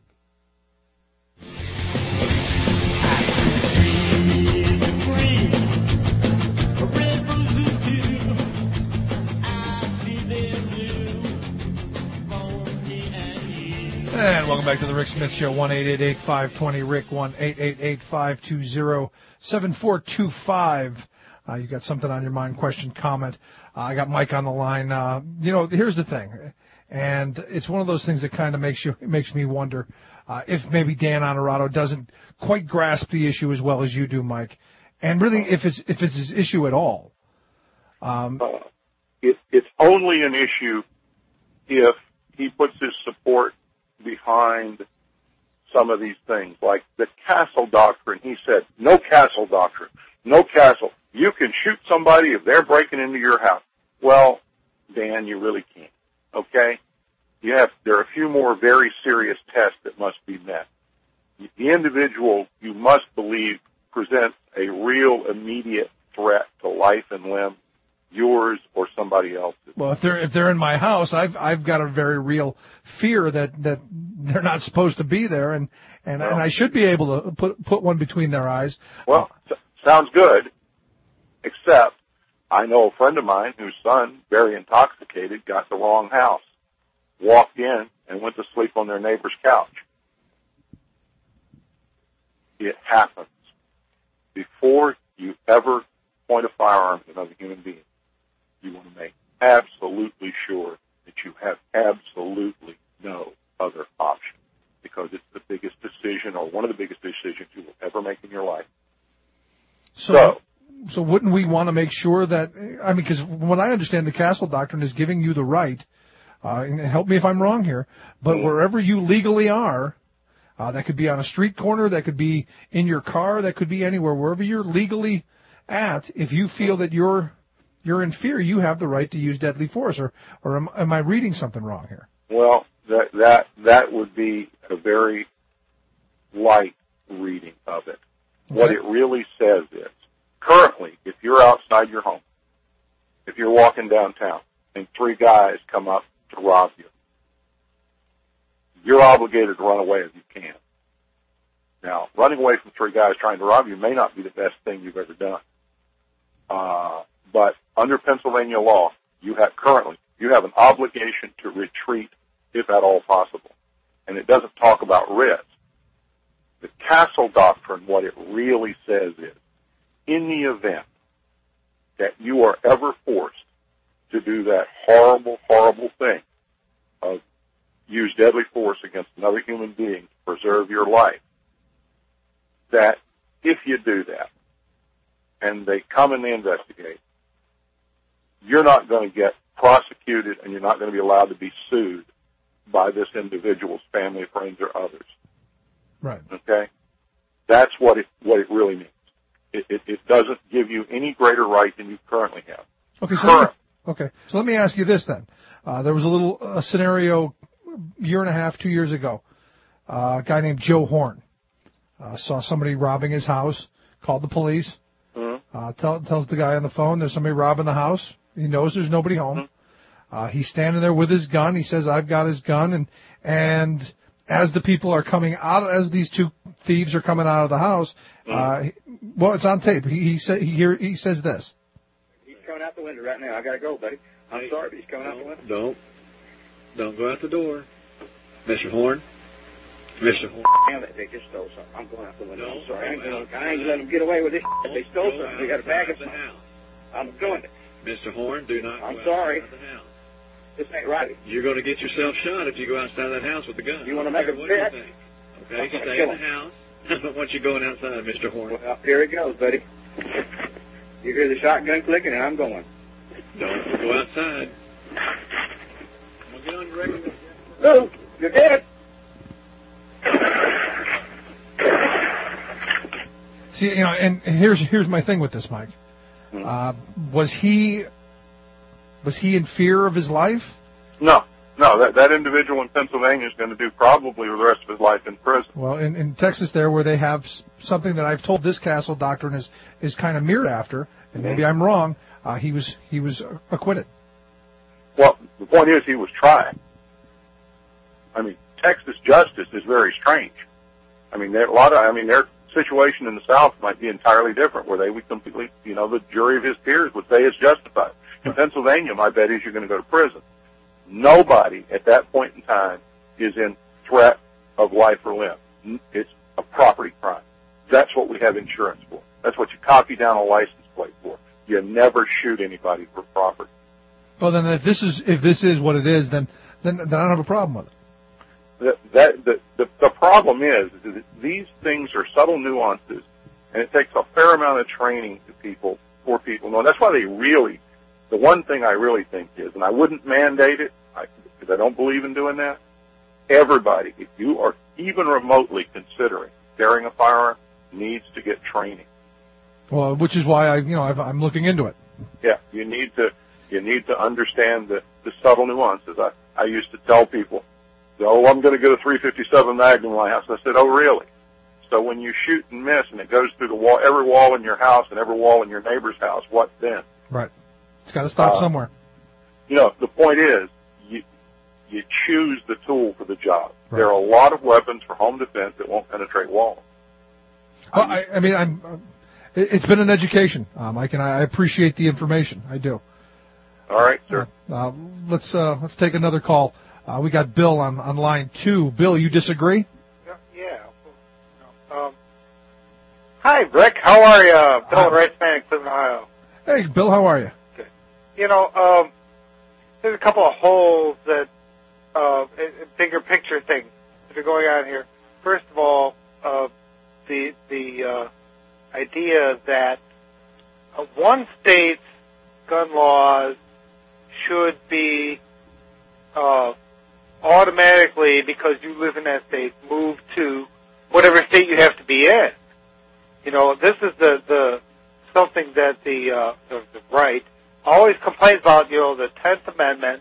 And welcome back to the Rick Smith Show, one eight eight eight, five two zero, R I C K, one eight eight eight, five two zero, seven four two five. Uh, you got something on your mind, question, comment. Uh, I got Mike on the line. Uh, you know, here's the thing, and it's one of those things that kind of makes you makes me wonder uh, if maybe Dan Honorado doesn't quite grasp the issue as well as you do, Mike, and really if it's if it's his issue at all. Um, uh, it, it's only an issue if he puts his support behind some of these things, like the castle doctrine. He said, no castle doctrine, no castle. You can shoot somebody if they're breaking into your house. Well, Dan, you really can't, okay? You have, there are a few more very serious tests that must be met. The individual, you must believe, presents a real immediate threat to life and limb, yours or somebody else's. Well, if they're if they're in my house, I've I've got a very real fear that, that they're not supposed to be there, and and, well, and I should be able to put put one between their eyes. Well, uh, sounds good, except I know a friend of mine whose son, very intoxicated, got the wrong house, walked in and went to sleep on their neighbor's couch. It happens. Before you ever point a firearm at another human being, you want to make absolutely sure that you have absolutely no other option, because it's the biggest decision or one of the biggest decisions you will ever make in your life. So, so, So wouldn't we want to make sure that, I mean, because what I understand, the Castle Doctrine is giving you the right, uh, and help me if I'm wrong here, but wherever you legally are, uh, that could be on a street corner, that could be in your car, that could be anywhere, wherever you're legally at, if you feel that you're you're in fear, you have the right to use deadly force, or, or am, am I reading something wrong here? Well, that that that would be a very light reading of it. Okay. What it really says is, currently, if you're outside your home, if you're walking downtown, and three guys come up to rob you, you're obligated to run away if you can. Now, running away from three guys trying to rob you may not be the best thing you've ever done. Uh, but under Pennsylvania law, you have currently, you have an obligation to retreat if at all possible. And it doesn't talk about risk. The Castle Doctrine, what it really says is, in the event that you are ever forced to do that horrible, horrible thing of use deadly force against another human being to preserve your life, that if you do that, and they come and they investigate, you're not going to get prosecuted and you're not going to be allowed to be sued by this individual's family, friends, or others. Right. Okay? That's what it, what it really means. It, it, it doesn't give you any greater right than you currently have. Okay, so let me, okay. So let me ask you this then. Uh, there was a little uh, scenario a year and a half, two years ago. Uh, a guy named Joe Horn uh, saw somebody robbing his house, called the police, mm-hmm. uh, tell, tells the guy on the phone there's somebody robbing the house. He knows there's nobody home. Mm-hmm. Uh, he's standing there with his gun. He says, I've got his gun. And, and as the people are coming out, as these two thieves are coming out of the house, mm-hmm. uh, well, it's on tape. He, he, say, he, hear, he says this. He's coming out the window right now. I got to go, buddy. I'm hey, sorry, but he's coming out the window. Don't. Don't go out the door. Mister Horn. Mister Horn. Damn it, they just stole something. I'm going out the window. No, I'm sorry. I ain't, gonna, I ain't letting them get away with this. They stole something. They got a bag of something. I'm doing it. Mister Horn, do not I'm go sorry. outside the house. This ain't right. You're going to get yourself shot if you go outside that house with a gun. You want to make a bet? Okay, stay in the house. I don't want you going outside, Mister Horn. Well, here it goes, buddy. You hear the shotgun clicking, and I'm going. Don't go outside. We'll get on your record. No, you're dead. See, you know, and here's here's my thing with this, Mike. Uh, was he was he in fear of his life? No, no. That that individual in Pennsylvania is going to do probably the rest of his life in prison. Well, in, in Texas, there where they have something that I've told this Castle Doctrine is is kind of mirrored after, and maybe I'm wrong. Uh, he was he was acquitted. Well, the point is he was tried. I mean, Texas justice is very strange. I mean, there a lot of I mean their situation in the South might be entirely different, where they would completely, you know, the jury of his peers would say it's justified. In Pennsylvania, my bet is you're going to go to prison. Nobody at that point in time is in threat of life or limb. It's a property crime. That's what we have insurance for. That's what you copy down a license plate for. You never shoot anybody for property. Well, then if this is if this is what it is, then then, then I don't have a problem with it. The, that, the, the, the problem is, is that these things are subtle nuances, and it takes a fair amount of training to people, for people. No, that's why they really, the one thing I really think is, and I wouldn't mandate it, I, because I don't believe in doing that, everybody, if you are even remotely considering carrying a firearm, needs to get training. Well, which is why I, you know, I've, I'm looking into it. Yeah, you need to, you need to understand the, the subtle nuances. I, I used to tell people, oh, I'm going to get a three fifty-seven Magnum in my house. And I said, oh, really? So when you shoot and miss and it goes through the wall, every wall in your house and every wall in your neighbor's house, what then? Right. It's got to stop uh, somewhere. You know, the point is, you, you choose the tool for the job. Right. There are a lot of weapons for home defense that won't penetrate walls. Well, I, I mean, I'm, uh, it's been an education, uh, Mike, and I appreciate the information. I do. All right, sir. Uh, uh, let's uh, let's take another call. Uh, we got Bill on, on line two. Bill, you disagree? Yeah. Um, hi, Rick. How are you? Bill in Rice Bank, Cleveland, Ohio. Hey, Bill, how are you? Good. You know, um, there's a couple of holes that, uh, bigger picture things that are going on here. First of all, uh, the the uh, idea that uh, one state's gun laws should be uh, automatically, because you live in that state, moved to whatever state you have to be in. You know, this is the, the something that the, uh, the, the right always complains about, you know, the tenth Amendment,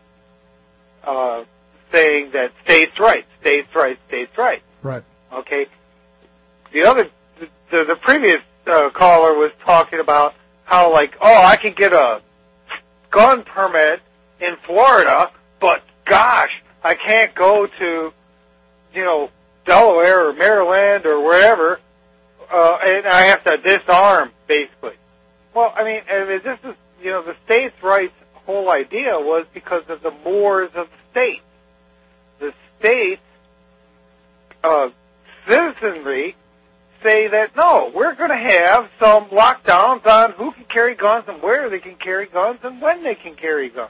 uh, saying that states' rights, states' rights, states' rights. Right. Okay? The other, the, the previous uh, caller was talking about how, like, oh, I can get a gun permit in Florida, but gosh, I can't go to, you know, Delaware or Maryland or wherever, uh, and I have to disarm, basically. Well, I mean, I mean, this is, you know, the states' rights whole idea was because of the mores of the state. The states, uh, citizenry say that, no, we're going to have some lockdowns on who can carry guns and where they can carry guns and when they can carry guns.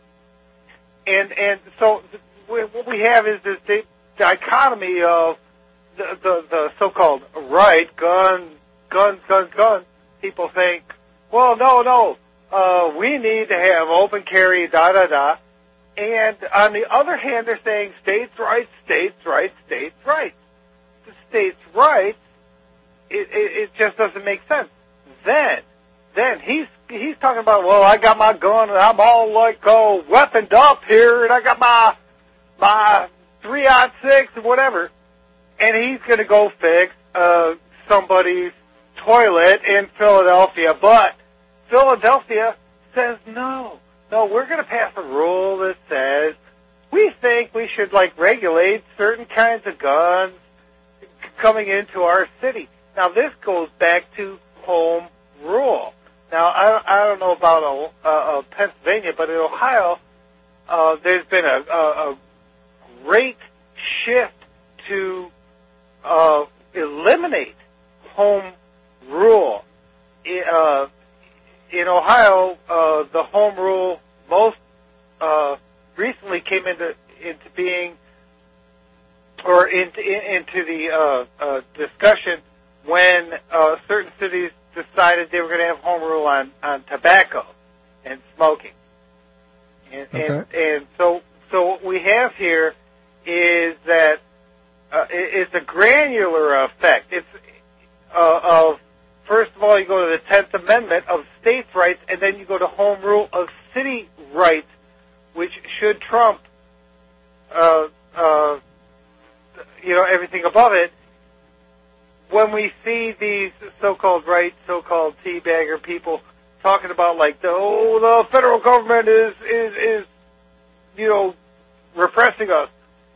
And, and so what we have is this dichotomy of the, the, the so-called right, gun, guns, guns, guns. People think, well, no, no, uh, we need to have open carry, da, da, da. And on the other hand, they're saying states' rights, states' rights, states' rights. The states' rights, it, it, it just doesn't make sense. Then, then he's he's talking about, well, I got my gun and I'm all like, oh, weaponed up here, and I got my my three aught six and whatever, and he's going to go fix uh, somebody's toilet in Philadelphia. But Philadelphia says no. No, we're going to pass a rule that says we think we should, like, regulate certain kinds of guns coming into our city. Now, this goes back to home rule. Now, I, I don't know about uh, uh, Pennsylvania, but in Ohio, uh, there's been a, a, a great shift to uh, eliminate home rule. Uh, in Ohio, uh, the home rule most uh, recently came into into being, or into into the uh, uh, discussion when uh, certain cities decided they were going to have home rule on, on tobacco and smoking, and, okay. and and so so what we have here is that uh, it, it's a granular effect. It's uh, of first of all, you go to the tenth Amendment of states' rights, and then you go to home rule of city rights, which should trump, uh, uh, you know, everything above it. When we see these so-called right, so-called teabagger people talking about, like, the, oh, the federal government is, is, is, you know, repressing us,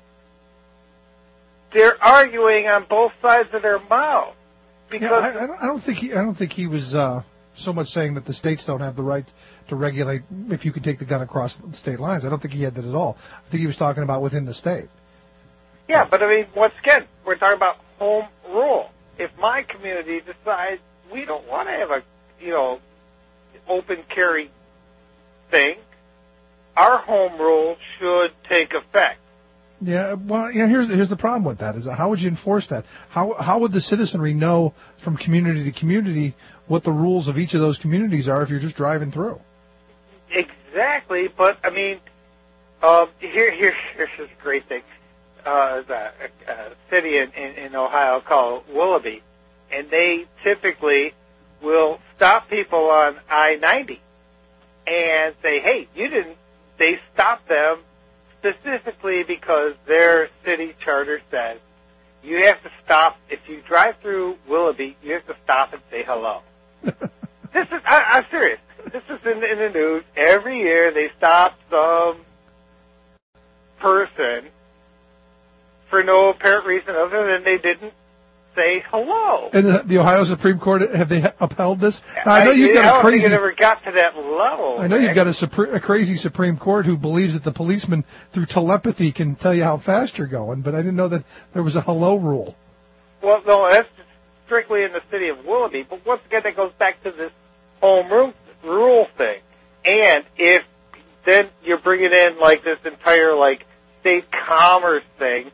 they're arguing on both sides of their mouth. Because yeah, I, I, don't, I don't think he. I don't think he was uh, so much saying that the states don't have the right to regulate if you can take the gun across the state lines. I don't think he had that at all. I think he was talking about within the state. Yeah, but I mean, once again, we're talking about home rule. If my community decides we don't want to have a, you know, open carry thing, our home rule should take effect. Yeah, well, yeah. Here's here's the problem with that: is how would you enforce that? How how would the citizenry know from community to community what the rules of each of those communities are if you're just driving through? Exactly, but I mean, um, here here here's this great thing. Uh, there's a, a city in, in, in Ohio called Willoughby, and they typically will stop people on I ninety and say, "Hey, you didn't." They stop them. Specifically because their city charter says you have to stop, if you drive through Willoughby, you have to stop and say hello. This is, I, I'm serious. This is in, in the news. Every year they stop some person for no apparent reason other than they didn't say hello. And the, the Ohio Supreme Court, have they upheld this? Now, I know I, you've got I don't a crazy. think it ever got to that level. I know you've got a, supre- a crazy Supreme Court who believes that the policeman through telepathy can tell you how fast you're going, but I didn't know that there was a hello rule. Well, no, that's strictly in the city of Willoughby. But once again, that goes back to this home rule, rule thing. And if then you're bringing in like this entire like state commerce thing,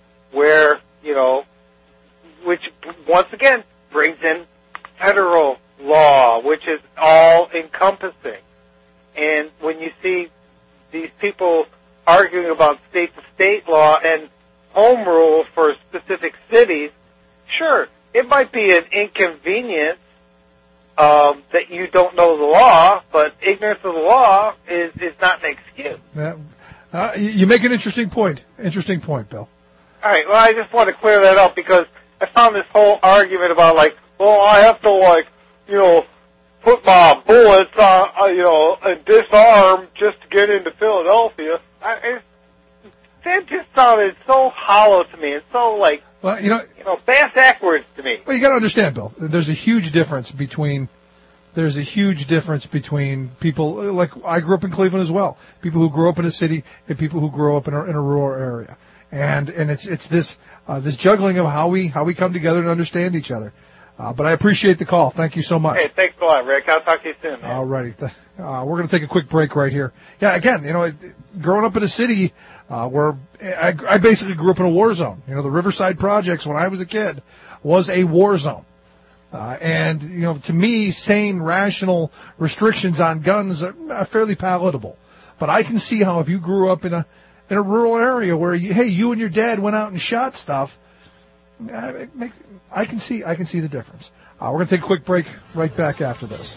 where you know. Which, once again, brings in federal law, which is all-encompassing. And when you see these people arguing about state-to-state law and home rule for specific cities, sure, it might be an inconvenience um, that you don't know the law, but ignorance of the law is, is not an excuse. Yeah. Uh, you you make an interesting point. Interesting point, Bill. All right, well, I just want to clear that up because I found this whole argument about, like, well, I have to, like, you know, put my bullets on, uh, you know, and disarm just to get into Philadelphia. I, it, that just sounded so hollow to me. It's so, like, well, you know, you know, bass backwards to me. Well, you got to understand, Bill. There's a huge difference between there's a huge difference between people like I grew up in Cleveland as well. People who grew up in a city and people who grew up in a, in a rural area. And and it's it's this uh, this juggling of how we how we come together and understand each other. Uh, but I appreciate the call. Thank you so much. Hey, thanks a lot, Rick. I'll talk to you soon, man. All righty. Uh, we're going to take a quick break right here. Yeah, again, you know, growing up in a city uh, where I, I basically grew up in a war zone. You know, the Riverside Projects when I was a kid was a war zone. Uh, and, you know, to me, sane, rational restrictions on guns are, are fairly palatable. But I can see how if you grew up in a in a rural area where, you, hey, you and your dad went out and shot stuff, it makes, I can see I can see the difference. Uh, we're going to take a quick break right back after this.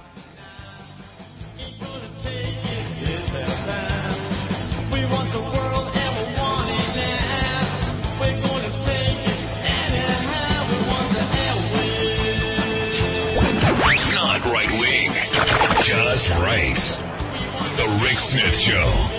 Not right wing, just right. The Rick Smith Show.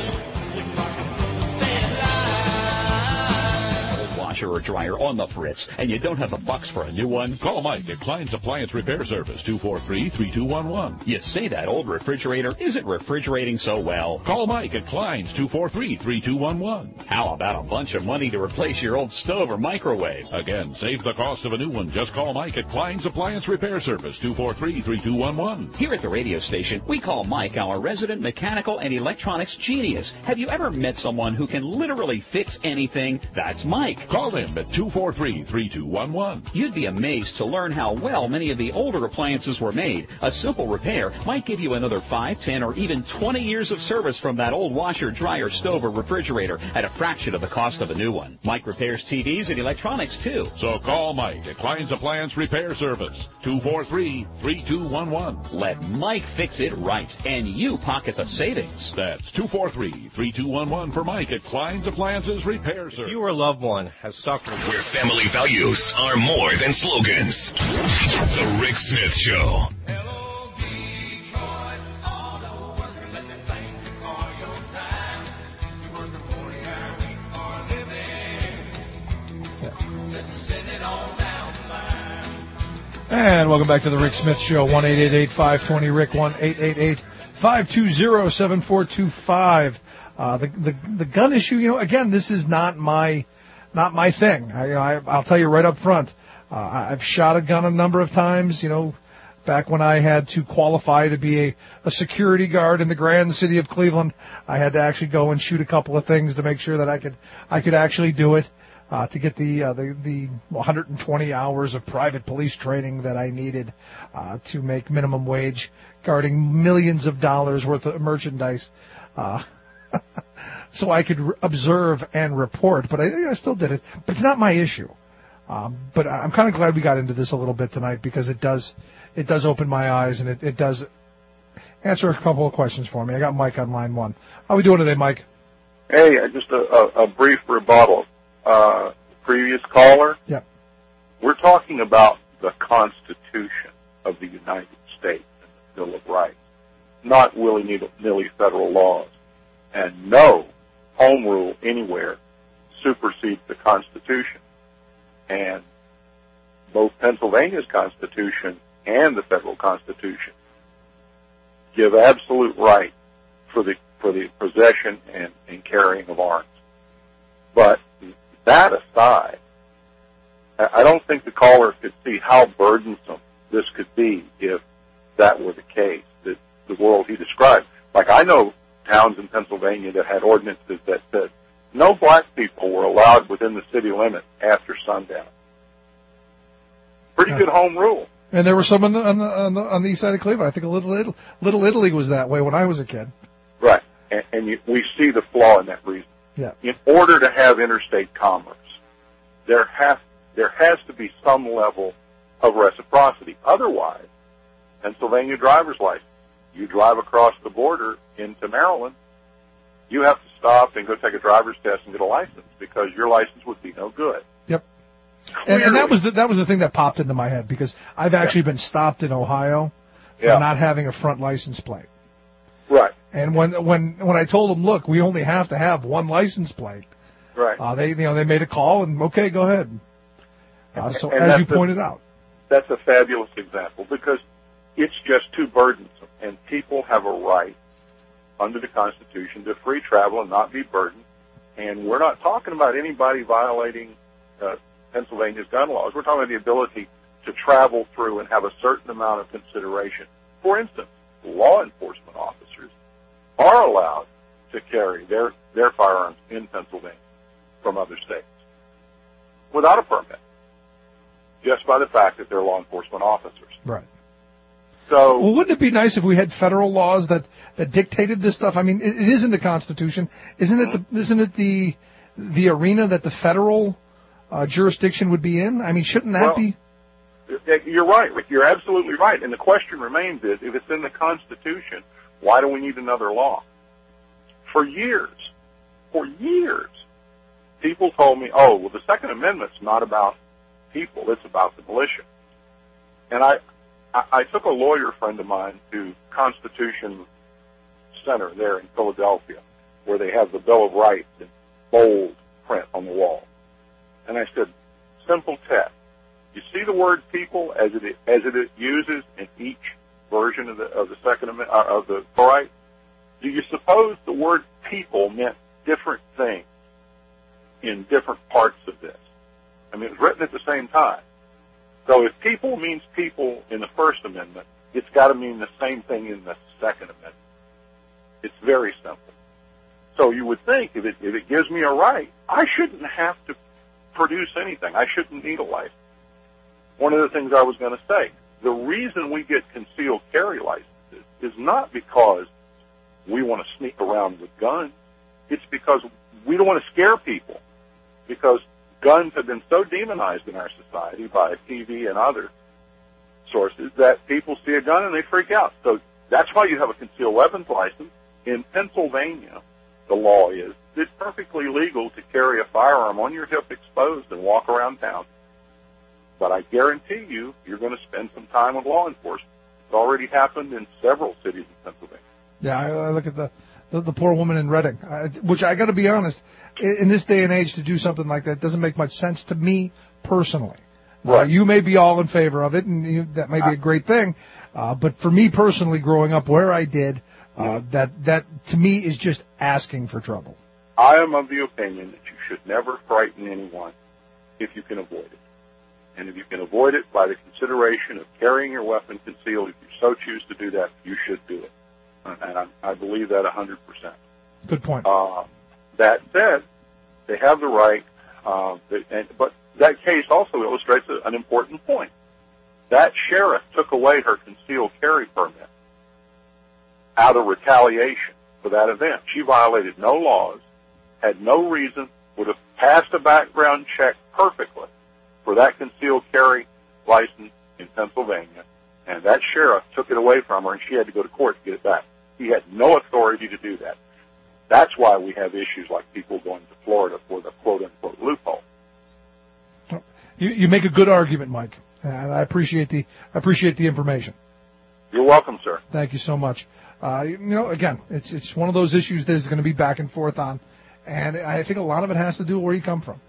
Or dryer on the fritz, and you don't have the bucks for a new one? Call Mike at Klein's Appliance Repair Service, two four three, three two one one. You say that old refrigerator isn't refrigerating so well. Call Mike at Klein's, two four three, three two one one. How about a bunch of money to replace your old stove or microwave? Again, save the cost of a new one. Just call Mike at Klein's Appliance Repair Service, two four three, three two one one. Here at the radio station, we call Mike our resident mechanical and electronics genius. Have you ever met someone who can literally fix anything? That's Mike. Call him at two four three, three two one one. You'd be amazed to learn how well many of the older appliances were made. A simple repair might give you another five, ten, or even twenty years of service from that old washer, dryer, stove, or refrigerator at a fraction of the cost of a new one. Mike repairs T Vs and electronics, too. So call Mike at Klein's Appliance Repair Service, two four three, three two one one. Let Mike fix it right, and you pocket the savings. That's two four three, three two one one for Mike at Klein's Appliances Repair Service. If you or a loved one has suffered... Where family values are more than slogans. The Rick Smith Show. And welcome back to the Rick Smith Show. one eight eight eight, five two zero, Rick, one eight eight eight, five two zero, seven four two five. Uh, the, the, the gun issue, you know, again, this is not my... Not my thing. I, I, I'll tell you right up front. Uh, I've shot a gun a number of times, you know, back when I had to qualify to be a, a security guard in the grand city of Cleveland. I had to actually go and shoot a couple of things to make sure that I could I could actually do it, uh, to get the, uh, the the one hundred twenty hours of private police training that I needed uh, to make minimum wage, guarding millions of dollars worth of merchandise. Uh So I could re- observe and report, but I, I still did it. But it's not my issue. Um, but I'm kind of glad we got into this a little bit tonight because it does it does open my eyes and it, it does answer a couple of questions for me. I got Mike on line one. How are we doing today, Mike? Hey, uh, just a, a, a brief rebuttal. Uh, previous caller. Yep. We're talking about the Constitution of the United States and the Bill of Rights, not willy-nilly federal laws. And no home rule anywhere supersedes the Constitution. And both Pennsylvania's Constitution and the federal Constitution give absolute right for the for the possession and, and carrying of arms. But that aside, I don't think the caller could see how burdensome this could be if that were the case, that the world he described. Like, I know towns in Pennsylvania that had ordinances that said no black people were allowed within the city limits after sundown. Pretty good home rule. And there were some on the, on the, on the, on the east side of Cleveland. I think a Little Italy, Little Italy was that way when I was a kid. Right. And, and you, we see the flaw in that reason. Yeah. In order to have interstate commerce, there has, there has to be some level of reciprocity. Otherwise, Pennsylvania driver's license, you drive across the border into Maryland, you have to stop and go take a driver's test and get a license because your license would be no good. Yep. And, and that was the, that was the thing that popped into my head because I've actually yeah. been stopped in Ohio for yeah. not having a front license plate. Right. And when when when I told them, look, we only have to have one license plate. Right. Uh, they you know they made a call and okay, go ahead. Uh, so and as you a, pointed out, that's a fabulous example because it's just too burdensome, and people have a right under the Constitution to free travel and not be burdened. And we're not talking about anybody violating uh, Pennsylvania's gun laws. We're talking about the ability to travel through and have a certain amount of consideration. For instance, law enforcement officers are allowed to carry their, their firearms in Pennsylvania from other states without a permit, just by the fact that they're law enforcement officers. Right. So, well, wouldn't it be nice if we had federal laws that, that dictated this stuff? I mean, it, it is in the Constitution. Isn't it the, isn't it the, the arena that the federal uh, jurisdiction would be in? I mean, shouldn't that well, be? You're right, Rick. You're absolutely right. And the question remains is, if it's in the Constitution, why do we need another law? For years, for years, people told me, oh, well, the Second Amendment's not about people. It's about the militia. And I, I, I took a lawyer friend of mine to Constitution Center there in Philadelphia, where they have the Bill of Rights in bold print on the wall. And I said, simple test. You see the word people as it as it uses in each version of the of the Second Amendment uh, of the Bill of Rights? Do you suppose the word people meant different things in different parts of this? I mean, it was written at the same time. So if people means people in the First Amendment, it's got to mean the same thing in the Second Amendment. It's very simple. So you would think if it if it gives me a right, I shouldn't have to produce anything. I shouldn't need a license. One of the things I was going to say, the reason we get concealed carry licenses is not because we want to sneak around with guns. It's because we don't want to scare people, because guns have been so demonized in our society by T V and other sources that people see a gun and they freak out. So that's why you have a concealed weapons license. In Pennsylvania, the law is it's perfectly legal to carry a firearm on your hip exposed and walk around town. But I guarantee you, you're going to spend some time with law enforcement. It's already happened in several cities in Pennsylvania. Yeah, I, I look at the, the, the poor woman in Reading, I, which I got to be honest, in, in this day and age to do something like that doesn't make much sense to me personally. Right. Uh, you may be all in favor of it, and you, that may be a great thing. Uh, but for me personally, growing up where I did, uh, that that to me is just asking for trouble. I am of the opinion that you should never frighten anyone if you can avoid it. And if you can avoid it by the consideration of carrying your weapon concealed, if you so choose to do that, you should do it. And I, I believe that one hundred percent. Good point. Uh, that said, they have the right, uh, they, and, but that case also illustrates an important point. That sheriff took away her concealed carry permit out of retaliation for that event. She violated no laws, had no reason, would have passed a background check perfectly for that concealed carry license in Pennsylvania, and that sheriff took it away from her, and she had to go to court to get it back. He had no authority to do that. That's why we have issues like people going to Florida for the quote-unquote loophole. You, you make a good argument, Mike, and I appreciate the appreciate the information. You're welcome, sir. Thank you so much. Uh, you know, again, it's it's one of those issues there's going to be back and forth on, and I think a lot of it has to do with where you come from.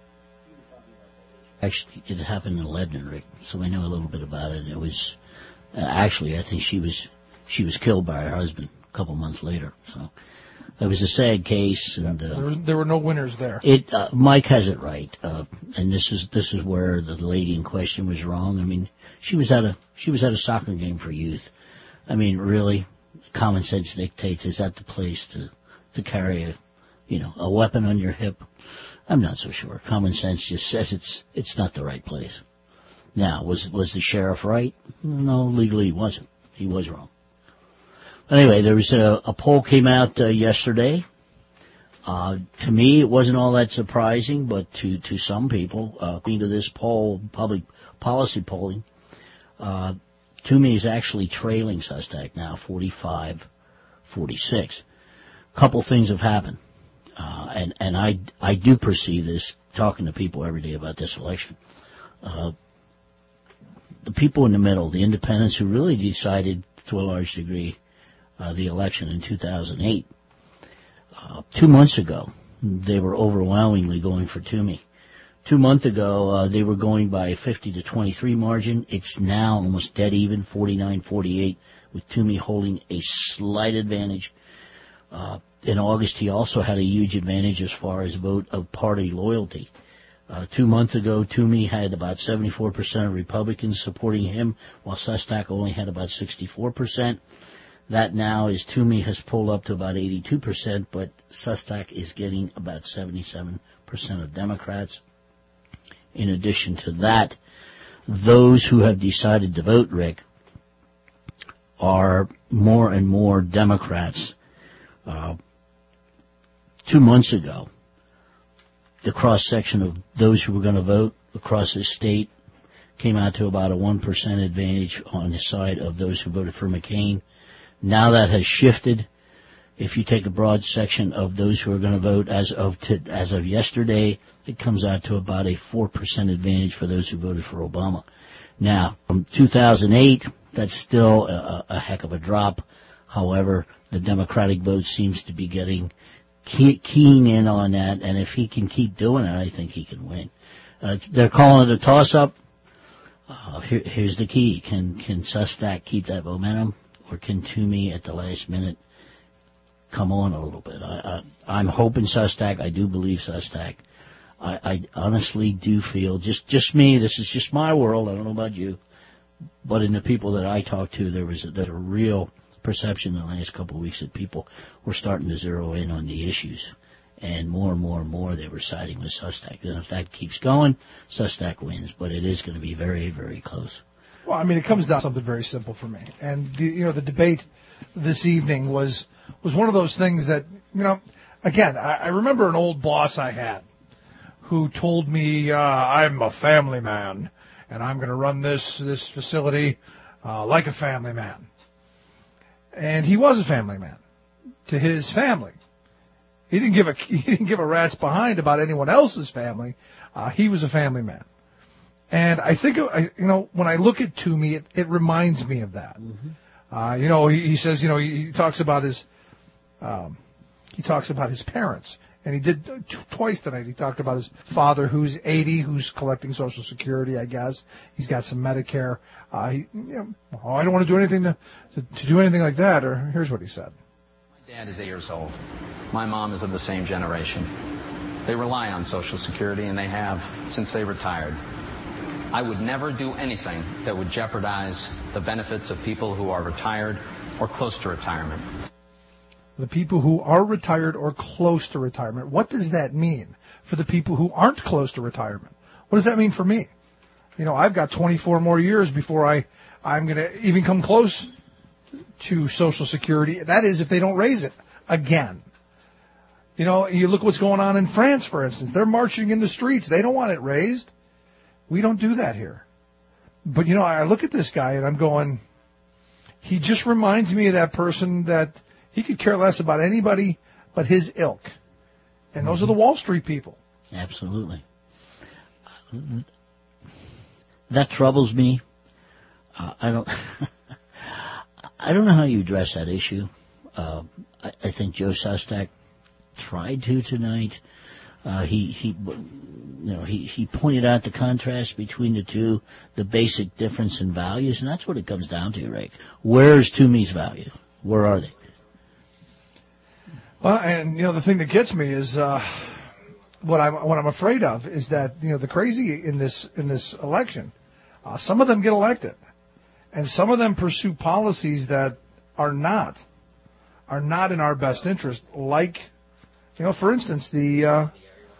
Actually, it happened in Lebanon, Rick, so I know a little bit about it. It was uh, actually, I think she was she was killed by her husband a couple months later. So it was a sad case, and uh, there, was, there were no winners there. It uh, Mike has it right, uh, and this is this is where the lady in question was wrong. I mean, she was at a she was at a soccer game for youth. I mean, really, common sense dictates is that the place to to carry a you know a weapon on your hip? I'm not so sure. Common sense just says it's it's not the right place. Now, was was the sheriff right? No, legally he wasn't. He was wrong. Anyway, there was a, a poll came out uh, yesterday. Uh, to me, it wasn't all that surprising, but to, to some people, uh, according to this poll, public policy polling, uh, Toomey is actually trailing Sustak now, forty-five forty-six. A couple things have happened, uh, and, and I, I do perceive this, talking to people every day about this election. Uh, the people in the middle, the independents who really decided, to a large degree, uh, the election in two thousand eight, uh, two months ago, they were overwhelmingly going for Toomey. Two months ago, uh, they were going by a fifty to twenty-three margin. It's now almost dead even, forty-nine forty-eight, with Toomey holding a slight advantage. Uh, in August, he also had a huge advantage as far as vote of party loyalty. Uh, two months ago, Toomey had about seventy-four percent of Republicans supporting him, while Sustak only had about sixty-four percent. That now is Toomey has pulled up to about eighty-two percent, but Sustak is getting about seventy-seven percent of Democrats. In addition to that, those who have decided to vote, Rick, are more and more Democrats. Uh, two months ago, the cross-section of those who were going to vote across the state came out to about a one percent advantage on the side of those who voted for McCain. Now that has shifted. If you take a broad section of those who are going to vote as of to, as of yesterday, it comes out to about a four percent advantage for those who voted for Obama. Now, from two thousand eight, that's still a, a heck of a drop. However, the Democratic vote seems to be getting key, keying in on that, and if he can keep doing it, I think he can win. Uh, they're calling it a toss-up. Uh, here, here's the key. Can, can Sustak keep that momentum, or can Toomey at the last minute come on a little bit? I, I, I'm hoping Sustak. I do believe Sustak. I, I honestly do feel, just, just me, this is just my world, I don't know about you, but in the people that I talk to, there was a, there's a real perception in the last couple of weeks that people were starting to zero in on the issues. And more and more and more they were siding with Sustak. And if that keeps going, Sustak wins. But it is going to be very, very close. Well, I mean, it comes down to something very simple for me. And, the, you know, the debate this evening was was one of those things that, you know, again, I, I remember an old boss I had who told me, uh, I'm a family man, and I'm going to run this, this facility uh, like a family man. And he was a family man to his family. He didn't give a he didn't give a rat's behind about anyone else's family. Uh, he was a family man. And I think, I, you know, when I look at Toomey, it, it reminds me of that. Mm-hmm. Uh, you know, he, he says, you know, he, he talks about his, um, he talks about his parents. And he did t- twice tonight. He talked about his father, who's eighty, who's collecting Social Security, I guess. He's got some Medicare. Uh, he, you know, oh, I don't want to do anything to, to, to do anything like that. Or here's what he said. My dad is eight years old. My mom is of the same generation. They rely on Social Security, and they have since they retired. I would never do anything that would jeopardize the benefits of people who are retired or close to retirement. The people who are retired or close to retirement. What does that mean for the people who aren't close to retirement? What does that mean for me? You know, I've got twenty-four more years before I, I'm going to even come close to Social Security. That is if they don't raise it again. You know, you look what's going on in France, for instance. They're marching in the streets. They don't want it raised. We don't do that here. But, you know, I look at this guy and I'm going, he just reminds me of that person that he could care less about anybody but his ilk. And those are the Wall Street people. Absolutely. That troubles me. Uh, I don't I don't know how you address that issue. Uh, I, I think Joe Sustak tried to tonight. Uh, he, he, you know, he, he pointed out the contrast between the two, the basic difference in values, and that's what it comes down to, Rick. Where's Toomey's value? Where are they? Well, and you know, the thing that gets me is uh, what I'm what I'm afraid of is that you know the crazy in this in this election, uh, some of them get elected, and some of them pursue policies that are not are not in our best interest. Like, you know, for instance, the uh,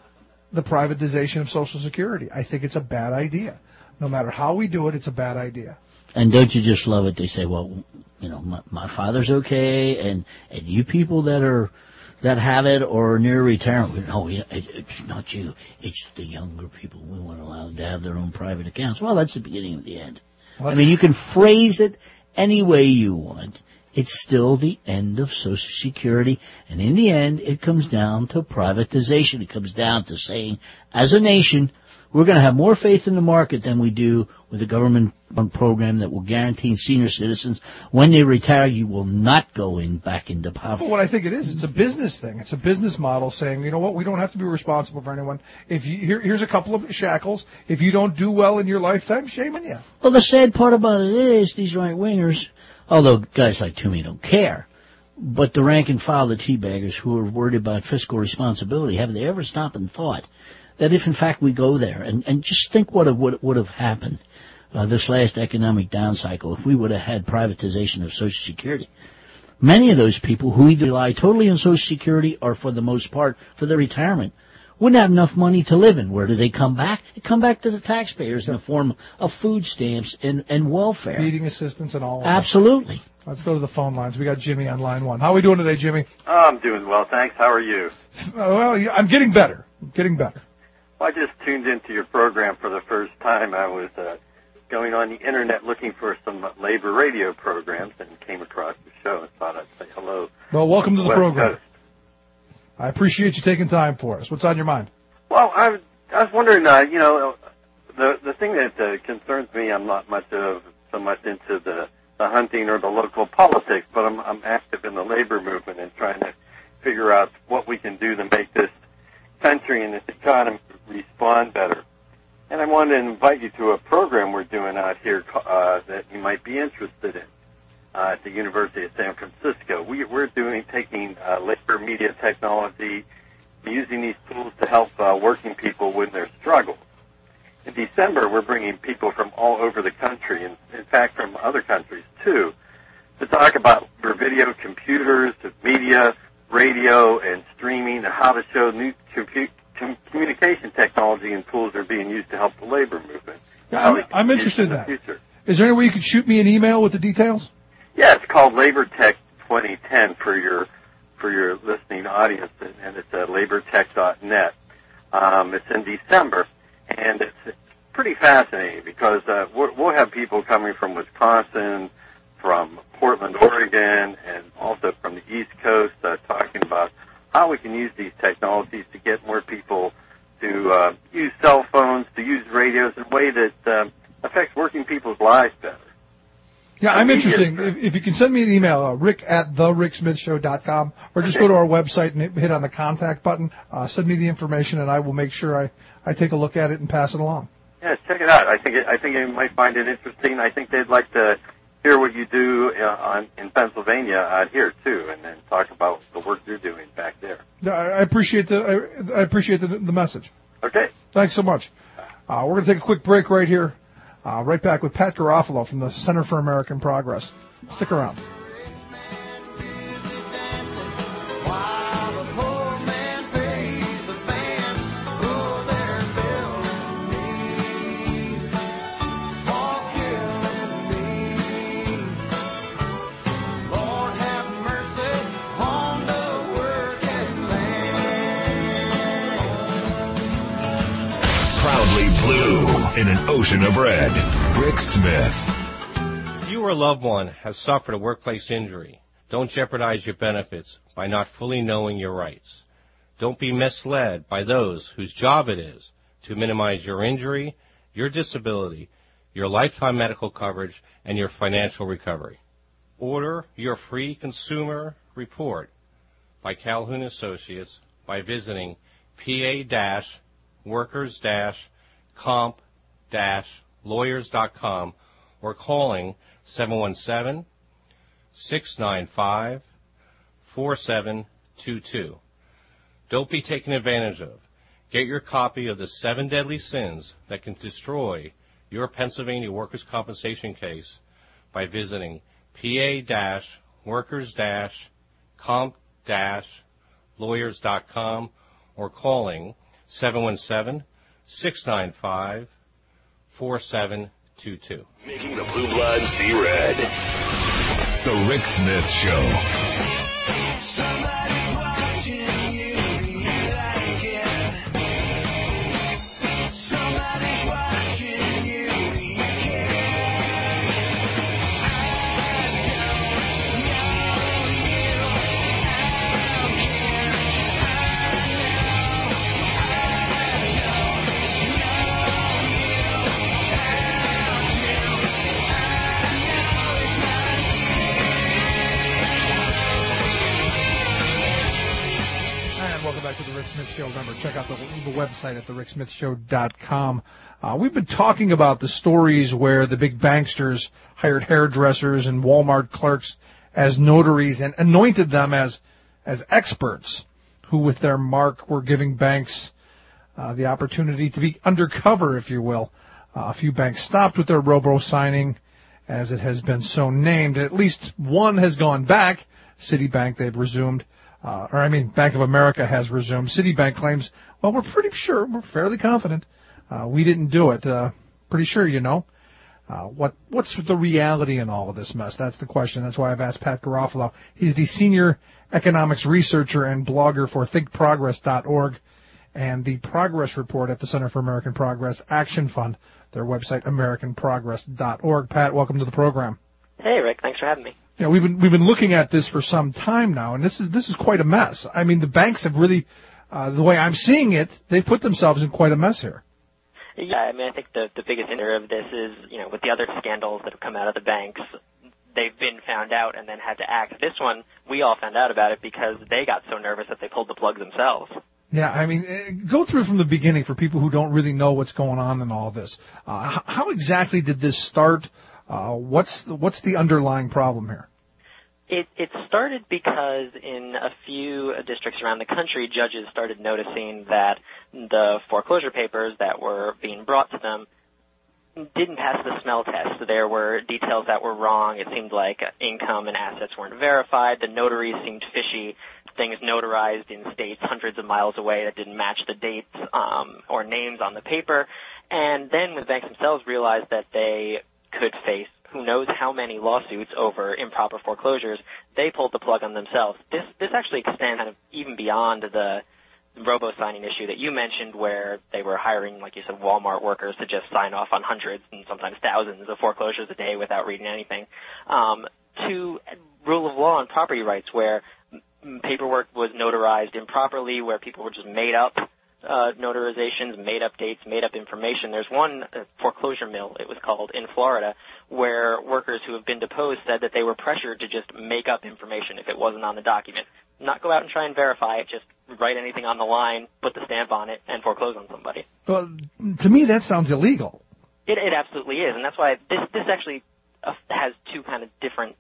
the privatization of Social Security. I think it's a bad idea. No matter how we do it, it's a bad idea. And don't you just love it? They say, well, you know, my, my father's okay, and, and you people that are that have it or near retirement, no, it, it's not you. It's the younger people. We want to allow them to have their own private accounts. Well, that's the beginning of the end. Well, I mean, you can phrase it any way you want. It's still the end of Social Security, and in the end, it comes down to privatization. It comes down to saying, as a nation, we're going to have more faith in the market than we do with a government program that will guarantee senior citizens, when they retire, you will not go in back into poverty. Well, what I think it is, it's a business thing. It's a business model saying, you know what, we don't have to be responsible for anyone. If you, here, here's a couple of shackles. If you don't do well in your lifetime, shame on you. Well, the sad part about it is these right-wingers, although guys like Toomey don't care, but the rank and file, the teabaggers who are worried about fiscal responsibility, have they ever stopped and thought that if, in fact, we go there, and, and just think what would, would have happened uh, this last economic down cycle if we would have had privatization of Social Security. Many of those people who either rely totally on Social Security or, for the most part, for their retirement, wouldn't have enough money to live in. Where do they come back? They come back to the taxpayers in the form of food stamps and, and welfare. Feeding assistance and all of Absolutely. That. Let's go to the phone lines. We got Jimmy on line one. How are we doing today, Jimmy? Oh, I'm doing well, thanks. How are you? Uh, well, I'm getting better. I'm getting better. Well, I just tuned into your program for the first time. I was uh, going on the Internet looking for some labor radio programs and came across the show and thought I'd say hello. Well, welcome to the West program. Coast. I appreciate you taking time for us. What's on your mind? Well, I was, I was wondering, uh, you know, the the thing that uh, concerns me, I'm not much of so much into the, the hunting or the local politics, but I'm, I'm active in the labor movement and trying to figure out what we can do to make this country and this economy respond better. And I wanted to invite you to a program we're doing out here uh, that you might be interested in uh, at the University of San Francisco. We, we're doing taking uh, labor media technology, using these tools to help uh, working people with their struggles. In December, we're bringing people from all over the country, and in fact from other countries too, to talk about their video computers, media, radio, and streaming, and how to show new compu- com- communication technology and tools are being used to help the labor movement. Yeah, I'm, I'm interested in that. Future. Is there any way you could shoot me an email with the details? Yeah, it's called Labor Tech twenty ten for your for your listening audience, and it's at labor tech dot net. Um, it's in December, and it's, it's pretty fascinating because uh, we're, we'll have people coming from Wisconsin, from Portland, Oregon, and also from the East Coast uh, talking about how we can use these technologies to get more people to uh, use cell phones, to use radios in a way that uh, affects working people's lives better. Yeah, I'm interested. If, if you can send me an email, uh, rick at the rick smith show dot com, or just okay. go to our website and hit on the contact button. Uh, send me the information, and I will make sure I, I take a look at it and pass it along. Yes, check it out. I think it, I think you might find it interesting. I think they'd like to hear what you do uh, on, in Pennsylvania out here too, and then talk about the work you're doing back there. Yeah, I appreciate the I, I appreciate the, the message. Okay. Thanks so much. Uh, we're going to take a quick break right here. Uh, right back with Pat Garofalo from the Center for American Progress. Stick around. In an ocean of red, Rick Smith. If you or a loved one has suffered a workplace injury, don't jeopardize your benefits by not fully knowing your rights. Don't be misled by those whose job it is to minimize your injury, your disability, your lifetime medical coverage, and your financial recovery. Order your free consumer report by Calhoun Associates by visiting P A workers comp lawyers dot com or calling seven one seven, six nine five, four seven two two. Don't be taken advantage of. Get your copy of the seven deadly sins that can destroy your Pennsylvania workers' compensation case by visiting P A workers comp lawyers dot com or calling seven one seven, six nine five, four seven two two. Making the blue blood see red. The Rick Smith Show. To the Rick Smith Show. Remember, check out the, the website at the rick smith show dot com. Uh, we've been talking about the stories where the big banksters hired hairdressers and Walmart clerks as notaries and anointed them as as experts who, with their mark, were giving banks uh, the opportunity to be undercover, if you will. Uh, a few banks stopped with their robo-signing, as it has been so named. At least one has gone back. Citibank, they've resumed. Uh, or I mean, Bank of America has resumed. Citibank claims, well, we're pretty sure, we're fairly confident, uh, we didn't do it. Uh, pretty sure, you know. Uh, what what's the reality in all of this mess? That's the question. That's why I've asked Pat Garofalo. He's the senior economics researcher and blogger for think progress dot org and the Progress Report at the Center for American Progress Action Fund. Their website, american progress dot org. Pat, welcome to the program. Hey, Rick. Thanks for having me. You know, we've been we've been looking at this for some time now, and this is this is quite a mess. I mean, the banks have really, uh, the way I'm seeing it, they've put themselves in quite a mess here. Yeah, I mean, I think the the biggest hinder of this is, you know, with the other scandals that have come out of the banks, they've been found out and then had to act. This one, we all found out about it because they got so nervous that they pulled the plug themselves. Yeah, I mean, go through from the beginning for people who don't really know what's going on in all this. Uh, how exactly did this start? Uh, what's the, what's the underlying problem here? It, it started because in a few districts around the country, judges started noticing that the foreclosure papers that were being brought to them didn't pass the smell test. There were details that were wrong. It seemed like income and assets weren't verified. The notaries seemed fishy. Things notarized in states hundreds of miles away that didn't match the dates um, or names on the paper. And then when the banks themselves realized that they could face who knows how many lawsuits over improper foreclosures, they pulled the plug on themselves. This this actually extends kind of even beyond the robo-signing issue that you mentioned, where they were hiring, like you said, Walmart workers to just sign off on hundreds and sometimes thousands of foreclosures a day without reading anything, um, to rule of law and property rights, where paperwork was notarized improperly, where people were just made up Uh, notarizations, made up dates, made up information. There's one uh, foreclosure mill, it was called, in Florida, where workers who have been deposed said that they were pressured to just make up information if it wasn't on the document. Not go out and try and verify it, just write anything on the line, put the stamp on it, and foreclose on somebody. Well, to me, that sounds illegal. It, it absolutely is, and that's why this, this actually uh, has two kind of different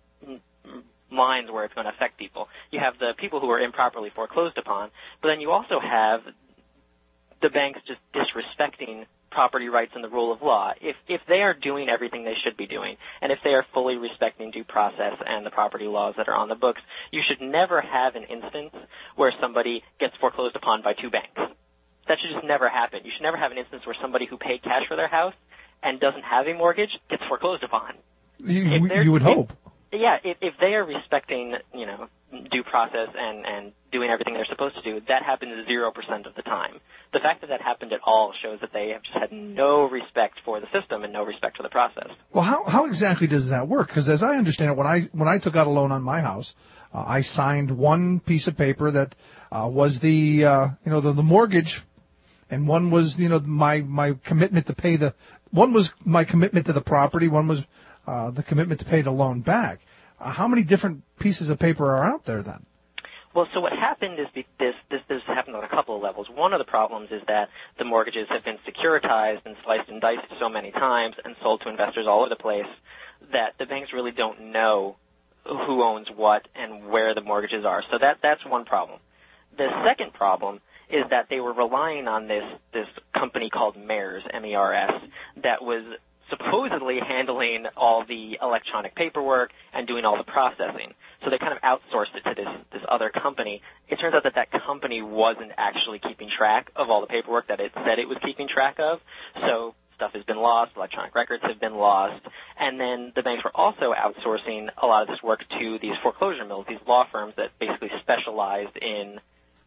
lines where it's going to affect people. You have the people who are improperly foreclosed upon, but then you also have the banks just disrespecting property rights and the rule of law. If if they are doing everything they should be doing, and if they are fully respecting due process and the property laws that are on the books, you should never have an instance where somebody gets foreclosed upon by two banks. That should just never happen. You should never have an instance where somebody who paid cash for their house and doesn't have a mortgage gets foreclosed upon. You, you would hope. If, yeah, if, if they are respecting, you know, due process and, and doing everything they're supposed to do, that happens zero percent of the time. The fact that that happened at all shows that they have just had no respect for the system and no respect for the process. Well, how how exactly does that work? Because as I understand it, when I when I took out a loan on my house, uh, I signed one piece of paper that uh, was the uh, you know the, the mortgage, and one was you know my my commitment to pay the one was my commitment to the property, one was uh, the commitment to pay the loan back. Uh, how many different pieces of paper are out there then? Well, so what happened is be- this, this this happened on a couple of levels. One of the problems is that the mortgages have been securitized and sliced and diced so many times and sold to investors all over the place that the banks really don't know who owns what and where the mortgages are. So that that's one problem. The second problem is that they were relying on this this company called MERS, M E R S, that was supposedly handling all the electronic paperwork and doing all the processing. So they kind of outsourced it to this, this other company. It turns out that that company wasn't actually keeping track of all the paperwork that it said it was keeping track of. So stuff has been lost, electronic records have been lost, and then the banks were also outsourcing a lot of this work to these foreclosure mills, these law firms that basically specialized in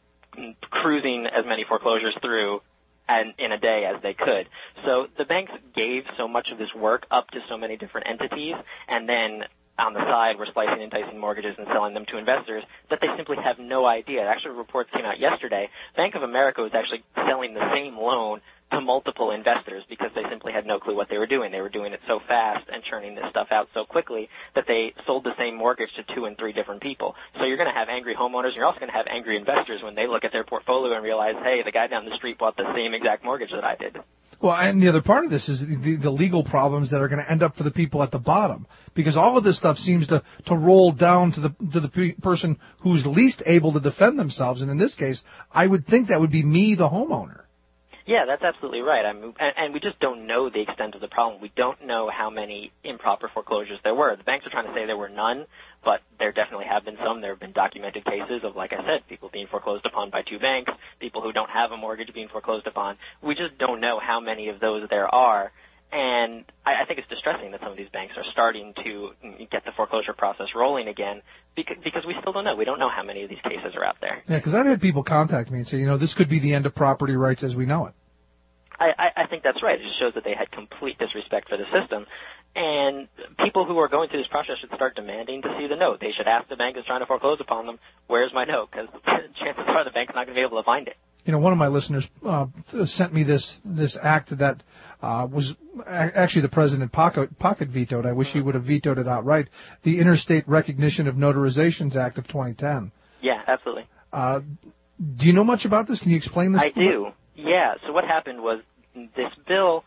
cruising as many foreclosures through and in a day as they could. So the banks gave so much of this work up to so many different entities, and then on the side were slicing and dicing mortgages and selling them to investors that they simply have no idea. Actually, reports came out yesterday. Bank of America was actually selling the same loan to multiple investors because they simply had no clue what they were doing. They were doing it so fast and churning this stuff out so quickly that they sold the same mortgage to two and three different people. So you're going to have angry homeowners, and you're also going to have angry investors when they look at their portfolio and realize, hey, the guy down the street bought the same exact mortgage that I did. Well, and the other part of this is the, the legal problems that are going to end up for the people at the bottom, because all of this stuff seems to, to roll down to the to the pe- person who's least able to defend themselves, and in this case, I would think that would be me, the homeowner. Yeah, that's absolutely right. I mean, and, and we just don't know the extent of the problem. We don't know how many improper foreclosures there were. The banks are trying to say there were none, but there definitely have been some. There have been documented cases of, like I said, people being foreclosed upon by two banks, people who don't have a mortgage being foreclosed upon. We just don't know how many of those there are. And I, I think it's distressing that some of these banks are starting to get the foreclosure process rolling again because, because we still don't know. We don't know how many of these cases are out there. Yeah, because I've had people contact me and say, you know, this could be the end of property rights as we know it. I, I, I think that's right. It just shows that they had complete disrespect for the system. And people who are going through this process should start demanding to see the note. They should ask the bank that's trying to foreclose upon them, where's my note? Because chances are the bank's not going to be able to find it. You know, one of my listeners uh, sent me this this act that uh, was actually the president pocket, pocket vetoed. I wish he would have vetoed it outright. The Interstate Recognition of Notarizations Act of twenty ten. Yeah, absolutely. Uh, do you know much about this? Can you explain this? I do. Yeah. So what happened was this bill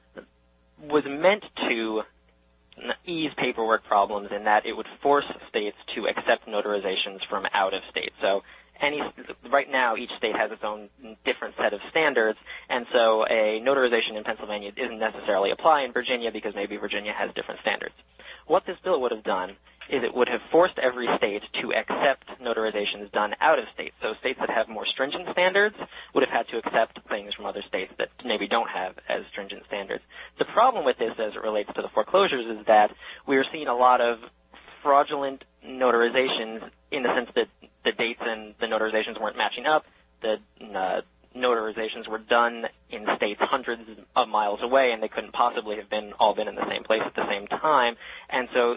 was meant to ease paperwork problems in that it would force states to accept notarizations from out of state. So any right now each state has its own different set of standards, and so a notarization in Pennsylvania isn't necessarily apply in Virginia because maybe Virginia has different standards. What this bill would have done is it would have forced every state to accept notarizations done out of state. So states that have more stringent standards would have had to accept things from other states that maybe don't have as stringent standards. The problem with this as it relates to the foreclosures is that we are seeing a lot of fraudulent notarizations in the sense that the dates and the notarizations weren't matching up. The uh, notarizations were done in states hundreds of miles away, and they couldn't possibly have been all been in the same place at the same time. And so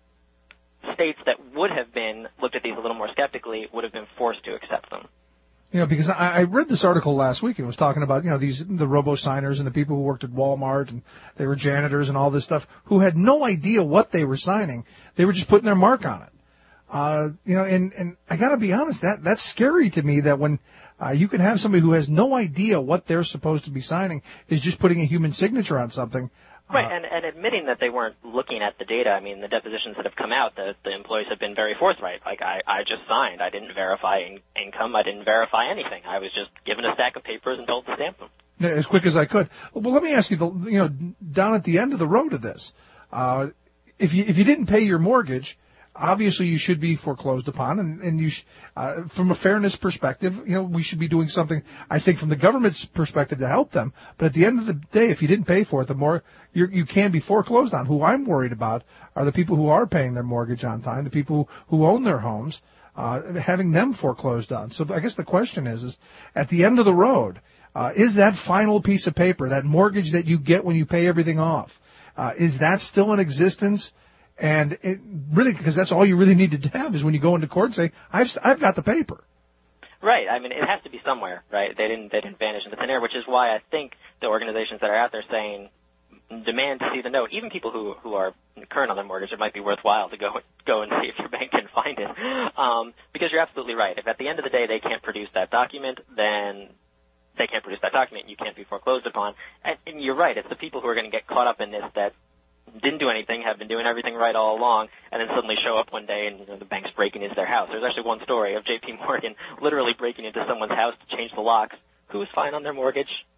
states that would have been looked at these a little more skeptically would have been forced to accept them. You know, because I, I read this article last week and it was talking about, you know, these the robo-signers and the people who worked at Walmart and they were janitors and all this stuff who had no idea what they were signing. They were just putting their mark on it. Uh, you know, and, and I got to be honest, that that's scary to me that when uh, you can have somebody who has no idea what they're supposed to be signing is just putting a human signature on something. Right, and, and admitting that they weren't looking at the data. I mean, the depositions that have come out, the, the employees have been very forthright. Like, I, I just signed. I didn't verify in, income. I didn't verify anything. I was just given a stack of papers and told to stamp them. As quick as I could. Well, let me ask you, the, you know, down at the end of the road of this, uh, if you if you didn't pay your mortgage, obviously you should be foreclosed upon, and, and you, sh- uh, from a fairness perspective, you know, we should be doing something, I think, from the government's perspective to help them. But at the end of the day, if you didn't pay for it, the more you're, you can be foreclosed on. Who I'm worried about are the people who are paying their mortgage on time, the people who, who own their homes, uh, having them foreclosed on. So I guess the question is, is at the end of the road, uh, is that final piece of paper, that mortgage that you get when you pay everything off, uh, is that still in existence? And it really, because that's all you really need to have is when you go into court and say, I've, I've got the paper. Right. I mean, it has to be somewhere, right? They didn't, they didn't vanish into thin air, which is why I think the organizations that are out there saying demand to see the note, even people who, who are current on their mortgage, it might be worthwhile to go, go and see if your bank can find it. Um, because you're absolutely right. If at the end of the day they can't produce that document, then they can't produce that document and you can't be foreclosed upon. And, and you're right. It's the people who are going to get caught up in this that didn't do anything, have been doing everything right all along, and then suddenly show up one day and, you know, the bank's breaking into their house. There's actually one story of J P Morgan literally breaking into someone's house to change the locks. Who was fine on their mortgage?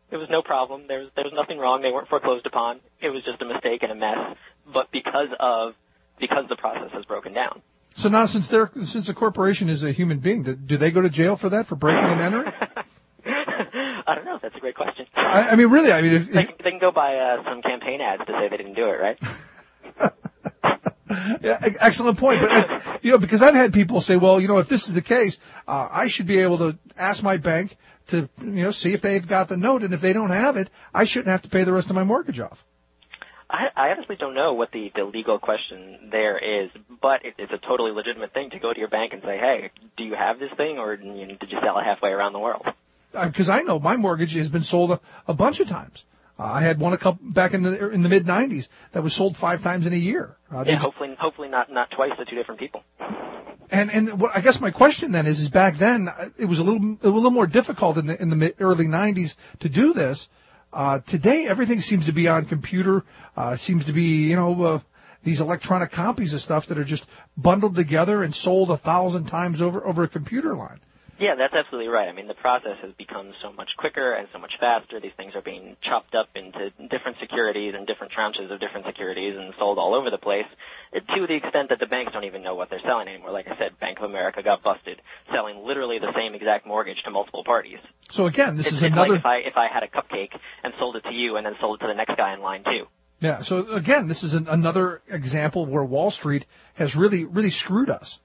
It was no problem. There was there was nothing wrong. They weren't foreclosed upon. It was just a mistake and a mess. But because of because the process has broken down. So now, since they're since a corporation is a human being, do, do they go to jail for that, for breaking and entering? I don't know. That's a great question. I, I mean, really, I mean, if, they, can, they can go buy uh, some campaign ads to say they didn't do it, right? Yeah, excellent point. But uh, you know, because I've had people say, well, you know, if this is the case, uh, I should be able to ask my bank to, you know, see if they've got the note, and if they don't have it, I shouldn't have to pay the rest of my mortgage off. I, I honestly don't know what the, the legal question there is, but it, it's a totally legitimate thing to go to your bank and say, hey, do you have this thing, or you know, did you sell it halfway around the world? Because uh, I know my mortgage has been sold a, a bunch of times. Uh, I had one a couple back in the in the mid nineties that was sold five times in a year. Uh, yeah, hopefully, hopefully not not twice to two different people. And and what I guess my question then is, is back then it was a little a little more difficult in the in the mid, early nineties to do this. Uh, today everything seems to be on computer. Uh, seems to be you know uh, these electronic copies of stuff that are just bundled together and sold a thousand times over over a computer line. Yeah, that's absolutely right. I mean, the process has become so much quicker and so much faster. These things are being chopped up into different securities and different tranches of different securities and sold all over the place, to the extent that the banks don't even know what they're selling anymore. Like I said, Bank of America got busted selling literally the same exact mortgage to multiple parties. So again, this it's, is it's another. Like if I if I had a cupcake and sold it to you and then sold it to the next guy in line too. Yeah. So again, this is an, another example where Wall Street has really really screwed us.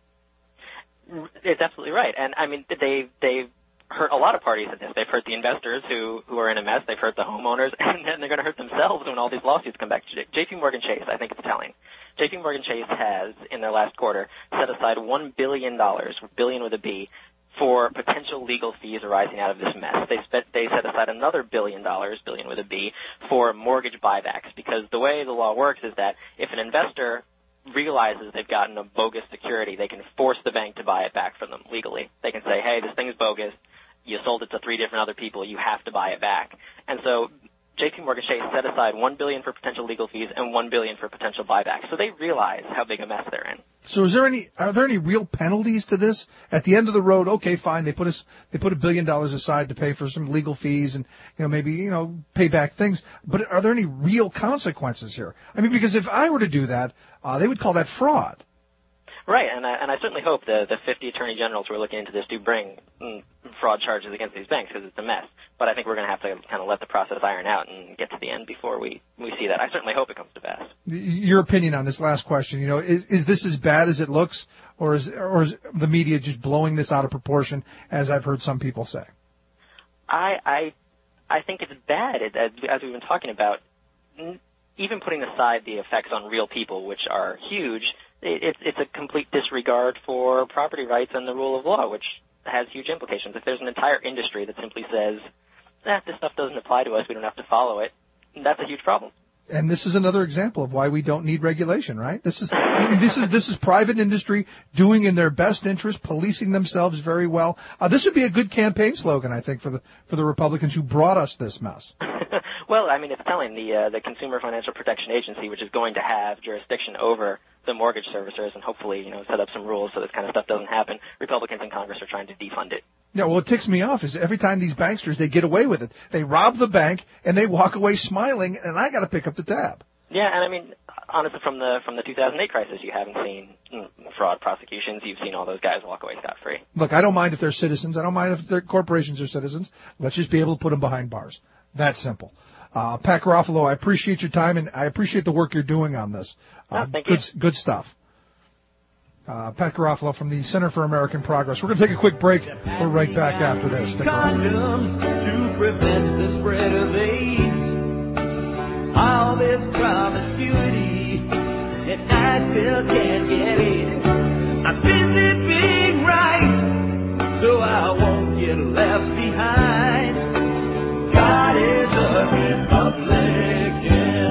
It's absolutely right. And, I mean, they, they've hurt a lot of parties in this. They've hurt the investors who, who are in a mess. They've hurt the homeowners. And then they're going to hurt themselves when all these lawsuits come back. J P Morgan Chase, I think it's telling. J P Morgan Chase has, in their last quarter, set aside one billion dollars, billion with a B, for potential legal fees arising out of this mess. They, spent, they set aside another billion dollars, billion with a B, for mortgage buybacks. Because the way the law works is that if an investor realizes they've gotten a bogus security, they can force the bank to buy it back from them legally. They can say, hey, this thing is bogus. You sold it to three different other people. You have to buy it back. And so J P Morgan Chase set aside one billion dollars for potential legal fees and one billion dollars for potential buybacks. So they realize how big a mess they're in. So is there any, are there any real penalties to this? At the end of the road, okay, fine, they put us, they put a billion dollars aside to pay for some legal fees and, you know, maybe, you know, pay back things. But are there any real consequences here? I mean, because if I were to do that, uh, they would call that fraud. Right, and I, and I certainly hope the, the fifty attorney generals who are looking into this do bring mm, fraud charges against these banks, because it's a mess. But I think we're going to have to kind of let the process iron out and get to the end before we, we see that. I certainly hope it comes to pass. Your opinion on this last question, you know, is, is this as bad as it looks, or is, or is the media just blowing this out of proportion, as I've heard some people say? I, I, I think it's bad, it, as, as we've been talking about. Even putting aside the effects on real people, which are huge, it, it's a complete disregard for property rights and the rule of law, which has huge implications. If there's an entire industry that simply says, eh, this stuff doesn't apply to us, we don't have to follow it, that's a huge problem. And this is another example of why we don't need regulation, right? This is this is this is private industry doing in their best interest, policing themselves very well. Uh, this would be a good campaign slogan, I think, for the for the Republicans who brought us this mess. Well, I mean, it's telling the uh, the Consumer Financial Protection Agency, which is going to have jurisdiction over the mortgage servicers and hopefully, you know, set up some rules so this kind of stuff doesn't happen. Republicans in Congress are trying to defund it. Yeah, well, what ticks me off is every time these banksters, they get away with it. They rob the bank and they walk away smiling, and I got to pick up the tab. Yeah, and I mean, honestly, from the from the two thousand eight crisis, you haven't seen mm, fraud prosecutions. You've seen all those guys walk away scot-free. Look, I don't mind if they're citizens. I don't mind if their corporations are citizens. Let's just be able to put them behind bars. That's simple. Uh, Pat Garofalo, I appreciate your time, and I appreciate the work you're doing on this. Uh, oh, thank good, you. Good stuff. Uh, Pat Garofalo from the Center for American Progress. We're going to take a quick break. We're right back after this. Stick around. To prevent the spread of AIDS. All this promiscuity that I still can't get in. I visit being right, so I won't get left behind. God is a Republican.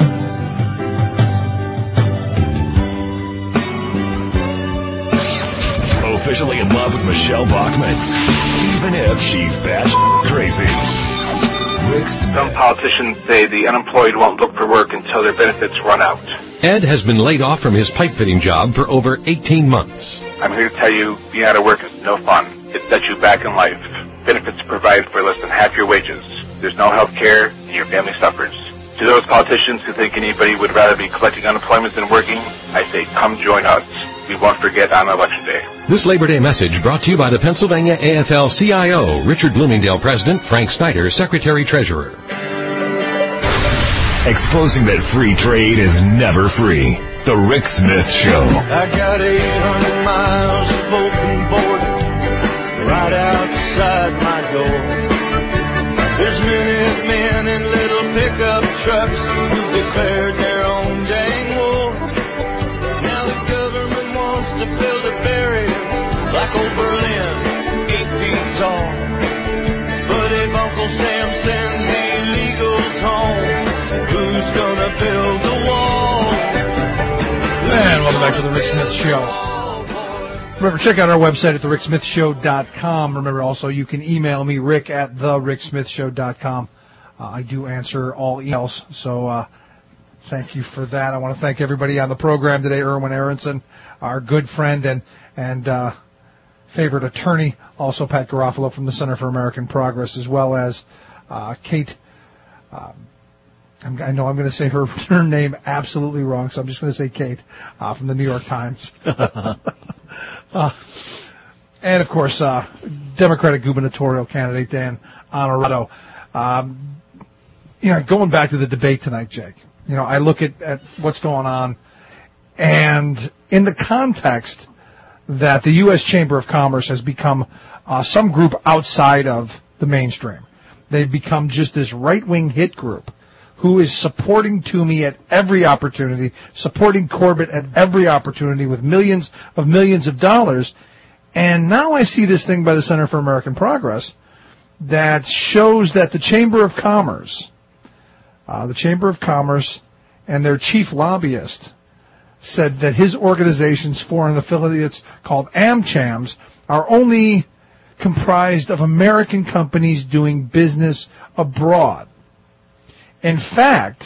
Officially in love with Michelle Bachmann, even if she's batshit crazy. Some politicians say the unemployed won't look for work until their benefits run out. Ed has been laid off from his pipe fitting job for over eighteen months. I'm here to tell you, being out of work is no fun. It sets you back in life. Benefits provided for less than half your wages. there's no health care, and your family suffers. To those politicians who think anybody would rather be collecting unemployment than working, I say come join us. We won't forget on Election Day. This Labor Day message brought to you by the Pennsylvania A F L C I O, Richard Bloomingdale President, Frank Snyder, Secretary Treasurer. Exposing that free trade is never free. The Rick Smith Show. I got eight hundred miles of open border right outside my door. There's many men in little pickup trucks who've declared their own dang war. Now the government wants to build a barrier like old Berlin, eight feet tall. But if Uncle Sam sends me legals home, who's gonna build the wall? And welcome back to the Rick Smith Show. Remember, check out our website at the rick smith show dot com. Remember, also, you can email me, rick at the rick smith show dot com. Uh, I do answer all emails, so uh, thank you for that. I want to thank everybody on the program today, Erwin Aronson, our good friend and and uh, favorite attorney, also Pat Garofalo from the Center for American Progress, as well as uh, Kate. Um, I'm, I know I'm going to say her, her name absolutely wrong, so I'm just going to say Kate uh, from the New York Times. uh, and, of course, uh, Democratic gubernatorial candidate Dan Honorado. Um, you know, going back to the debate tonight, Jake, you know, I look at, at what's going on, and in the context that the U S Chamber of Commerce has become uh, some group outside of the mainstream. They've become just this right-wing hit group who is supporting Toomey at every opportunity, supporting Corbett at every opportunity with millions of millions of dollars. And now I see this thing by the Center for American Progress that shows that the Chamber of Commerce, uh, the Chamber of Commerce and their chief lobbyist said that his organization's foreign affiliates called AmChams are only comprised of American companies doing business abroad. In fact,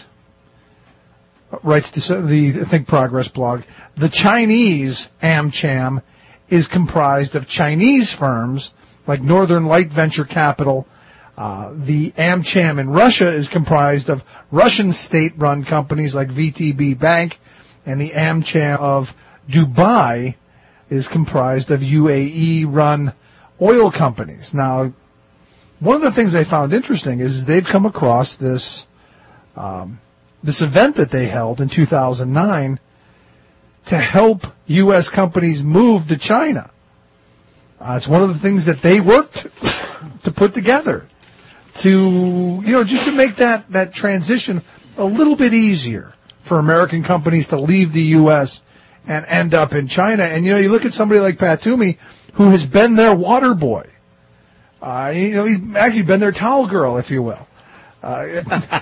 writes the Think Progress blog, the Chinese AmCham is comprised of Chinese firms like Northern Light Venture Capital. Uh, the AmCham in Russia is comprised of Russian state-run companies like V T B Bank, and the AmCham of Dubai is comprised of U A E-run oil companies. Now, one of the things I found interesting is they've come across this Um, this event that they held in two thousand nine to help U S companies move to China. Uh, it's one of the things that they worked to put together to, you know, just to make that, that transition a little bit easier for American companies to leave the U S and end up in China. And, you know, you look at somebody like Pat Toomey, who has been their water boy. Uh, you know, he's actually been their towel girl, if you will. Uh,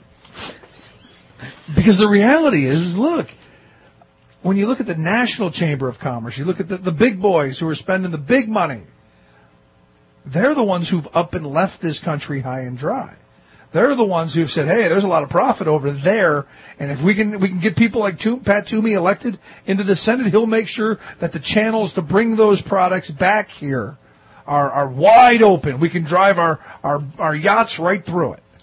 Because the reality is, look, when you look at the National Chamber of Commerce, you look at the, the big boys who are spending the big money, they're the ones who've up and left this country high and dry. They're the ones who've said, hey, there's a lot of profit over there, and if we can we can get people like to- Pat Toomey elected into the Senate, he'll make sure that the channels to bring those products back here are, are wide open. We can drive our, our, our yachts right through it.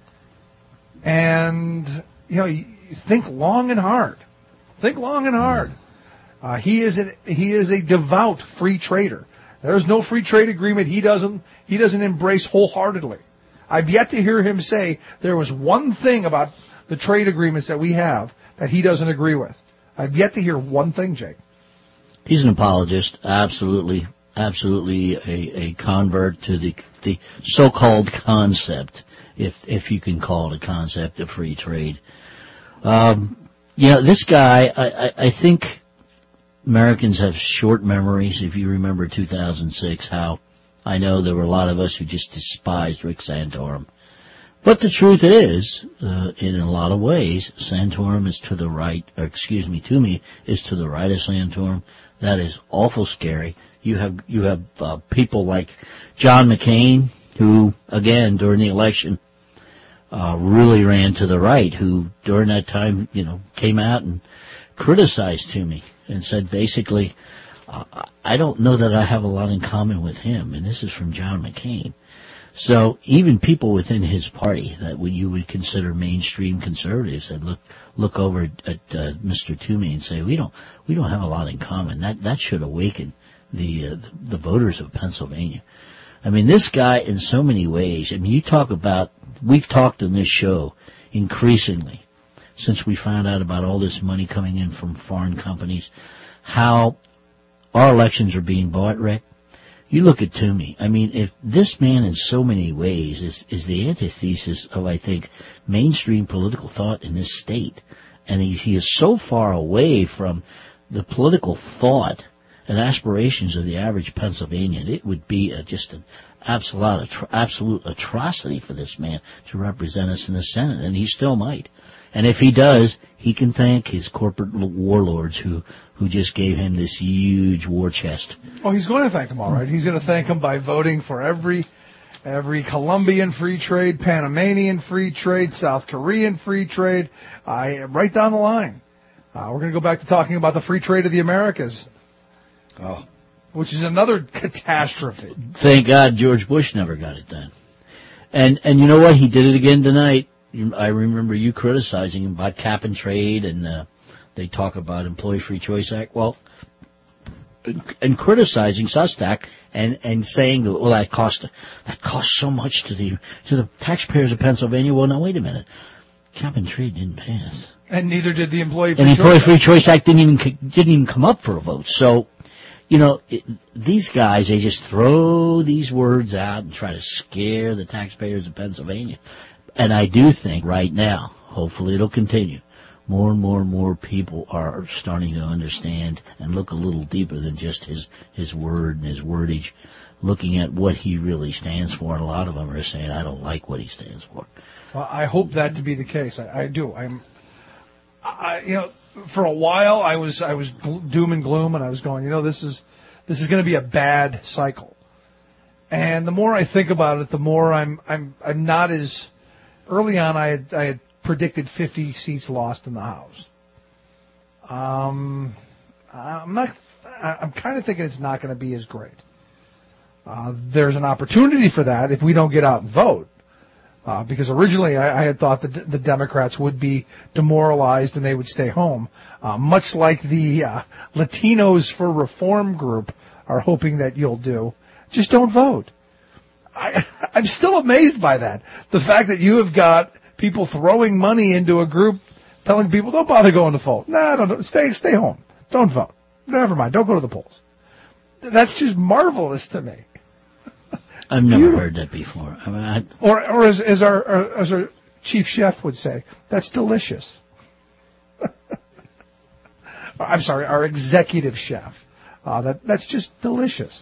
And, you know, you think long and hard. Think long and hard. Uh, he is a, he is a devout free trader. There's no free trade agreement he doesn't he doesn't embrace wholeheartedly. I've yet to hear him say there was one thing about the trade agreements that we have that he doesn't agree with. I've yet to hear one thing, Jake. He's an apologist, absolutely, absolutely a, a convert to the the so-called concept, if if you can call it a concept of free trade. Um, you know, this guy, I, I, I think Americans have short memories. If you remember two thousand six, how I know there were a lot of us who just despised Rick Santorum. But the truth is, uh, in a lot of ways, Santorum is to the right, or excuse me, Toomey is to the right of Santorum. That is awful scary. You have you have uh, people like John McCain, who, again, during the election, uh, really ran to the right, who during that time, you know, came out and criticized Toomey and said basically, uh, I don't know that I have a lot in common with him. And this is from John McCain. So even people within his party that would, you would consider mainstream conservatives that look look over at, at uh, Mister Toomey and say, we don't we don't have a lot in common. That that should awaken the uh, the voters of Pennsylvania. I mean, this guy in so many ways. I mean, you talk about, we've talked in this show increasingly since we found out about all this money coming in from foreign companies, how our elections are being bought, Rick. You look at Toomey. I mean, if this man in so many ways is, is the antithesis of, I think, mainstream political thought in this state, and he, he is so far away from the political thought and aspirations of the average Pennsylvanian, it would be a, just an absolute, absolute atrocity for this man to represent us in the Senate, and he still might. And if he does, he can thank his corporate warlords who, who just gave him this huge war chest. Oh, he's going to thank them, all right. He's going to thank them by voting for every every Colombian free trade, Panamanian free trade, South Korean free trade, uh, right down the line. Uh, we're going to go back to talking about the free trade of the Americas, oh. which is another catastrophe. Thank God George Bush never got it done. And and you know what? He did it again tonight. I remember you criticizing him about cap and trade, and uh, they talk about Employee Free Choice Act. Well, and criticizing Sustak and, and saying that, well, that cost that cost so much to the to the taxpayers of Pennsylvania. Well, now wait a minute, cap and trade didn't pass, and neither did the Employee Free and Choice Employee Free Choice Act didn't even didn't even come up for a vote. So, you know, it, these guys, they just throw these words out and try to scare the taxpayers of Pennsylvania. And I do think right now, hopefully it'll continue, more and more and more people are starting to understand and look a little deeper than just his, his word and his wordage, looking at what he really stands for. And a lot of them are saying, I don't like what he stands for. Well, I hope that to be the case. I, I do. I'm, I, you know, for a while I was I was doom and gloom, and I was going, you know, this is this is going to be a bad cycle. And the more I think about it, the more I'm I'm I'm not as early on. I had I had predicted fifty seats lost in the House. Um, I'm not. I'm kind of thinking it's not going to be as great. Uh, there's an opportunity for that if we don't get out and vote. Uh, because originally I, I had thought that the Democrats would be demoralized and they would stay home, uh, much like the uh, Latinos for Reform group are hoping that you'll do. Just don't vote. I, I'm still amazed by that. The fact that you have got people throwing money into a group, telling people, don't bother going to vote. Nah, don't, don't, stay, stay home. Don't vote. Never mind. Don't go to the polls. That's just marvelous to me. I've never Beautiful. heard that before. I mean, I... Or, or as, as our as our chief chef would say, that's delicious. I'm sorry, our executive chef. Uh, that that's just delicious.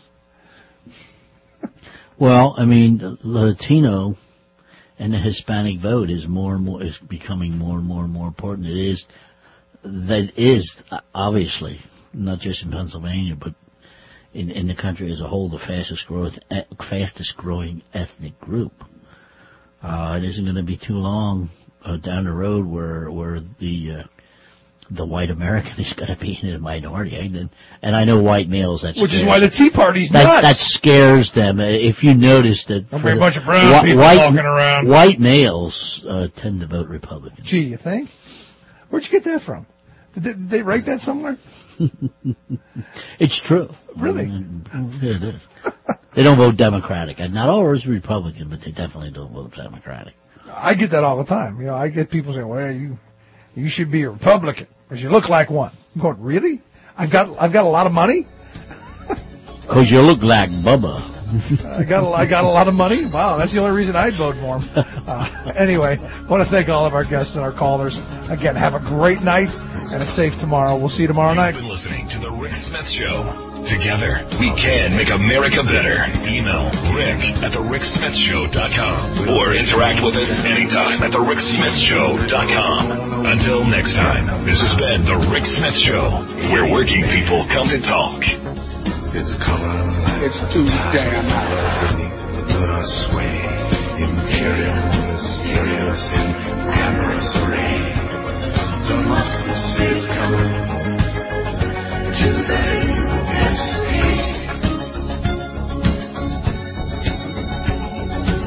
Well, I mean, the Latino and the Hispanic vote is more and more is becoming more and more and more important. It is that is obviously not just in Pennsylvania, but in in the country as a whole, the fastest growth fastest growing ethnic group. Uh, it isn't going to be too long uh, down the road where where the uh, the white American is going to be in a minority, and and I know white males that which is why the Tea Party's that, nuts. That scares them. If you notice that, there'll be a bunch of brown wh- people white, walking around. White males uh, tend to vote Republican. Gee, you think? Where'd you get that from? Did they, did they write that somewhere? It's true. Really? Yeah, it is. They don't vote Democratic. And not always Republican, but they definitely don't vote Democratic. I get that all the time. You know, I get people saying, "Well, you you should be a Republican because you look like one." I'm going, "Really? I've got I've got a lot of money." Because you look like Bubba. I got a, I got a lot of money. Wow, that's the only reason I'd vote for him. Uh, anyway, I want to thank all of our guests and our callers. Again, have a great night and a safe tomorrow. We'll see you tomorrow night. You've been listening to The Rick Smith Show. Together, we can make America better. Email Rick at the rick smith show dot com or interact with us anytime at the rick smith show dot com. Until next time, this has been The Rick Smith Show, where working people come to talk. It's coming. It's too damn hot. Let us sway. Imperial, mysterious, in amorous array. Democracy is coming to the U S A.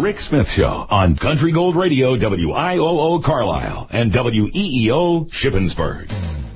Rick Smith Show on Country Gold Radio, W I O O Carlisle, and W E E O Shippensburg.